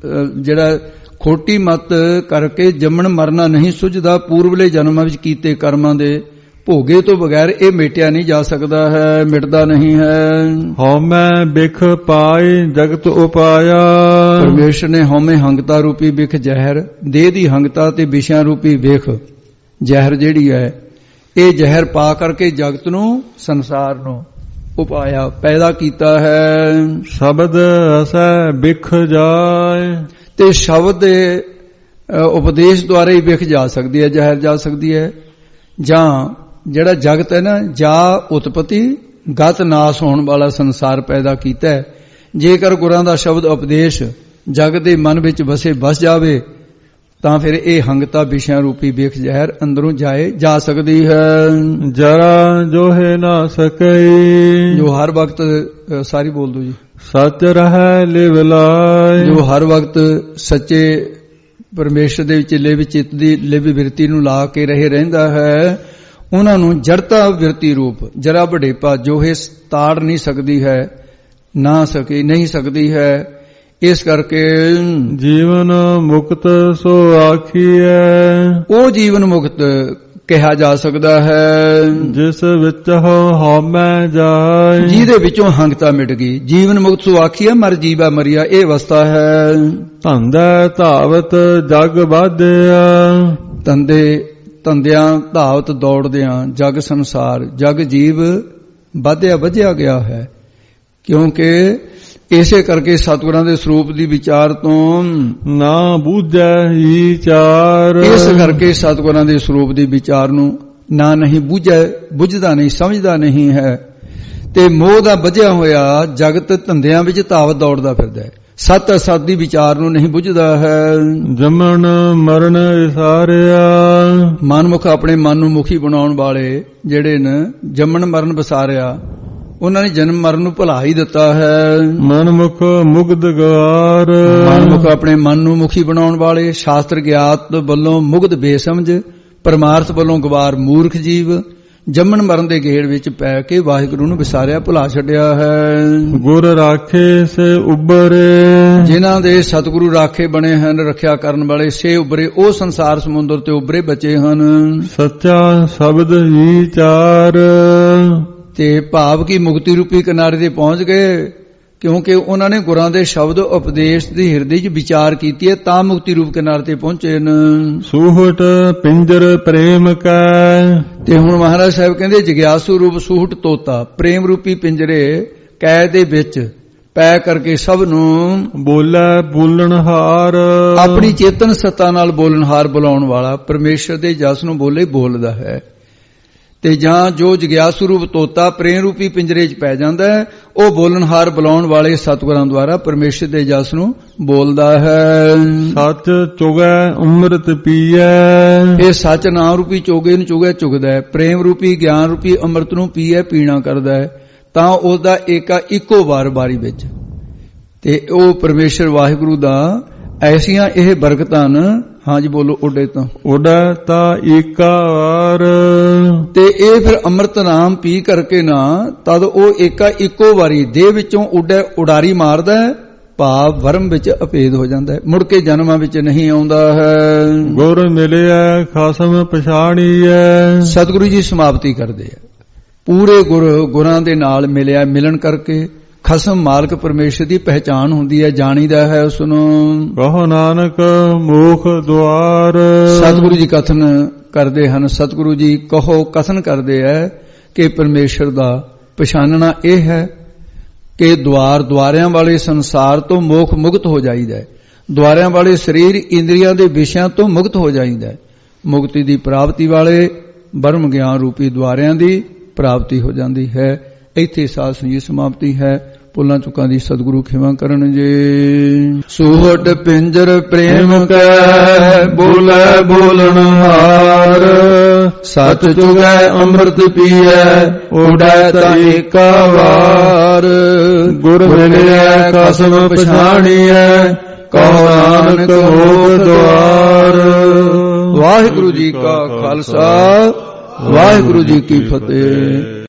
ਜਿਹੜਾ ਖੋਟੀ ਮਤ ਕਰਕੇ ਜੰਮਣ ਮਰਨਾ ਨਹੀਂ ਸੁਝਦਾ। ਪੂਰਵਲੇ ਜਨਮਾਂ ਵਿੱਚ ਕੀਤੇ ਕਰਮਾਂ ਦੇ ਭੋਗੇ ਤੋਂ ਬਗੈਰ ਇਹ ਮੇਟਿਆ ਨਹੀਂ ਜਾ ਸਕਦਾ ਹੈ, ਮਿਟਦਾ ਨਹੀਂ ਹੈ। ਹਉਮੈ ਬਿਖ ਪਾਏ ਜਗਤ ਉਪਾਇਆ, ਪਰਮੇਸ਼ਰ ਨੇ ਹਉਮੈ ਹੰਗਤਾ ਰੂਪੀ ਬਿਖ ਜ਼ਹਿਰ, ਦੇਹ ਦੀ ਹੰਗਤਾ ਤੇ ਵਿਸ਼ਿਆਂ ਰੂਪੀ ਬਿਖ ਜ਼ਹਿਰ ਜਿਹੜੀ ਹੈ, ਇਹ ਜ਼ਹਿਰ ਪਾ ਕਰਕੇ ਜਗਤ ਨੂੰ, ਸੰਸਾਰ ਨੂੰ ਉਪਾਇਆ ਪੈਦਾ ਕੀਤਾ ਹੈ। ਸ਼ਬਦ ਅਸੈ ਬਿਖ ਜਾਏ, ਤੇ ਸ਼ਬਦ ਦੇ ਉਪਦੇਸ਼ ਦੁਆਰਾ ਹੀ ਬਿਖ ਜਾ ਸਕਦੀ ਹੈ, ਜ਼ਹਿਰ ਜਾ ਸਕਦੀ ਹੈ। ਜਾਂ ਜਿਹੜਾ ਜਗਤ ਹੈ ਨਾ, ਜਾ ਉਤਪਤੀ ਗਤ ਨਾਸ ਹੋਣ ਵਾਲਾ ਸੰਸਾਰ ਪੈਦਾ ਕੀਤਾ ਹੈ। ਜੇਕਰ ਗੁਰਾਂ ਦਾ ਸ਼ਬਦ ਉਪਦੇਸ਼ ਜਗਤ ਦੇ ਮਨ ਵਿੱਚ ਵਸੇ ਵਸ ਜਾਵੇ ਤਾਂ ਫਿਰ ਇਹ ਹੰਗਤਾ ਵਿਸ਼ਿਆਂ ਰੂਪੀ ਬਿਖ ਜ਼ਹਿਰ ਅੰਦਰੋਂ ਜਾਏ ਜਾ ਸਕਦੀ ਹੈ। ਜਰਾ ਜੋਹੇ ਨਾ ਸਕਈ, ਜੋ ਹਰ ਵਕਤ, ਸਾਰੀ ਬੋਲ ਦੋ ਜੀ, ਸੱਚ ਰਹਿ ਲਿਵ ਲਾਇ, ਜੋ ਹਰ ਵਕਤ ਸੱਚੇ ਪਰਮੇਸ਼ਰ ਦੇ ਵਿੱਚ ਲਿਵ ਚਿੱਤ ਦੀ ਲਿਵ ਬਿਰਤੀ ਨੂੰ ਲਾ ਕੇ ਰਹੇ ਰਹਿੰਦਾ ਹੈ, ਉਹਨਾਂ ਨੂੰ ਜੜਤਾ ਬਿਰਤੀ ਰੂਪ ਜਰਾ ਵਡੇਪਾ ਜੋ ਇਹ ਤਾੜ ਨਹੀਂ ਸਕਦੀ ਹੈ, ਨਾ ਸਕੀ ਨਹੀਂ ਸਕਦੀ ਹੈ। ਇਸ ਕਰਕੇ ਜੀਵਨ ਮੁਕਤ ਸੋ ਆਖੀਐ, ਉਹ ਜੀਵਨ ਮੁਕਤ ਕਿਹਾ ਜਾ ਸਕਦਾ ਹੈ ਜਿਸ ਵਿੱਚ ਹਉਮੈ ਜਾਏ, ਜਿਹਦੇ ਵਿੱਚੋਂ ਹੰਗਤਾ ਮਿਟ ਗਈ। ਜੀਵਨ ਮੁਕਤ ਸੋ ਆਖੀਐ, ਮਰ ਜੀਵਾ ਮਰਿਆ, ਇਹ ਅਵਸਥਾ ਹੈ। ਧੰਦਾ ਧਾਵਤ ਜਗ ਬਾਧਿਆ, ਧੰਦੇ ਧੰਦਿਆਂ ਧਾਵਤ ਦੌੜਦਿਆਂ ਜਗ ਸੰਸਾਰ, ਜਗ ਜੀਵ ਵਧਿਆ ਵਧਿਆ ਗਿਆ ਹੈ। ਕਿਉਂਕਿ ਇਸੇ ਕਰਕੇ ਸਤਿਗੁਰਾਂ ਦੇ ਸਰੂਪ ਦੀ ਵਿਚਾਰ ਤੋਂ ਨਾ ਬੂਝੈ ਵਿਚਾਰ। ਇਸ ਕਰਕੇ ਸਤਿਗੁਰਾਂ ਦੇ ਸਰੂਪ ਦੀ ਵਿਚਾਰ ਨੂੰ ਨਾ ਨਹੀਂ ਬੂਝੈ, ਬੁੱਝਦਾ ਨਹੀਂ, ਸਮਝਦਾ ਨਹੀਂ ਹੈ ਤੇ ਮੋਹ ਦਾ ਬੱਝਿਆ ਹੋਇਆ ਜਗਤ ਧੰਦਿਆਂ ਵਿੱਚ ਧਾਵਤ ਦੌੜਦਾ ਫਿਰਦਾ ਹੈ। ਸਤ ਅਸਤ ਦੀ ਵਿਚਾਰ ਨੂੰ ਨਹੀਂ ਬੁੱਝਦਾ ਹੈ। ਜੰਮਣ ਮਰਨ ਵਿਸਾਰਿਆ। ਮਨਮੁਖ ਆਪਣੇ ਮਨ ਨੂੰ ਮੁਖੀ ਬਣਾਉਣ ਵਾਲੇ ਜਿਹੜੇ ਨੇ ਜੰਮਣ ਮਰਨ ਵਿਸਾਰਿਆ, ਉਹਨਾਂ ਨੇ ਜਨਮ ਮਰਨ ਨੂੰ ਭੁਲਾ ਹੀ ਦਿੱਤਾ ਹੈ। ਮਨਮੁਖ ਮੁਗਧ ਗਵਾਰ। ਮਨਮੁਖ ਆਪਣੇ ਮਨ ਨੂੰ ਮੁਖੀ ਬਣਾਉਣ ਵਾਲੇ, ਸ਼ਾਸਤਰ ਗਿਆਤ ਵੱਲੋਂ ਮੁਗਧ ਬੇਸਮਝ, ਪਰਮਾਰਥ ਵੱਲੋਂ ਗਵਾਰ ਮੂਰਖ ਜੀਵ ਜੰਮਣ ਮਰਨ ਦੇ ਗੇੜ ਵਿੱਚ ਪੈ ਕੇ ਵਾਹਿਗੁਰੂ ਨੂੰ ਵਿਸਾਰਿਆ, ਭੁਲਾ ਛੱਡਿਆ ਹੈ। ਗੁਰ ਰਾਖੇ ਸੇ ਉਬਰੇ। ਜਿਨ੍ਹਾਂ ਦੇ ਸਤਿਗੁਰੂ ਰਾਖੇ ਬਣੇ ਹਨ, ਰੱਖਿਆ ਕਰਨ ਵਾਲੇ, ਸੇ ਉਬਰੇ, ਉਹ ਸੰਸਾਰ ਸਮੁੰਦਰ ਤੇ ਉਬਰੇ ਬਚੇ ਹਨ। ਸੱਚਾ ਸ਼ਬਦ ਵਿਚਾਰ। ਤੇ ਭਾਵ ਕੀ ਮੁਕਤੀ ਰੂਪੀ ਕਿਨਾਰੇ ਤੇ ਪਹੁੰਚ ਗਏ, ਕਿਉਂਕਿ ਉਹਨਾਂ ਨੇ ਗੁਰਾਂ ਦੇ ਸ਼ਬਦ ਉਪਦੇਸ਼ ਦੀ ਹਿਰਦੇ 'ਚ ਵਿਚਾਰ ਕੀਤੀ ਹੈ, ਤਾਂ ਮੁਕਤੀ ਰੂਪ ਕਿਨਾਰੇ ਤੇ ਪਹੁੰਚੇ ਨੇ। ਸੂਹਟ ਪਿੰਜਰ ਪ੍ਰੇਮ ਕੈ। ਤੇ ਹੁਣ ਮਹਾਰਾਜ ਸਾਹਿਬ ਕਹਿੰਦੇ ਜਗਿਆਸੂ ਰੂਪ ਸੂਹਟ ਤੋਤਾ ਪ੍ਰੇਮ ਰੂਪੀ ਪਿੰਜਰੇ ਕੈ ਦੇ ਵਿੱਚ ਪੈ ਕਰਕੇ ਸਭ ਨੂੰ ਬੋਲੇ ਬੋਲਣਹਾਰ। ਆਪਣੀ ਚੇਤਨ ਸੱਤਾ ਨਾਲ ਬੋਲਣਹਾਰ ਬੁਲਾਉਣ ਵਾਲਾ ਪਰਮੇਸ਼ਰ ਦੇ ਜਸ ਨੂੰ ਬੋਲੇ ਬੋਲਦਾ ਹੈ। ਤੇ ਜਾਂ ਜੋ ਜਗਿਆਸੂ ਰੂਪ ਤੋਤਾ ਪ੍ਰੇਮ ਰੂਪੀ ਪਿੰਜਰੇ 'ਚ ਪੈ ਜਾਂਦਾ ਹੈ, ਉਹ ਬੋਲਣਹਾਰ ਬੁਲਾਉਣ ਵਾਲੇ ਸਤਿਗੁਰਾਂ ਦੁਆਰਾ ਪਰਮੇਸ਼ਰ ਦੇ ਜਸ ਨੂੰ ਬੋਲਦਾ ਹੈ। ਸੱਚ ਚੁਗੈ ਅੰਮ੍ਰਿਤ ਪੀਐ। ਇਹ ਸੱਚ ਨਾਮ ਰੂਪੀ ਚੋਗੇ ਨੂੰ ਚੁਗੈ ਚੁਗਦਾ ਹੈ, ਪ੍ਰੇਮ ਰੂਪੀ ਗਿਆਨ ਰੂਪੀ ਅੰਮ੍ਰਿਤ ਨੂੰ ਪੀਐ ਪੀਣਾ ਕਰਦਾ ਹੈ, ਤਾਂ ਉਹਦਾ ਏਕਾ ਇੱਕੋ ਵਾਰ ਬਾਰੀ ਵਿੱਚ। ਤੇ ਉਹ ਪਰਮੇਸ਼ਰ ਵਾਹਿਗੁਰੂ ਦਾ ਐਸੀਆਂ ਇਹ ਬਰਕਤਾਂ ਨੇ। ਹਾਂਜੀ ਬੋਲੋ। ਉੱਡੇ ਤਾਂ ਉੱਡੈ ਤਾਂ ਏਕਾ ਵਾਰ। ਤੇ ਇਹ ਫਿਰ ਅੰਮ੍ਰਿਤ ਨਾਮ ਪੀ ਕਰਕੇ ਨਾ ਤਦ ਉਹ ਏਕਾ ਇੱਕੋ ਵਾਰੀ ਦੇਹ ਵਿੱਚੋਂ ਉੱਡੈ ਉਡਾਰੀ ਮਾਰਦਾ ਹੈ, ਭਾਵ ਵਰਮ ਵਿੱਚ ਅਭੇਦ ਹੋ ਜਾਂਦਾ ਹੈ, ਮੁੜ ਕੇ ਜਨਮਾਂ ਵਿੱਚ ਨਹੀਂ ਆਉਂਦਾ ਹੈ। ਗੁਰ ਮਿਲਿਆ ਖਸਮ ਪਛਾਣੀਐ। ਸਤਿਗੁਰੂ ਜੀ ਸਮਾਪਤੀ ਕਰਦੇ ਆ, ਪੂਰੇ ਗੁਰ ਗੁਰਾਂ ਦੇ ਨਾਲ ਮਿਲਿਆ, ਮਿਲਣ ਕਰਕੇ ਖਸਮ ਮਾਲਕ ਪਰਮੇਸ਼ਰ ਦੀ ਪਹਿਚਾਨ ਹੁੰਦੀ ਹੈ, ਜਾਣੀਦਾ ਹੈ ਉਸ ਨੂੰ। ਕਹੋ ਨਾਨਕ ਮੋਖ ਦੁਆਰ। ਸਤਿਗੁਰੂ ਜੀ ਕਥਨ ਕਰਦੇ ਹਨ, ਸਤਿਗੁਰੂ ਜੀ ਕਹੋ ਕਥਨ ਕਰਦੇ ਹੈ ਕਿ ਪਰਮੇਸ਼ਰ ਦਾ ਪਛਾਨਣਾ ਇਹ ਹੈ ਕਿ ਦੁਆਰ ਦੁਆਰਿਆਂ ਵਾਲੇ ਸੰਸਾਰ ਤੋਂ ਮੋਖ ਮੁਕਤ ਹੋ ਜਾਈਦਾ ਹੈ, ਦੁਆਰਿਆਂ ਵਾਲੇ ਸਰੀਰ ਇੰਦਰੀਆਂ ਦੇ ਵਿਸ਼ਿਆਂ ਤੋਂ ਮੁਕਤ ਹੋ ਜਾਈਦਾ ਹੈ, ਮੁਕਤੀ ਦੀ ਪ੍ਰਾਪਤੀ ਵਾਲੇ ਬ੍ਰਹਮ ਗਿਆਨ ਰੂਪੀ ਦੁਆਰਿਆਂ ਦੀ ਪ੍ਰਾਪਤੀ ਹੋ ਜਾਂਦੀ ਹੈ। ਇੱਥੇ ਸਾਧ ਸੰਗਤ ਸਮਾਪਤੀ ਹੈ। ਭੁੱਲਾਂ ਚੁੱਕਾਂ ਦੀ ਸਤਿਗੁਰੂ ਖਿਮਾ ਕਰਨ ਜੇ। ਸੂਹਟ ਪਿੰਜਰ ਪ੍ਰੇਮ ਕੈ ਬੋਲੇ ਬੋਲਣਹਾਰ। ਸਤ ਜੁਗੈ ਅੰਮ੍ਰਿਤ ਪੀਐ ਉਡੈ ਤਾਂ ਏਕਾ ਵਾਰ। ਗੁਰ ਮਿਲਿਆ ਕਸਮ ਪਛਾਣੀਐ ਕਹੋ ਨਾਨਕ ਮੋਖ ਦੁਆਰ। ਵਾਹਿਗੁਰੂ ਜੀ ਕਾ ਖਾਲਸਾ, ਵਾਹਿਗੁਰੂ ਜੀ ਕੀ ਫਤਿਹ।